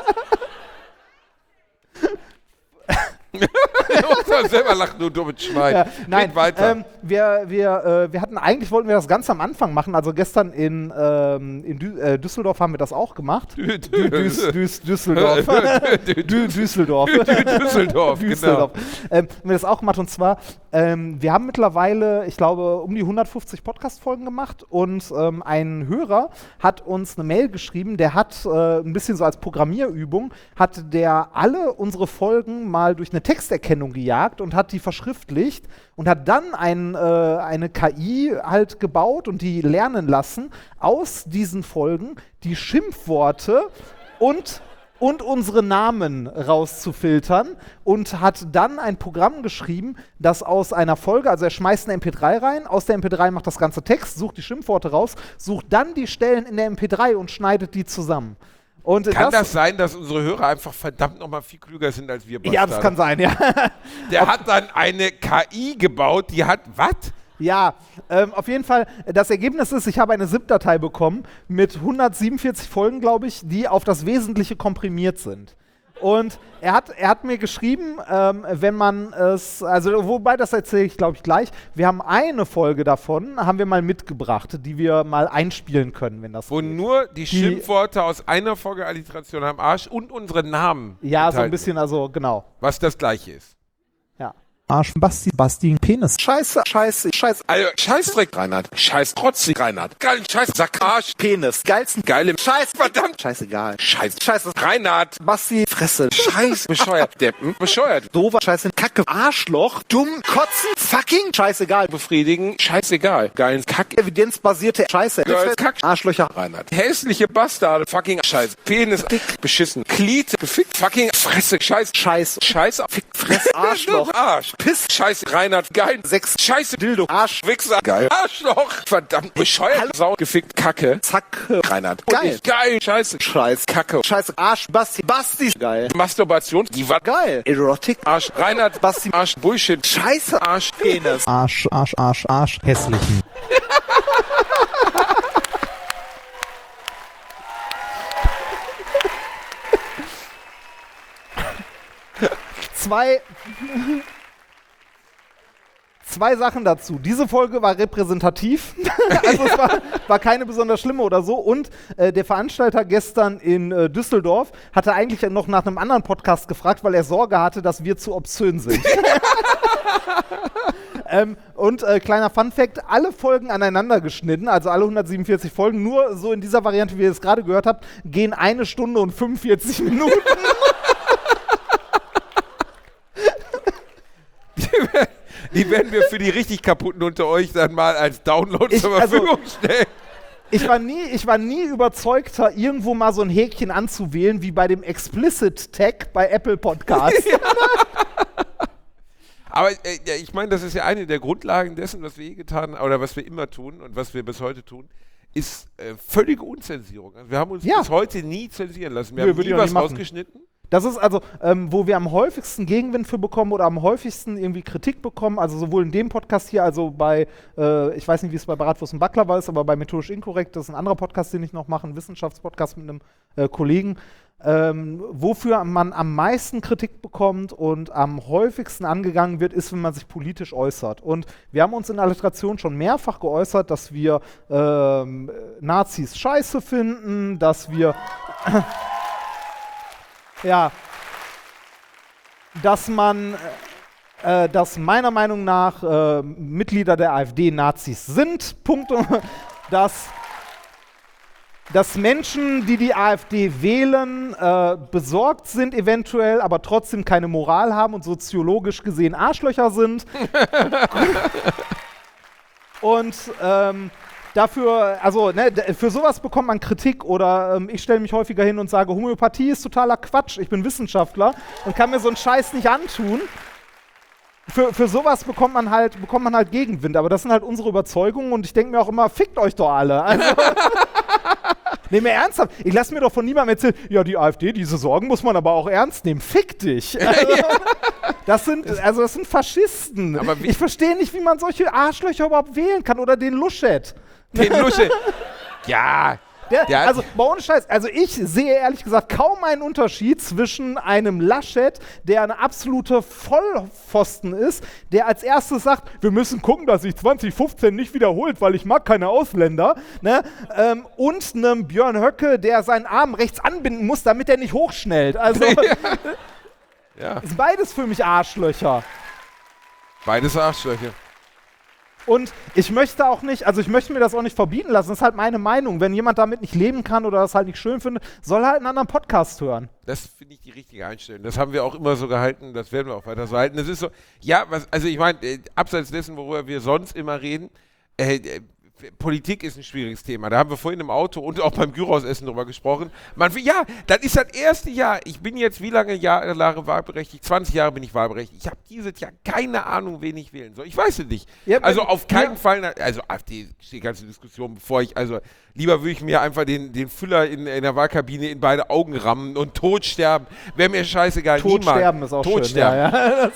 Du musst doch selber lachen, du dummes Schwein. Ja, nein, weiter. Ähm, wir, wir, äh, wir hatten eigentlich, wollten wir das ganz am Anfang machen, also gestern in, ähm, in Dü äh, Düsseldorf haben wir das auch gemacht. Dü Dü Düs Düs Düsseldorf. Dü Düsseldorf. Düsseldorf, Düsseldorf. Ähm, haben wir das auch gemacht und zwar, ähm, wir haben mittlerweile, ich glaube, um die hundertfünfzig Podcast-Folgen gemacht und ähm, ein Hörer hat uns eine Mail geschrieben, der hat äh, ein bisschen so als Programmierübung, hat der alle unsere Folgen mal durch eine Texterkennung gejagt und hat die verschriftlicht und hat dann ein, äh, eine K I halt gebaut und die lernen lassen, aus diesen Folgen die Schimpfworte und, und unsere Namen rauszufiltern und hat dann ein Programm geschrieben, das aus einer Folge, also er schmeißt eine M P drei rein, aus der M P drei macht das ganze Text, sucht die Schimpfworte raus, sucht dann die Stellen in der M P drei und schneidet die zusammen. Und kann das, das sein, dass unsere Hörer einfach verdammt nochmal viel klüger sind als wir? Ja, das kann sein, ja. Der hat dann eine K I gebaut, die hat was? Ja, ähm, auf jeden Fall, das Ergebnis ist, ich habe eine ZIP-Datei bekommen mit hundertsiebenundvierzig Folgen, glaube ich, die auf das Wesentliche komprimiert sind. Und er hat, er hat mir geschrieben, ähm, wenn man es, also wobei, das erzähle ich, glaube ich, gleich. Wir haben eine Folge davon, haben wir mal mitgebracht, die wir mal einspielen können, wenn das Wo geht. nur die, die Schimpfworte aus einer Folge Alliteration am Arsch und unsere Namen Ja, so ein bisschen, also genau. Was das gleiche ist. Ja. Arsch, Basti, Basti, Penis. Scheiße, Scheiße, Scheiße. Also, Scheißdreck, Reinhard. Scheiß trotzig, Reinhard. Geilen Scheiß, Sack, Arsch. Penis. Geilsten. Geile Scheiß, verdammt. Scheißegal. Scheiß. Scheiße. Reinhard. Basti. Fresse. Scheiß, bescheuert. Deppen, bescheuert. Dover. Scheiße. Kacke. Arschloch. Dumm. Kotzen. Fucking. Scheißegal. Befriedigen. Scheißegal. Geilen Kack. Evidenzbasierte Scheiße. Geil, Kack. Arschlöcher. Reinhard. Hässliche Bastarde. Fucking Scheiß. Penis. Dick. Beschissen. Glied. Gefickt. Fucking Fresse. Scheiß. Scheiß. Scheiß. Fick. Fresse. Arschloch. Arsch. Piss. Scheiß. Reinhard. Geil. Sechs. Scheiße. Dildo. Arsch. Wichser. Geil. Arschloch. Verdammt. Bescheuert. Sau. Gefickt. Kacke. Zack. Reinhard. Geil. Geil. Scheiße. Scheiß. Kacke. Scheiße. Arsch. Basti. Basti. Geil. Masturbation. Die war Geil. Erotik. Arsch. Reinhard. Basti. Arsch. Bullshit. Scheiße. Arsch. Penis. Arsch, Arsch, Arsch, Arsch, hässlichen. Zwei, Zwei Sachen dazu. Diese Folge war repräsentativ, also es war, war keine besonders schlimme oder so. Und äh, der Veranstalter gestern in äh, Düsseldorf hatte eigentlich noch nach einem anderen Podcast gefragt, weil er Sorge hatte, dass wir zu obszön sind. ähm, und äh, kleiner Funfact, alle Folgen aneinander geschnitten, also alle hundertsiebenundvierzig Folgen, nur so in dieser Variante, wie ihr es gerade gehört habt, gehen eine Stunde und fünfundvierzig Minuten. Die werden wir für die richtig kaputten unter euch dann mal als Download ich, zur Verfügung also, stellen. Ich war, nie, ich war nie überzeugter, irgendwo mal so ein Häkchen anzuwählen, wie bei dem Explicit-Tag bei Apple Podcasts. Ja. Aber äh, ich meine, das ist ja eine der Grundlagen dessen, was wir je getan haben, oder was wir immer tun und was wir bis heute tun, ist äh, völlige Unzensierung. Also wir haben uns ja. bis heute nie zensieren lassen. Wir Nö, haben nie was rausgeschnitten. Das ist also, ähm, wo wir am häufigsten Gegenwind für bekommen oder am häufigsten irgendwie Kritik bekommen, also sowohl in dem Podcast hier, also bei, äh, ich weiß nicht, wie es bei Bratwurst und Baklava ist, aber bei Methodisch Inkorrekt, das ist ein anderer Podcast, den ich noch mache, ein Wissenschaftspodcast mit einem äh, Kollegen, ähm, wofür man am meisten Kritik bekommt und am häufigsten angegangen wird, ist, wenn man sich politisch äußert. Und wir haben uns in Alliteration schon mehrfach geäußert, dass wir ähm, Nazis scheiße finden, dass wir ja, dass man, äh, dass meiner Meinung nach äh, Mitglieder der AfD Nazis sind, Punkt, dass, dass Menschen, die die AfD wählen, äh, besorgt sind eventuell, aber trotzdem keine Moral haben und soziologisch gesehen Arschlöcher sind. Und ähm, dafür, also ne, für sowas bekommt man Kritik oder ähm, ich stelle mich häufiger hin und sage, Homöopathie ist totaler Quatsch, ich bin Wissenschaftler und kann mir so einen Scheiß nicht antun. Für, für sowas bekommt man halt bekommt man halt Gegenwind, aber das sind halt unsere Überzeugungen und ich denke mir auch immer, fickt euch doch alle. Also, nee, mir ernsthaft, ich lasse mir doch von niemandem erzählen, ja, die AfD, diese Sorgen muss man aber auch ernst nehmen, fick dich. Also, das sind, also das sind Faschisten. Aber ich verstehe nicht, wie man solche Arschlöcher überhaupt wählen kann oder den Luschet. Den Luschet. Ja. Der, der also, ohne Scheiß, also ich sehe ehrlich gesagt kaum einen Unterschied zwischen einem Laschet, der eine absolute Vollpfosten ist, der als erstes sagt, wir müssen gucken, dass sich zwanzig fünfzehn nicht wiederholt, weil ich mag keine Ausländer, ne? ähm, und einem Björn Höcke, der seinen Arm rechts anbinden muss, damit er nicht hochschnellt. Also, ja. Ist beides für mich Arschlöcher. Beides Arschlöcher. Und ich möchte auch nicht, also ich möchte mir das auch nicht verbieten lassen, das ist halt meine Meinung. Wenn jemand damit nicht leben kann oder das halt nicht schön findet, soll halt einen anderen Podcast hören. Das finde ich die richtige Einstellung. Das haben wir auch immer so gehalten, das werden wir auch weiter so halten. Das ist so, ja, was, also ich meine, äh, abseits dessen, worüber wir sonst immer reden, äh, äh, Politik ist ein schwieriges Thema. Da haben wir vorhin im Auto und auch beim Gyros-Essen drüber gesprochen. Man, ja, das ist das erste Jahr. Ich bin jetzt wie lange Jahre wahlberechtigt? zwanzig Jahre bin ich wahlberechtigt. Ich habe dieses Jahr keine Ahnung, wen ich wählen soll. Ich weiß es nicht. Ja, also auf keinen ja. Fall, also AfD steht ganze Diskussion, bevor ich, also lieber würde ich mir einfach den, den Füller in, in der Wahlkabine in beide Augen rammen und totsterben. Wäre mir scheißegal. Totsterben ist auch Totsterben. schön. Ja, ja.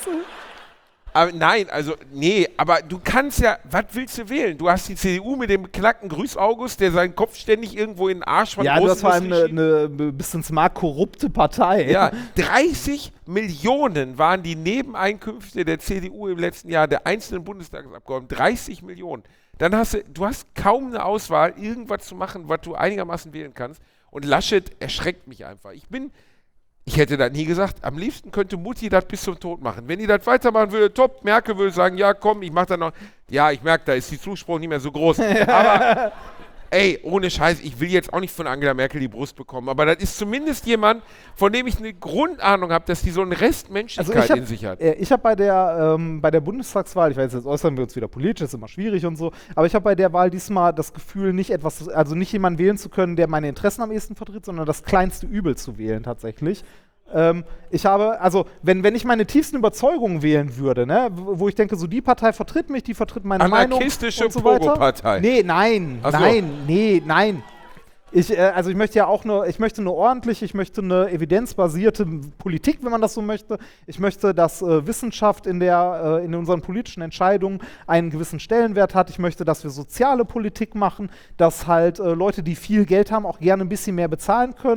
Aber nein, also, nee, aber du kannst ja, was willst du wählen? Du hast die C D U mit dem beknackten Grüß August, der seinen Kopf ständig irgendwo in den Arsch von ja, du hast vor allem eine, eine bis ins Mark korrupte Partei. Ja, dreißig Millionen waren die Nebeneinkünfte der C D U im letzten Jahr, der einzelnen Bundestagsabgeordneten. dreißig Millionen. Dann hast du, du hast kaum eine Auswahl, irgendwas zu machen, was du einigermaßen wählen kannst. Und Laschet erschreckt mich einfach. Ich bin... Ich hätte das nie gesagt. Am liebsten könnte Mutti das bis zum Tod machen. Wenn die das weitermachen würde, top. Merkel würde sagen, ja komm, ich mach das noch. Ja, ich merke, da ist die Zuspruch nicht mehr so groß. Aber, ey, ohne Scheiß, ich will jetzt auch nicht von Angela Merkel die Brust bekommen. Aber das ist zumindest jemand, von dem ich eine Grundahnung habe, dass die so einen Rest Menschlichkeit also hab, in sich hat. Äh, ich habe bei der ähm, bei der Bundestagswahl, ich weiß, jetzt äußern wir uns wieder politisch, ist immer schwierig und so, aber ich habe bei der Wahl diesmal das Gefühl, nicht etwas, also nicht jemanden wählen zu können, der meine Interessen am ehesten vertritt, sondern das kleinste Übel zu wählen tatsächlich. Ähm, ich habe, also, wenn, wenn ich meine tiefsten Überzeugungen wählen würde, ne, wo ich denke, so die Partei vertritt mich, die vertritt meine Meinung und so weiter. Pogo-Partei. Nee, nein, so. nein, nee, nein. Ich, äh, also ich möchte ja auch nur, ich möchte eine ordentliche, ich möchte eine evidenzbasierte Politik, wenn man das so möchte. Ich möchte, dass äh, Wissenschaft in, der, äh, in unseren politischen Entscheidungen einen gewissen Stellenwert hat. Ich möchte, dass wir soziale Politik machen, dass halt äh, Leute, die viel Geld haben, auch gerne ein bisschen mehr bezahlen können.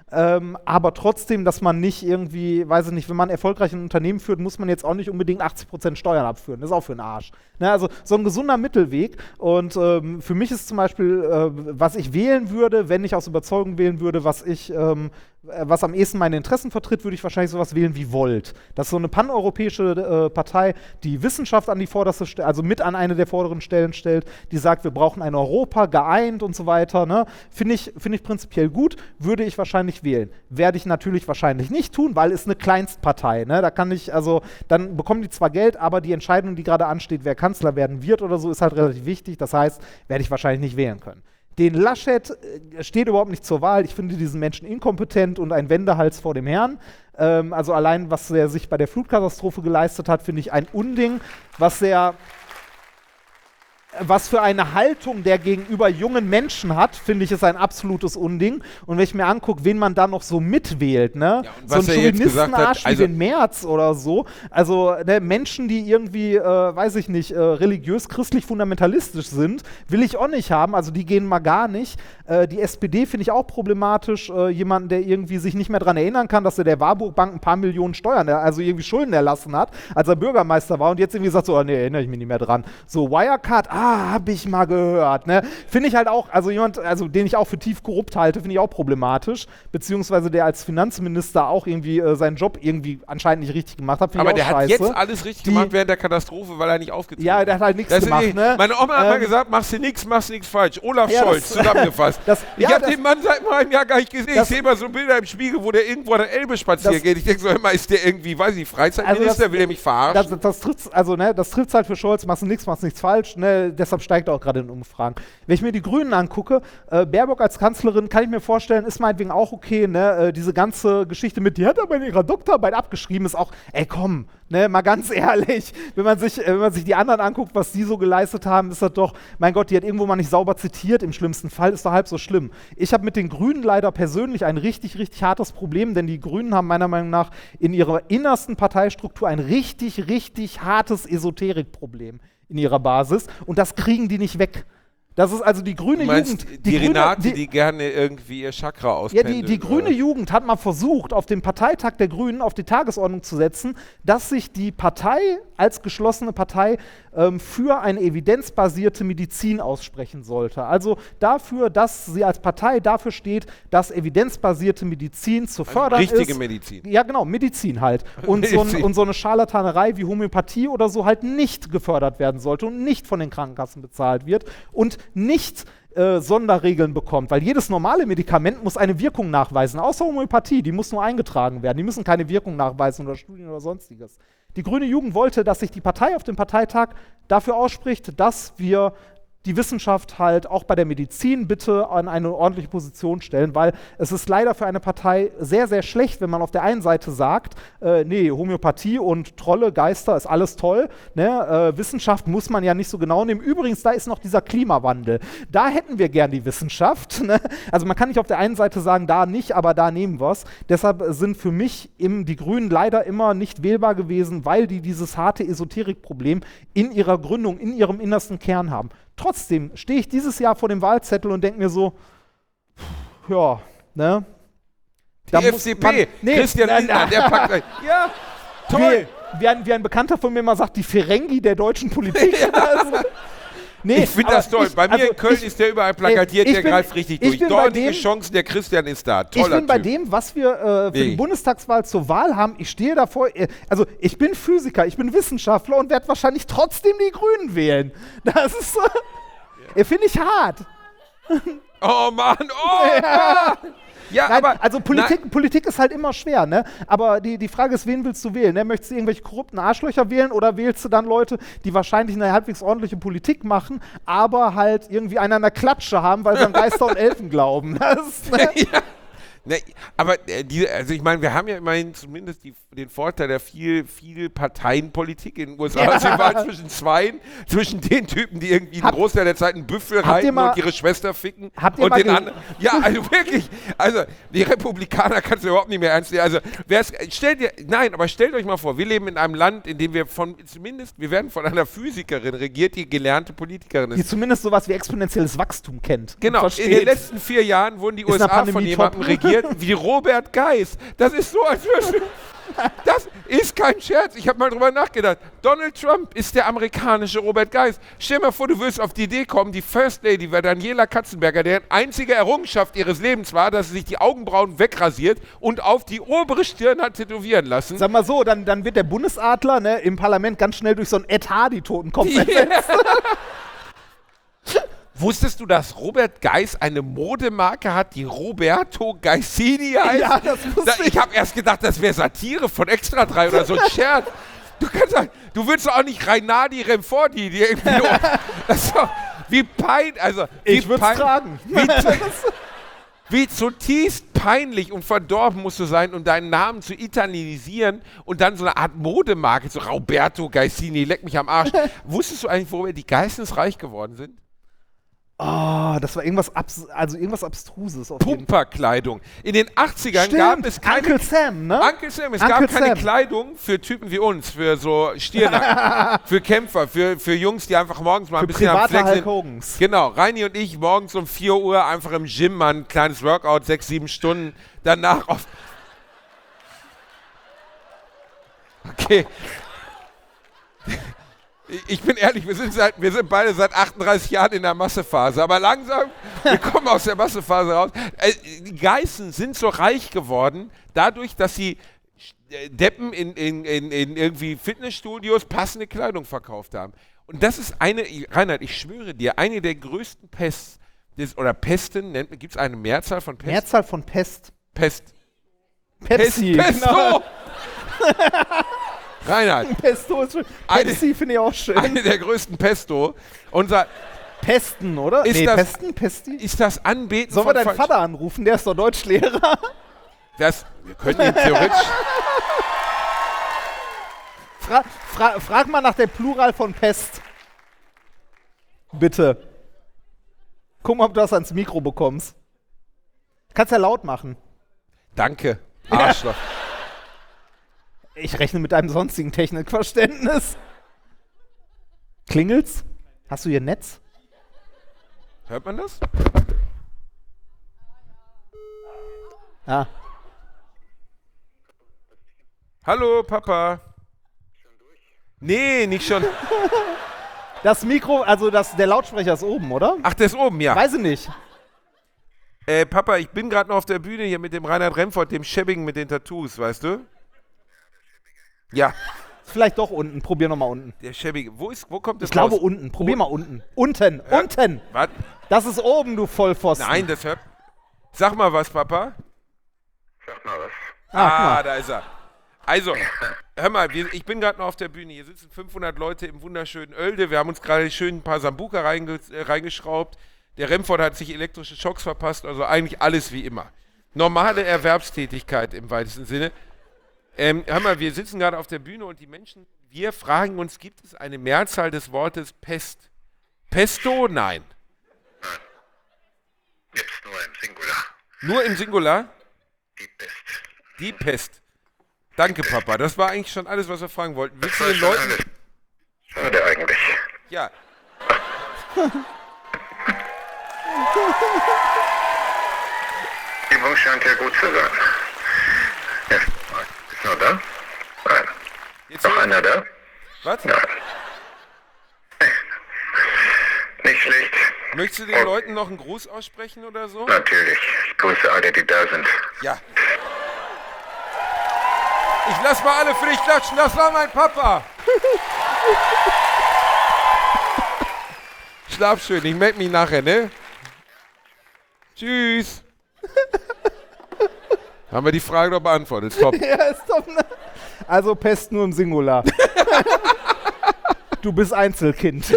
Ähm, aber trotzdem, dass man nicht irgendwie, weiß ich nicht, wenn man erfolgreich ein Unternehmen führt, muss man jetzt auch nicht unbedingt achtzig Prozent Steuern abführen. Das ist auch für den Arsch. Ne? Also so ein gesunder Mittelweg. Und ähm, für mich ist zum Beispiel, äh, was ich wählen würde, wenn ich aus Überzeugung wählen würde, was ich, ähm, was am ehesten meine Interessen vertritt, würde ich wahrscheinlich sowas wählen wie Volt. Das ist so eine paneuropäische äh, Partei, die Wissenschaft an die vorderste Stelle, also mit an eine der vorderen Stellen stellt, die sagt, wir brauchen ein Europa, geeint und so weiter. Ne? Finde ich, finde ich prinzipiell gut, würde ich wahrscheinlich wählen. Werde ich natürlich wahrscheinlich nicht tun, weil es eine Kleinstpartei. Ne? Da kann ich, also, dann bekommen die zwar Geld, aber die Entscheidung, die gerade ansteht, wer Kanzler werden wird oder so, ist halt relativ wichtig. Das heißt, werde ich wahrscheinlich nicht wählen können. Den Laschet äh, steht überhaupt nicht zur Wahl. Ich finde diesen Menschen inkompetent und ein Wendehals vor dem Herrn. Ähm, also allein, was er sich bei der Flutkatastrophe geleistet hat, finde ich ein Unding. Was er Was für eine Haltung der gegenüber jungen Menschen hat, finde ich, ist ein absolutes Unding. Und wenn ich mir angucke, wen man da noch so mitwählt, ne? Ja, so ein Chauvinistenarsch also wie den Merz oder so. Also ne, Menschen, die irgendwie, äh, weiß ich nicht, äh, religiös, christlich, fundamentalistisch sind, will ich auch nicht haben. Also die gehen mal gar nicht. Äh, die S P D finde ich auch problematisch. Äh, jemanden, der irgendwie sich nicht mehr daran erinnern kann, dass er der Warburg Bank ein paar Millionen Steuern, also irgendwie Schulden erlassen hat, als er Bürgermeister war und jetzt irgendwie sagt so, oh, nee, erinnere ich mich nicht mehr dran. So Wirecard, ah, Ah, hab ich mal gehört, ne? Finde ich halt auch, also jemand, also den ich auch für tief korrupt halte, finde ich auch problematisch, beziehungsweise der als Finanzminister auch irgendwie äh, seinen Job irgendwie anscheinend nicht richtig gemacht hat, finde ich Aber auch der scheiße. hat jetzt alles richtig Die, gemacht während der Katastrophe, weil er nicht aufgezogen Ja, der hat halt nichts Das ist gemacht, nicht- ne? Meine Oma hat Ähm, mal gesagt, machst du nichts, machst du nichts falsch. Olaf Ja, Scholz, das- zusammengefasst. das- ich ja, habe das- den Mann seit einem halben Jahr gar nicht gesehen. das- ich sehe mal so Bilder im Spiegel, wo der irgendwo an der Elbe spazieren Das- geht. Ich denke so immer, ist der irgendwie, weiß ich nicht, Freizeitminister, Also das- will er mich verarschen? Das, das trifft also ne, das trifft halt für Scholz, machst du nichts, machst nichts falsch, ne, deshalb steigt er auch gerade in Umfragen. Wenn ich mir die Grünen angucke, äh, Baerbock als Kanzlerin, kann ich mir vorstellen, ist meinetwegen auch okay, ne, äh, diese ganze Geschichte mit, die hat aber in ihrer Doktorarbeit abgeschrieben, ist auch, ey komm, ne, mal ganz ehrlich, wenn man sich, äh, wenn man sich die anderen anguckt, was die so geleistet haben, ist das doch, mein Gott, die hat irgendwo mal nicht sauber zitiert, im schlimmsten Fall, ist doch halb so schlimm. Ich habe mit den Grünen leider persönlich ein richtig, richtig hartes Problem, denn die Grünen haben meiner Meinung nach in ihrer innersten Parteistruktur ein richtig, richtig hartes Esoterikproblem in ihrer Basis und das kriegen die nicht weg. Das ist also die grüne Du meinst, Jugend. die, grüne, Renate, die, die, gerne irgendwie ihr Chakra ja, auspendelt. die, die grüne oder? Jugend hat mal versucht, auf den Parteitag der Grünen auf die Tagesordnung zu setzen, dass sich die Partei als geschlossene Partei ähm, für eine evidenzbasierte Medizin aussprechen sollte. Also dafür, dass sie als Partei dafür steht, dass evidenzbasierte Medizin zu fördern ist. Richtige Medizin. Ja, genau, Medizin halt. Und so, ein, Medizin. und so eine Scharlatanerei wie Homöopathie oder so halt nicht gefördert werden sollte und nicht von den Krankenkassen bezahlt wird und nicht äh, Sonderregeln bekommt, weil jedes normale Medikament muss eine Wirkung nachweisen, außer Homöopathie, die muss nur eingetragen werden, die müssen keine Wirkung nachweisen oder Studien oder sonstiges. Die grüne Jugend wollte, dass sich die Partei auf dem Parteitag dafür ausspricht, dass wir die Wissenschaft halt auch bei der Medizin bitte an eine ordentliche Position stellen, weil es ist leider für eine Partei sehr, sehr schlecht, wenn man auf der einen Seite sagt, äh, nee, Homöopathie und Trolle, Geister ist alles toll, ne? äh, Wissenschaft muss man ja nicht so genau nehmen. Übrigens, da ist noch dieser Klimawandel. Da hätten wir gern die Wissenschaft. Ne? Also man kann nicht auf der einen Seite sagen, da nicht, aber da nehmen wir es. Deshalb sind für mich im, die Grünen leider immer nicht wählbar gewesen, weil die dieses harte Esoterikproblem in ihrer Gründung, in ihrem innersten Kern haben. Trotzdem stehe ich dieses Jahr vor dem Wahlzettel und denke mir so, pff, ja, ne? Die Da F muss D P, man- nee, Christian nein, Lindner, nein. der packt gleich. Ja, toll. Nee, wie ein, wie ein Bekannter von mir mal sagt, die Ferengi der deutschen Politik. Also, nee, Ich finde aber das toll. ich- Bei mir also in Köln ich- ist der überall plakatiert, ich der bin- greift richtig ich durch. bin bei Dornige dem- Chancen, der Christian ist da. Ich Toller bin bei Typ. dem, was wir äh, für Wie? die Bundestagswahl zur Wahl haben, ich stehe davor, äh, also ich bin Physiker, ich bin Wissenschaftler und werde wahrscheinlich trotzdem die Grünen wählen. Das ist, äh, finde ich hart. Oh Mann, oh Mann. Ja, Nein, aber also Politik, Politik ist halt immer schwer, ne? Aber die, die Frage ist, wen willst du wählen? Ne? Möchtest du irgendwelche korrupten Arschlöcher wählen oder wählst du dann Leute, die wahrscheinlich eine halbwegs ordentliche Politik machen, aber halt irgendwie einen an der Klatsche haben, weil sie an Geister und Elfen glauben? Das, ne? ja. Ne, aber äh, die, also ich meine, wir haben ja immerhin zumindest die, den Vorteil der viel, viel Parteienpolitik in den U S A. Ja. Sie waren zwischen zweien, zwischen den Typen, die irgendwie einen Großteil der Zeit einen Büffel reiten mal, und ihre Schwester ficken habt ihr und mal den anderen. Ja, also wirklich, also die Republikaner kannst du überhaupt nicht mehr ernst nehmen. Also wer's, stellt dir, nein, aber stellt euch mal vor, wir leben in einem Land, in dem wir von, zumindest, wir werden von einer Physikerin regiert, die gelernte Politikerin ist. Die zumindest sowas wie exponentielles Wachstum kennt. Genau, in den letzten vier Jahren wurden die U S A von jemandem regiert wie Robert Geis. Das ist so, als würde... Das ist kein Scherz. Ich habe mal drüber nachgedacht. Donald Trump ist der amerikanische Robert Geis. Stell dir mal vor, du würdest auf die Idee kommen, die First Lady war Daniela Katzenberger, deren einzige Errungenschaft ihres Lebens war, dass sie sich die Augenbrauen wegrasiert und auf die obere Stirn hat tätowieren lassen. Sag mal so, dann, dann wird der Bundesadler, ne, im Parlament ganz schnell durch so ein Ed Hardy Totenkopf ersetzt. Wusstest du, dass Robert Geis eine Modemarke hat, die Roberto Geissini heißt? Ja, das wusste da, ich. habe erst gedacht, das wäre Satire von Extra drei oder so ein Scherz. Du kannst sagen, du willst doch auch nicht Reinardi Remfordi, die irgendwie... das ist doch, wie pein... Also, wie ich würde es tragen. Wie, wie zutiefst peinlich und verdorben musst du sein, um deinen Namen zu italienisieren und dann so eine Art Modemarke, so Roberto Geissini, leck mich am Arsch. Wusstest du eigentlich, worüber die geistesreich geworden sind? Oh, das war irgendwas, abs also irgendwas Abstruses. Pumperkleidung. In den achtzigern gab es keine... Uncle Sam, ne? Uncle Sam. Es Uncle gab keine Sam. Kleidung für Typen wie uns, für so Stirnacken, für Kämpfer, für, für Jungs, die einfach morgens mal ein für bisschen am Fleck sind. Hogans. Genau, Reini und ich morgens um vier Uhr einfach im Gym mal ein kleines Workout, sechs, sieben Stunden, danach auf... Okay. Ich bin ehrlich, wir sind, seit, wir sind beide seit achtunddreißig Jahren in der Massephase, aber langsam, wir kommen aus der Massephase raus. Äh, die Geißen sind so reich geworden, dadurch, dass sie Deppen in, in, in, in irgendwie Fitnessstudios passende Kleidung verkauft haben. Und das ist eine, Reinhard, ich schwöre dir, eine der größten Pests, des, oder Pesten, gibt es eine Mehrzahl von Pest? Mehrzahl von Pest. Pest. Pepsi. Pest, Pesto! Reinhard. Pesto ist schön. Pepsi finde ich auch schön. Eine der größten Pesto. Unser Pesten, oder? Ist nee, das, Pesten? Pesti? Ist das Anbeten Sollen von... wir deinen Vater anrufen? Der ist doch Deutschlehrer. Das, wir können ihn theoretisch... Fra fra frag mal nach der Plural von Pest. Bitte. Guck mal, ob du das ans Mikro bekommst. Kannst ja laut machen. Danke, Arschloch. Ich rechne mit deinem sonstigen Technikverständnis. Klingelt's? Hast du hier Netz? Hört man das? Ja. Hallo, Papa. Nee, nicht schon. Das Mikro, also das, der Lautsprecher ist oben, oder? Ach, der ist oben, ja. Weiß ich nicht. Äh, Papa, ich bin gerade noch auf der Bühne hier mit dem Reinhard Remford, dem Schäbigen mit den Tattoos, weißt du? Ja. Vielleicht doch unten. Probier nochmal unten. Der Schäbige. Wo, ist, wo kommt das Ich glaube raus? unten. Probier mal unten. Unten. Ja. Unten. Was? Das ist oben, du Vollpfosten. Nein, das hört... Sag mal was, Papa. Sag mal was. Ah, guck Ah, mal. da ist er. Also, hör mal, wir, ich bin gerade noch auf der Bühne. Hier sitzen fünfhundert Leute im wunderschönen Oelde. Wir haben uns gerade schön ein paar Sambuka reinge äh, reingeschraubt. Der Remford hat sich elektrische Schocks verpasst. Also eigentlich alles wie immer. Normale Erwerbstätigkeit im weitesten Sinne. Ähm, hör mal, wir sitzen gerade auf der Bühne und die Menschen, wir fragen uns, gibt es eine Mehrzahl des Wortes Pest? Pesto? Nein. Gibt's nur im Singular. Nur im Singular? Die Pest. Die Pest. Danke, Papa. Das war eigentlich schon alles, was wir fragen wollten. Willst du Das den war schon Leuten... alles. Schade eigentlich. Ja. Die Übung scheint ja gut zu sein. Ja. Ist noch da? Nein. Jetzt Noch einer da? Was? Nein. Nicht schlecht. Möchtest du den Leuten noch einen Gruß aussprechen oder so? Natürlich. Ich grüße alle, die da sind. Ja. Ich lass mal alle für dich klatschen. Das war mein Papa. Schlaf schön. Ich melde mich nachher, ne? Tschüss. Haben wir die Frage doch beantwortet. Top. Ja, ist top. Ne? Also Pest nur im Singular. Du bist Einzelkind.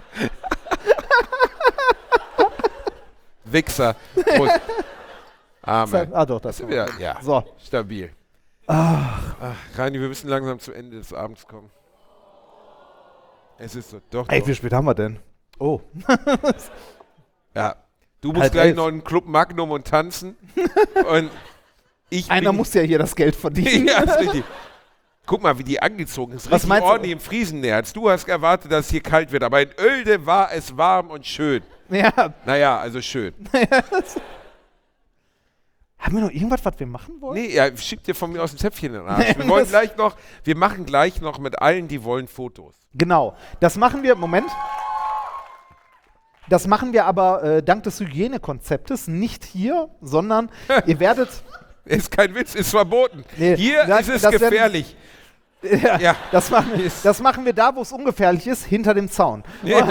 Wichser. Prost. Amen. Ah doch, das Sind wir, ja, So. stabil. Ach. Ach, Reini, wir müssen langsam zum Ende des Abends kommen. Es ist so, doch, Ey, doch. wie spät haben wir denn? Oh. Ja, du musst Halb gleich elf. noch in den Club Magnum und tanzen. Und ich Einer bin, muss ja hier das Geld verdienen. ja, ist richtig. Guck mal, wie die angezogen ist. Was Richtig meinst du? ordentlich im Friesennerz. Du hast erwartet, dass es hier kalt wird, aber in Oelde war es warm und schön. Ja. Naja, also schön. Haben wir noch irgendwas, was wir machen wollen? Nee, ja, schick dir von mir aus ein Zäpfchen in den Arsch. Wir wollen gleich noch, wir machen gleich noch mit allen, die wollen, Fotos. Genau. Das machen wir, Moment. Das machen wir aber äh, dank des Hygienekonzeptes nicht hier, sondern ihr werdet... Ist kein Witz, ist verboten. Nee, hier das- ist es das werden- gefährlich. Ja, Ja. Das, machen, Ist- das machen wir da, wo es ungefährlich ist, hinter dem Zaun. Ja.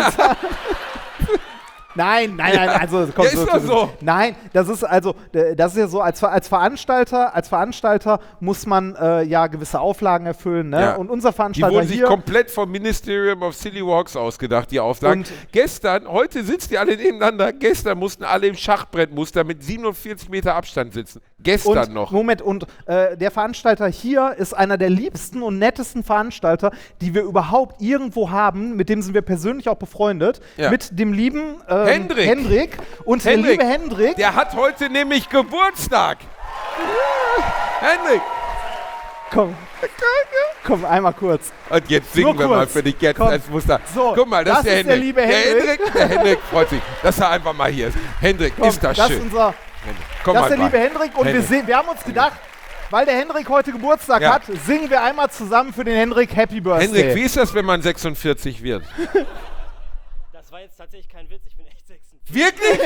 Nein, nein, nein, also komm, Ja, ist doch so. Nein, das ist also, äh, das ist ja so, als, Ver- als Veranstalter, als Veranstalter muss man äh, ja gewisse Auflagen erfüllen, ne? Ja. Und unser Die Veranstalter wurden sich hier, komplett vom Ministerium of Silly Walks ausgedacht, die Auflagen. Und- Gestern, heute sitzt die alle nebeneinander, gestern mussten alle im Schachbrettmuster mit siebenundvierzig Meter Abstand sitzen. Gestern und, noch. Moment, und äh, der Veranstalter hier ist einer der liebsten und nettesten Veranstalter, die wir überhaupt irgendwo haben, mit dem sind wir persönlich auch befreundet, Ja. mit dem lieben ähm, Hendrik. Hendrik. Und Hendrik, der liebe Hendrik, der hat heute nämlich Geburtstag. Hendrik. komm, komm, einmal kurz. Und jetzt singen Nur wir mal kurz. für dich jetzt Komm. als Muster. So, Guck mal, das, das ist der ist der Hendrik. liebe Hendrik. Der Hendrik, der Hendrik freut sich, dass er einfach mal hier ist. Hendrik, Komm, ist das, das schön. ist unser, Hendrik, komm das mal ist der bei. liebe Hendrik und wir, Hendrik. sehen, wir haben uns gedacht, weil der Hendrik heute Geburtstag Ja. hat, singen wir einmal zusammen für den Hendrik Happy Birthday. Hendrik, wie ist das, wenn man sechsundvierzig wird? Das war jetzt tatsächlich kein Witz, ich bin echt sechsundvierzig. Wirklich?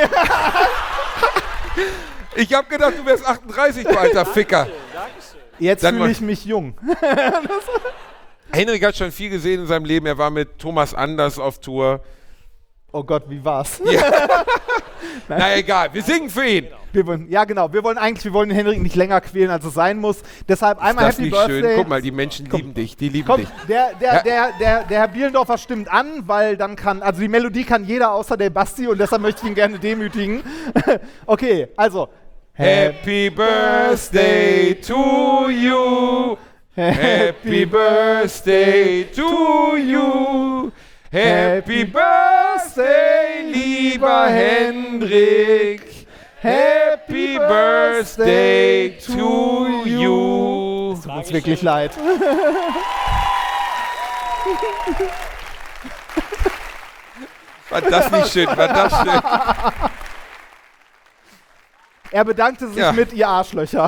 Ich hab gedacht, du wärst achtunddreißig, du alter Ficker. Dankeschön. Jetzt Sag fühle mal. ich mich jung. Hendrik hat schon viel gesehen in seinem Leben. Er war mit Thomas Anders auf Tour. Oh Gott, wie war's? Na egal, wir singen für ihn. Wir wollen, ja, genau. Wir wollen eigentlich, wir wollen den Hendrik nicht länger quälen, als es sein muss. Deshalb einmal Das ist Happy nicht Birthday. schön. Guck mal, die Menschen lieben dich. Die lieben Komm, dich. der, der, Ja. der, der, der Herr Bielendorfer stimmt an, weil dann kann, also die Melodie kann jeder außer der Basti und deshalb möchte ich ihn gerne demütigen. Okay, also. Happy Birthday to you. Happy Birthday to you. Happy Birthday, lieber Hendrik. Happy Birthday to you. Tut uns wirklich leid. War das nicht schön? War das schön? Er bedankte sich Ja. mit ihr Arschlöcher.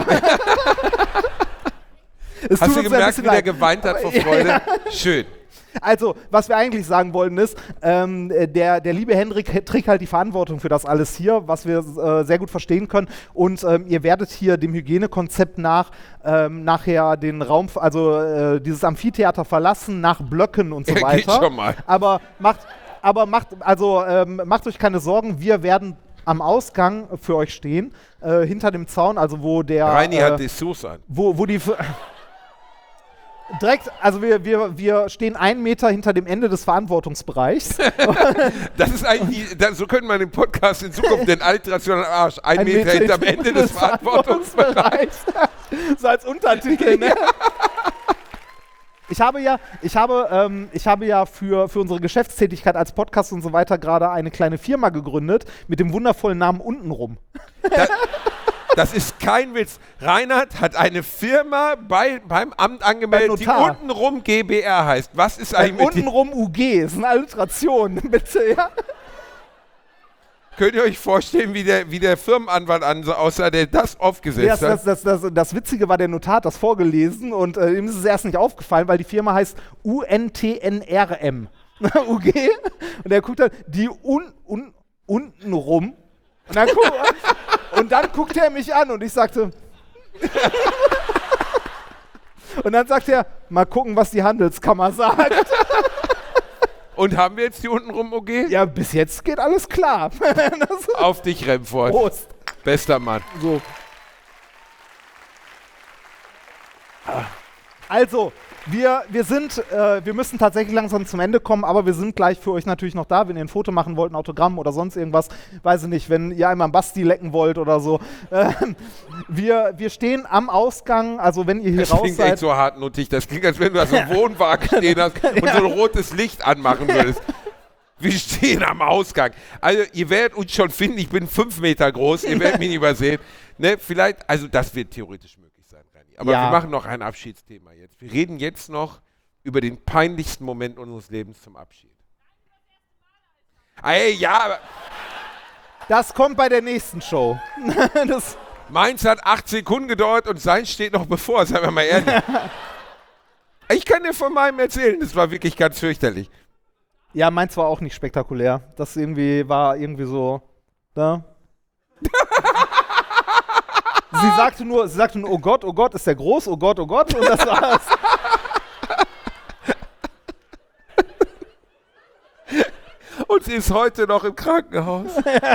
Es Hast tut du uns ein gemerkt, bisschen wie der leid. geweint hat vor Freude? Schön. Also, was wir eigentlich sagen wollten ist, ähm, der, der liebe Hendrik trägt halt die Verantwortung für das alles hier, was wir äh, sehr gut verstehen können. Und ähm, ihr werdet hier dem Hygienekonzept nach ähm, nachher den Raum, also äh, dieses Amphitheater verlassen, nach Blöcken und so Ja, weiter. geht schon mal. Aber macht, aber macht, also ähm, macht euch keine Sorgen, wir werden am Ausgang für euch stehen, äh, hinter dem Zaun, also wo der Reini äh, hat Dessous an. wo, wo die f- direkt, also wir, wir, wir stehen einen Meter hinter dem Ende des Verantwortungsbereichs. Das ist eigentlich, die, das, so könnte man den Podcast in Zukunft den Alliteration am Arsch. Ein, Meter, hinterm Ende des Verantwortungsbereichs. So als Untertitel, ne? Ich habe ja, ich habe, ähm, ich habe ja für, für unsere Geschäftstätigkeit als Podcast und so weiter gerade eine kleine Firma gegründet mit dem wundervollen Namen Untenrum. Das, das ist kein Witz. Reinhard hat eine Firma bei, beim Amt angemeldet, Beim die Notar. untenrum G b R heißt. Was ist Ein eigentlich mit die, Untenrum U G, ist eine Alliteration, bitte, ja? Könnt ihr euch vorstellen, wie der, wie der Firmenanwalt an, aussah, der das aufgesetzt Das, das, hat? das, das, das Witzige war, der Notar hat das vorgelesen und äh, ihm ist es erst nicht aufgefallen, weil die Firma heißt U N T N R M. U G. Und er guckt dann, die un, un, unten rum. Und dann, guck, und dann guckt er mich an und ich sagte. Und dann sagt er, mal gucken, was die Handelskammer sagt. Und haben wir jetzt die untenrum O G? Ja, bis jetzt geht alles klar. Das, Auf dich, Remford. Prost. Bester Mann. So. Also, Wir, wir sind, äh, wir müssen tatsächlich langsam zum Ende kommen, aber wir sind gleich für euch natürlich noch da, wenn ihr ein Foto machen wollt, ein Autogramm oder sonst irgendwas, weiß ich nicht, wenn ihr einmal einen Basti lecken wollt oder so. Ähm, wir, wir stehen am Ausgang, also wenn ihr hier Das raus klingt seid. echt so hartnäckig. Das klingt, als wenn du da so einen Wohnwagen stehen hast und so ein rotes Licht anmachen würdest. Wir stehen am Ausgang. Also ihr werdet uns schon finden, ich bin fünf Meter groß, ihr werdet mich nicht übersehen. Ne, vielleicht, also das wird theoretisch möglich sein, Rani. Aber Ja. wir machen noch ein Abschiedsthema jetzt. Wir reden jetzt noch über den peinlichsten Moment unseres Lebens zum Abschied. Ey, ja, aber Das kommt bei der nächsten Show. das, meins hat acht Sekunden gedauert und sein steht noch bevor, seien wir mal ehrlich. Ich kann dir von meinem erzählen, das war wirklich ganz fürchterlich. ja, meins war auch nicht spektakulär. Das irgendwie war irgendwie so, ne? Sie sagte nur, sie sagte nur, oh Gott, oh Gott, ist der groß, oh Gott, oh Gott, und das war's. Und sie ist heute noch im Krankenhaus.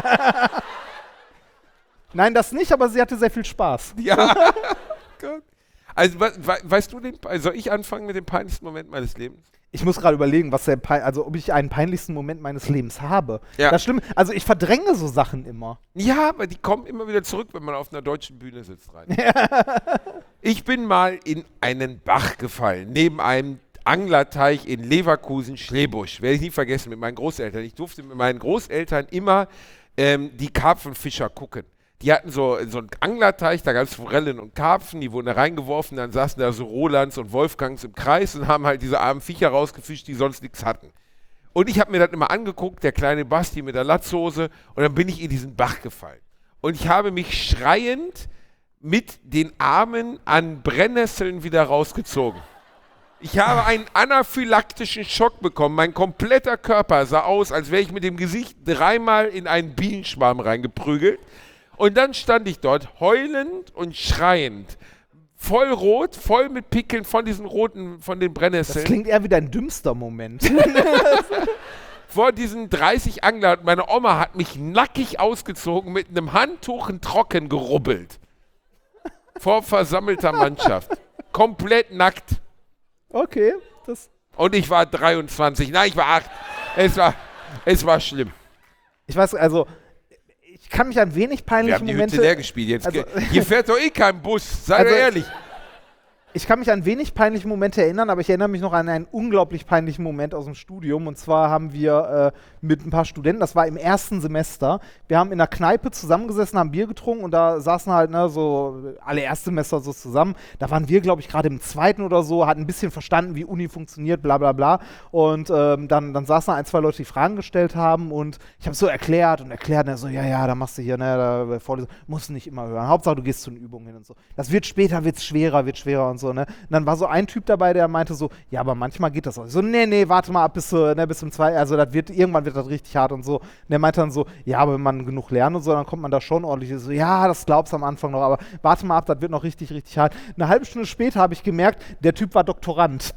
Nein, das nicht, aber sie hatte sehr viel Spaß. Ja. Gott. Also, we we weißt du, den, soll ich anfangen mit dem peinlichsten Moment meines Lebens? Ich muss gerade überlegen, was der Pein also ob ich einen peinlichsten Moment meines Lebens habe. Ja. Das stimmt. Also ich verdränge so Sachen immer. Ja, aber die kommen immer wieder zurück, wenn man auf einer deutschen Bühne sitzt rein. Ich bin mal in einen Bach gefallen, neben einem Anglerteich in Leverkusen-Schlebusch. Werde ich nie vergessen, mit meinen Großeltern. Ich durfte mit meinen Großeltern immer ähm, die Karpfenfischer gucken. Die hatten so, so einen Anglerteich, da gab es Forellen und Karpfen, die wurden da reingeworfen, dann saßen da so Rolands und Wolfgangs im Kreis und haben halt diese armen Viecher rausgefischt, die sonst nichts hatten. Und ich habe mir das immer angeguckt, der kleine Basti mit der Latzhose, und dann bin ich in diesen Bach gefallen. Und ich habe mich schreiend mit den Armen an Brennnesseln wieder rausgezogen. Ich habe einen anaphylaktischen Schock bekommen. Mein kompletter Körper sah aus, als wäre ich mit dem Gesicht dreimal in einen Bienenschwarm reingeprügelt. Und dann stand ich dort heulend und schreiend, voll rot, voll mit Pickeln von diesen roten, von den Das Brennnesseln. klingt eher wie dein dümmster Moment. Vor diesen dreißig Anglern. Und meine Oma hat mich nackig ausgezogen, mit einem Handtuch in trocken gerubbelt. Vor versammelter Mannschaft. Komplett nackt. Okay, das. Und ich war dreiundzwanzig. Nein, ich war acht. Es war, es war schlimm. Ich weiß, also ich kann mich an wenig Wir peinliche haben die Momente. Hütte leer gespielt. Jetzt also- hier fährt doch eh kein Bus. Sei Also- doch ehrlich. Ich kann mich an wenig peinliche Momente erinnern, aber ich erinnere mich noch an einen unglaublich peinlichen Moment aus dem Studium. Und zwar haben wir äh, mit ein paar Studenten, das war im ersten Semester, wir haben in der Kneipe zusammengesessen, haben Bier getrunken und da saßen halt ne, so alle Erstsemester so zusammen. Da waren wir, glaube ich, gerade im zweiten oder so, hatten ein bisschen verstanden, wie Uni funktioniert, bla bla bla. Und ähm, dann, dann saßen da ein, zwei Leute, die Fragen gestellt haben und ich habe so erklärt und erklärt, und er so, ja, ja, da machst du hier, ne, da Vorlesung, musst du nicht immer hören. Hauptsache, du gehst zu den Übungen hin und so. Das wird später, wird's schwerer, wird schwerer und so, ne. Und dann war so ein Typ dabei, der meinte so, ja, aber manchmal geht das auch. Ich so, nee, nee, warte mal ab bis, äh, ne, bis zum zweiten, also das wird, irgendwann wird das richtig hart und so. Und der meinte dann so, ja, aber wenn man genug lernt und so, dann kommt man da schon ordentlich. Ich so, ja, das glaubst du am Anfang noch, aber warte mal ab, das wird noch richtig, richtig hart. Eine halbe Stunde später habe ich gemerkt, der Typ war Doktorand.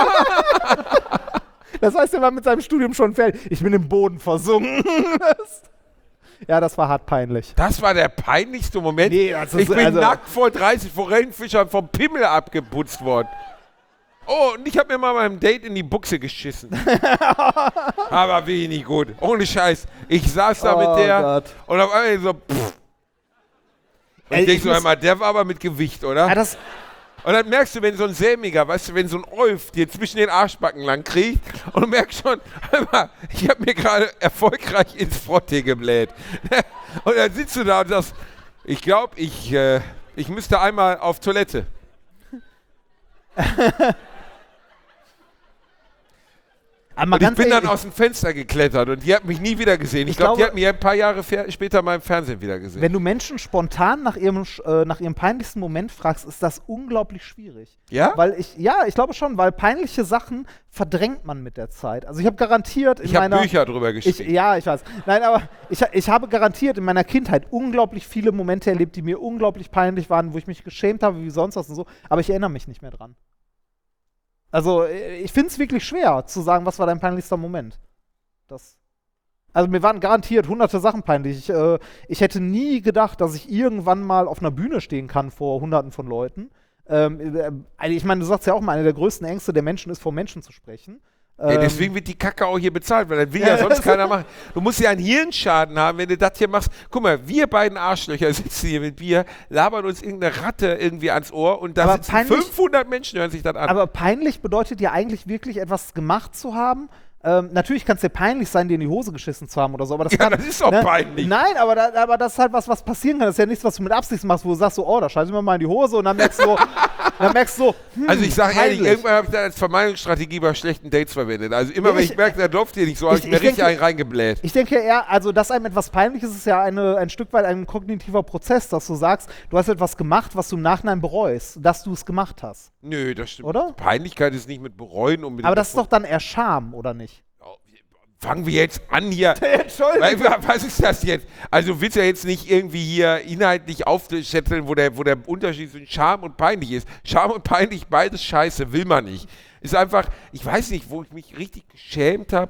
Das heißt, er war mit seinem Studium schon fertig. Ich bin im Boden versunken. Das, ja, das war hart peinlich. Das war der peinlichste Moment. Nee, also ich so- bin also- nackt vor dreißig Forellenfischern vom Pimmel abgeputzt worden. Oh, und ich habe mir mal beim Date in die Buchse geschissen. Aber wenig gut. Ohne Scheiß. Ich saß da Oh mit der Gott. und auf einmal so, pff. Und Ey, ich denk ich so muss- einmal, der war aber mit Gewicht, oder? Ja, das, Und dann merkst du, wenn so ein Sämiger, weißt du, wenn so ein Olf dir zwischen den Arschbacken lang kriegt und du merkst schon, hör mal, ich habe mir gerade erfolgreich ins Frottee gebläht. Und dann sitzt du da und sagst, ich glaube, ich, äh, ich müsste einmal auf Toilette. aber mal Und ich ganz bin dann ehrlich, aus dem Fenster geklettert und die hat mich nie wieder gesehen. Ich, Ich glaube, die glaube- hat mich ein paar Jahre fer- später mal im Fernsehen wieder gesehen. wenn du Menschen spontan nach ihrem, Sch- äh, nach ihrem peinlichsten Moment fragst, ist das unglaublich schwierig. Ja? Weil ich, ja, ich glaube schon, weil peinliche Sachen verdrängt man mit der Zeit. Also ich habe garantiert in Ich habe meiner... Bücher drüber Ich, geschrieben. ja, ich weiß. Nein, aber ich, ich habe garantiert in meiner Kindheit unglaublich viele Momente erlebt, die mir unglaublich peinlich waren, wo ich mich geschämt habe, wie sonst was und so. Aber ich erinnere mich nicht mehr dran. Also, äh, ich finde es wirklich schwer zu sagen, was war dein peinlichster Moment. Das. Also, mir waren garantiert hunderte Sachen peinlich. Ich, äh, ich hätte nie gedacht, dass ich irgendwann mal auf einer Bühne stehen kann vor hunderten von Leuten. Ähm, äh, ich meine, du sagst ja auch mal, eine der größten Ängste der Menschen ist, vor Menschen zu sprechen. Ja, deswegen wird die Kacke auch hier bezahlt, weil das will ja sonst keiner machen. Du musst ja einen Hirnschaden haben, wenn du das hier machst. Guck mal, wir beiden Arschlöcher sitzen hier mit Bier, labern uns irgendeine Ratte irgendwie ans Ohr und da Aber sitzen peinlich- fünfhundert Menschen, hören sich das an. Aber peinlich bedeutet ja eigentlich wirklich etwas gemacht zu haben. Ähm, natürlich kann es dir peinlich sein, dir in die Hose geschissen zu haben oder so. Aber das Ja, kann, das ist doch peinlich. Nein, aber, da, aber das ist halt was, was passieren kann. Das ist ja nichts, was du mit Absicht machst, wo du sagst so, oh, da scheiße ich mir mal in die Hose und dann merkst du so, dann merkst du so, hm, Also ich sage ehrlich, peinlich. irgendwann habe ich das als Vermeidungsstrategie bei schlechten Dates verwendet. Also immer, wenn ich, Ich- merke, der läuft hier nicht so, habe ich, ich- mir ich richtig denke- einen reingebläht. Ich denke eher, also dass einem etwas peinlich ist, ist ja eine, ein Stück weit ein kognitiver Prozess, dass du sagst, du hast etwas gemacht, was du im Nachhinein bereust, dass du es gemacht hast. Nö, das stimmt. Oder? Peinlichkeit ist nicht mit Bereuen unbedingt. Aber das ist doch dann eher Scham, oder nicht? Fangen wir jetzt an hier. Entschuldigung. Weil, was ist das jetzt? Also du willst ja jetzt nicht irgendwie hier inhaltlich aufschätzeln, wo der, wo der Unterschied zwischen Scham und peinlich ist. Scham und peinlich, beides scheiße, will man nicht. Ist einfach, ich weiß nicht, wo ich mich richtig geschämt habe.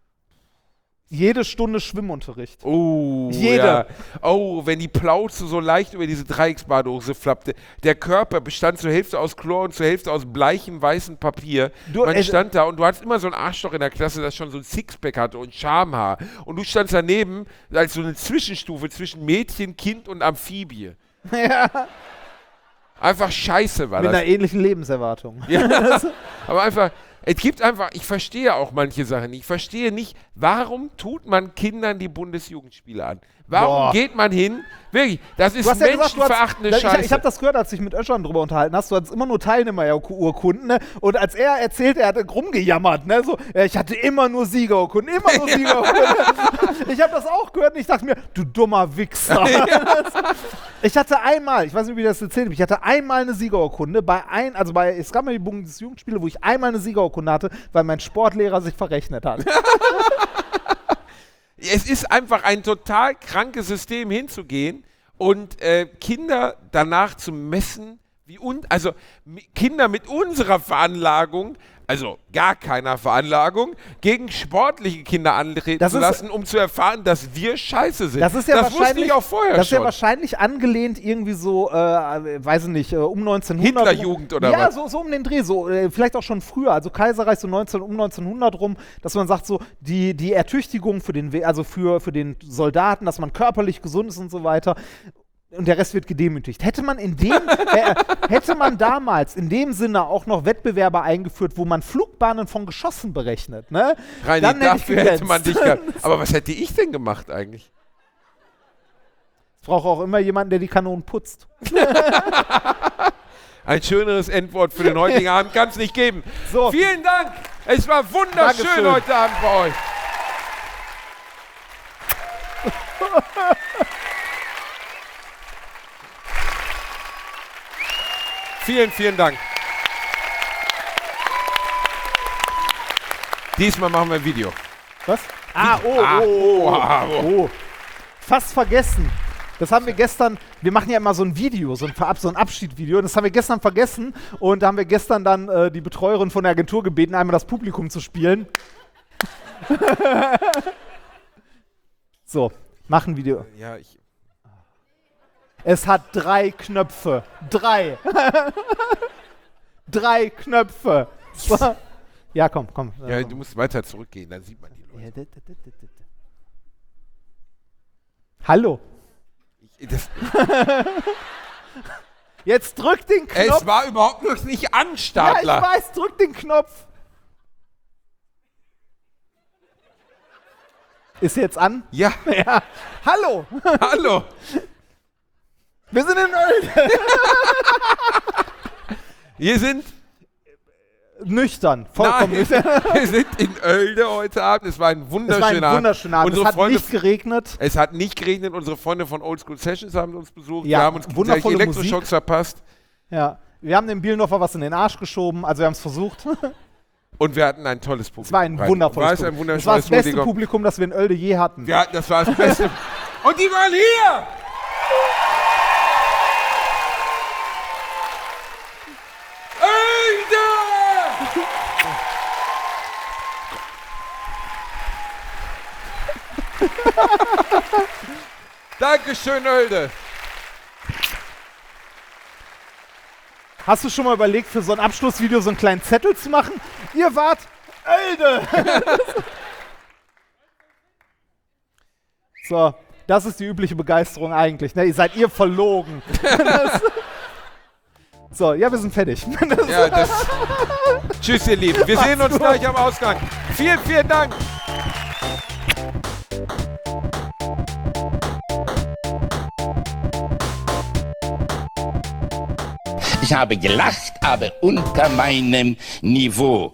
Jede Stunde Schwimmunterricht. Oh, Jede. ja. Oh, wenn die Plauze so leicht über diese Dreiecksbadehose flappte. Der Körper bestand zur Hälfte aus Chlor und zur Hälfte aus bleichem, weißem Papier. Du, Man äh, stand da und du hattest immer so ein Arschloch in der Klasse, das schon so ein Sixpack hatte und Schamhaar. Und du standst daneben als so eine Zwischenstufe zwischen Mädchen, Kind und Amphibie. Ja. Einfach scheiße war Mit das. einer ähnlichen Lebenserwartung. Ja. Aber einfach, es gibt einfach, ich verstehe auch manche Sachen nicht. Ich verstehe nicht, warum tut man Kindern die Bundesjugendspiele an? Warum Boah. geht man hin? Wirklich, das ist Du hast ja gesagt, du menschenverachtende hast, ich, Scheiße. ich habe das gehört, als ich mit Öschern drüber unterhalten hast. Du hattest immer nur Teilnehmerurkunden, ne? Und als er erzählt, er hatte rumgejammert, ne? So, ja, ich hatte immer nur Siegerurkunden, immer nur Siegerurkunden. Ich habe das auch gehört und ich dachte mir, du dummer Wichser. Ich hatte einmal, ich weiß nicht, wie ich das erzählt habe, ich hatte einmal eine Siegerurkunde bei ein, also bei, es gab mal die Bundesjugendspiele, wo ich einmal eine Siegerurkunde hatte, weil mein Sportlehrer sich verrechnet hat. Es ist einfach ein total krankes System hinzugehen und äh, Kinder danach zu messen, wie un also mi- Kinder mit unserer Veranlagung, also gar keiner Veranlagung, gegen sportliche Kinder antreten Das zu ist- lassen, um zu erfahren, dass wir scheiße sind. Das ist ja das wusste wahrscheinlich ich auch vorher Das ist schon. ja wahrscheinlich angelehnt irgendwie so, äh, weiß ich nicht, äh, um neunzehnhundert. Hitlerjugend oder ja, was? so, so um den Dreh, so äh, vielleicht auch schon früher, also Kaiserreich so neunzehn, um neunzehnhundert rum, dass man sagt so, die, die Ertüchtigung für den, We- also für, für den Soldaten, dass man körperlich gesund ist und so weiter. Und der Rest wird gedemütigt. Hätte man in dem, äh, hätte man damals in dem Sinne auch noch Wettbewerbe eingeführt, wo man Flugbahnen von Geschossen berechnet, ne? Reini, Dann hätte ich dafür hätte man dich geglänzt. gehabt. Aber was hätte ich denn gemacht eigentlich? Es braucht auch immer jemanden, der die Kanonen putzt. Ein schöneres Endwort für den heutigen Abend kann es nicht geben. So. Vielen Dank. Es war wunderschön Dankeschön. heute Abend bei euch. Vielen, vielen Dank. Diesmal machen wir ein Video. Was? Ah, oh, Ah, oh, oh, ah, oh, oh. Fast vergessen. Das haben wir gestern, wir machen ja immer so ein Video, so ein, Verab so ein Abschiedsvideo. Und das haben wir gestern vergessen. Und da haben wir gestern dann äh, die Betreuerin von der Agentur gebeten, einmal das Publikum zu spielen. So, mach ein Video. Ja, ich. Es hat drei Knöpfe. Drei. Drei Knöpfe. Ja, komm, komm. Ja, du musst weiter zurückgehen, dann sieht man die Leute. Hallo. Ich, das, Jetzt drück den Knopf. es war überhaupt noch nicht an, Ja, ich Stadler. weiß, drück den Knopf. Ist jetzt an? Ja, Ja. Hallo. hallo. Wir sind in Oelde. Wir sind, Nüchtern. Vollkommen nein, nüchtern. wir sind in Oelde heute Abend. Es war ein Es wunderschöner war ein wunderschöner Abend. Es Unsere hat Freunde, nicht geregnet. es hat nicht geregnet. Unsere Freunde von Old School Sessions haben uns besucht. Ja, wir haben uns gegenseitig wundervolle Elektroschocks Musik. verpasst. Ja. Wir haben dem Bielendorfer was in den Arsch geschoben. Also wir haben es versucht. Und wir hatten ein tolles Publikum. Es war ein Rein. wundervolles War es ein Publikum. Es war das wunderschönes beste Publikum. Publikum, das wir in Oelde je hatten. Ja, das war das Beste. Und die waren hier! Oelde! Dankeschön, Oelde. Hast du schon mal überlegt, für so ein Abschlussvideo so einen kleinen Zettel zu machen? Ihr wart Elde! So, das ist die übliche Begeisterung eigentlich. Ne? Ihr seid ihr verlogen. So, ja, wir sind fertig. Ja, das Tschüss, ihr Lieben. Wir sehen uns gleich am Ausgang. Vielen, vielen Dank. Ich habe gelacht, aber unter meinem Niveau.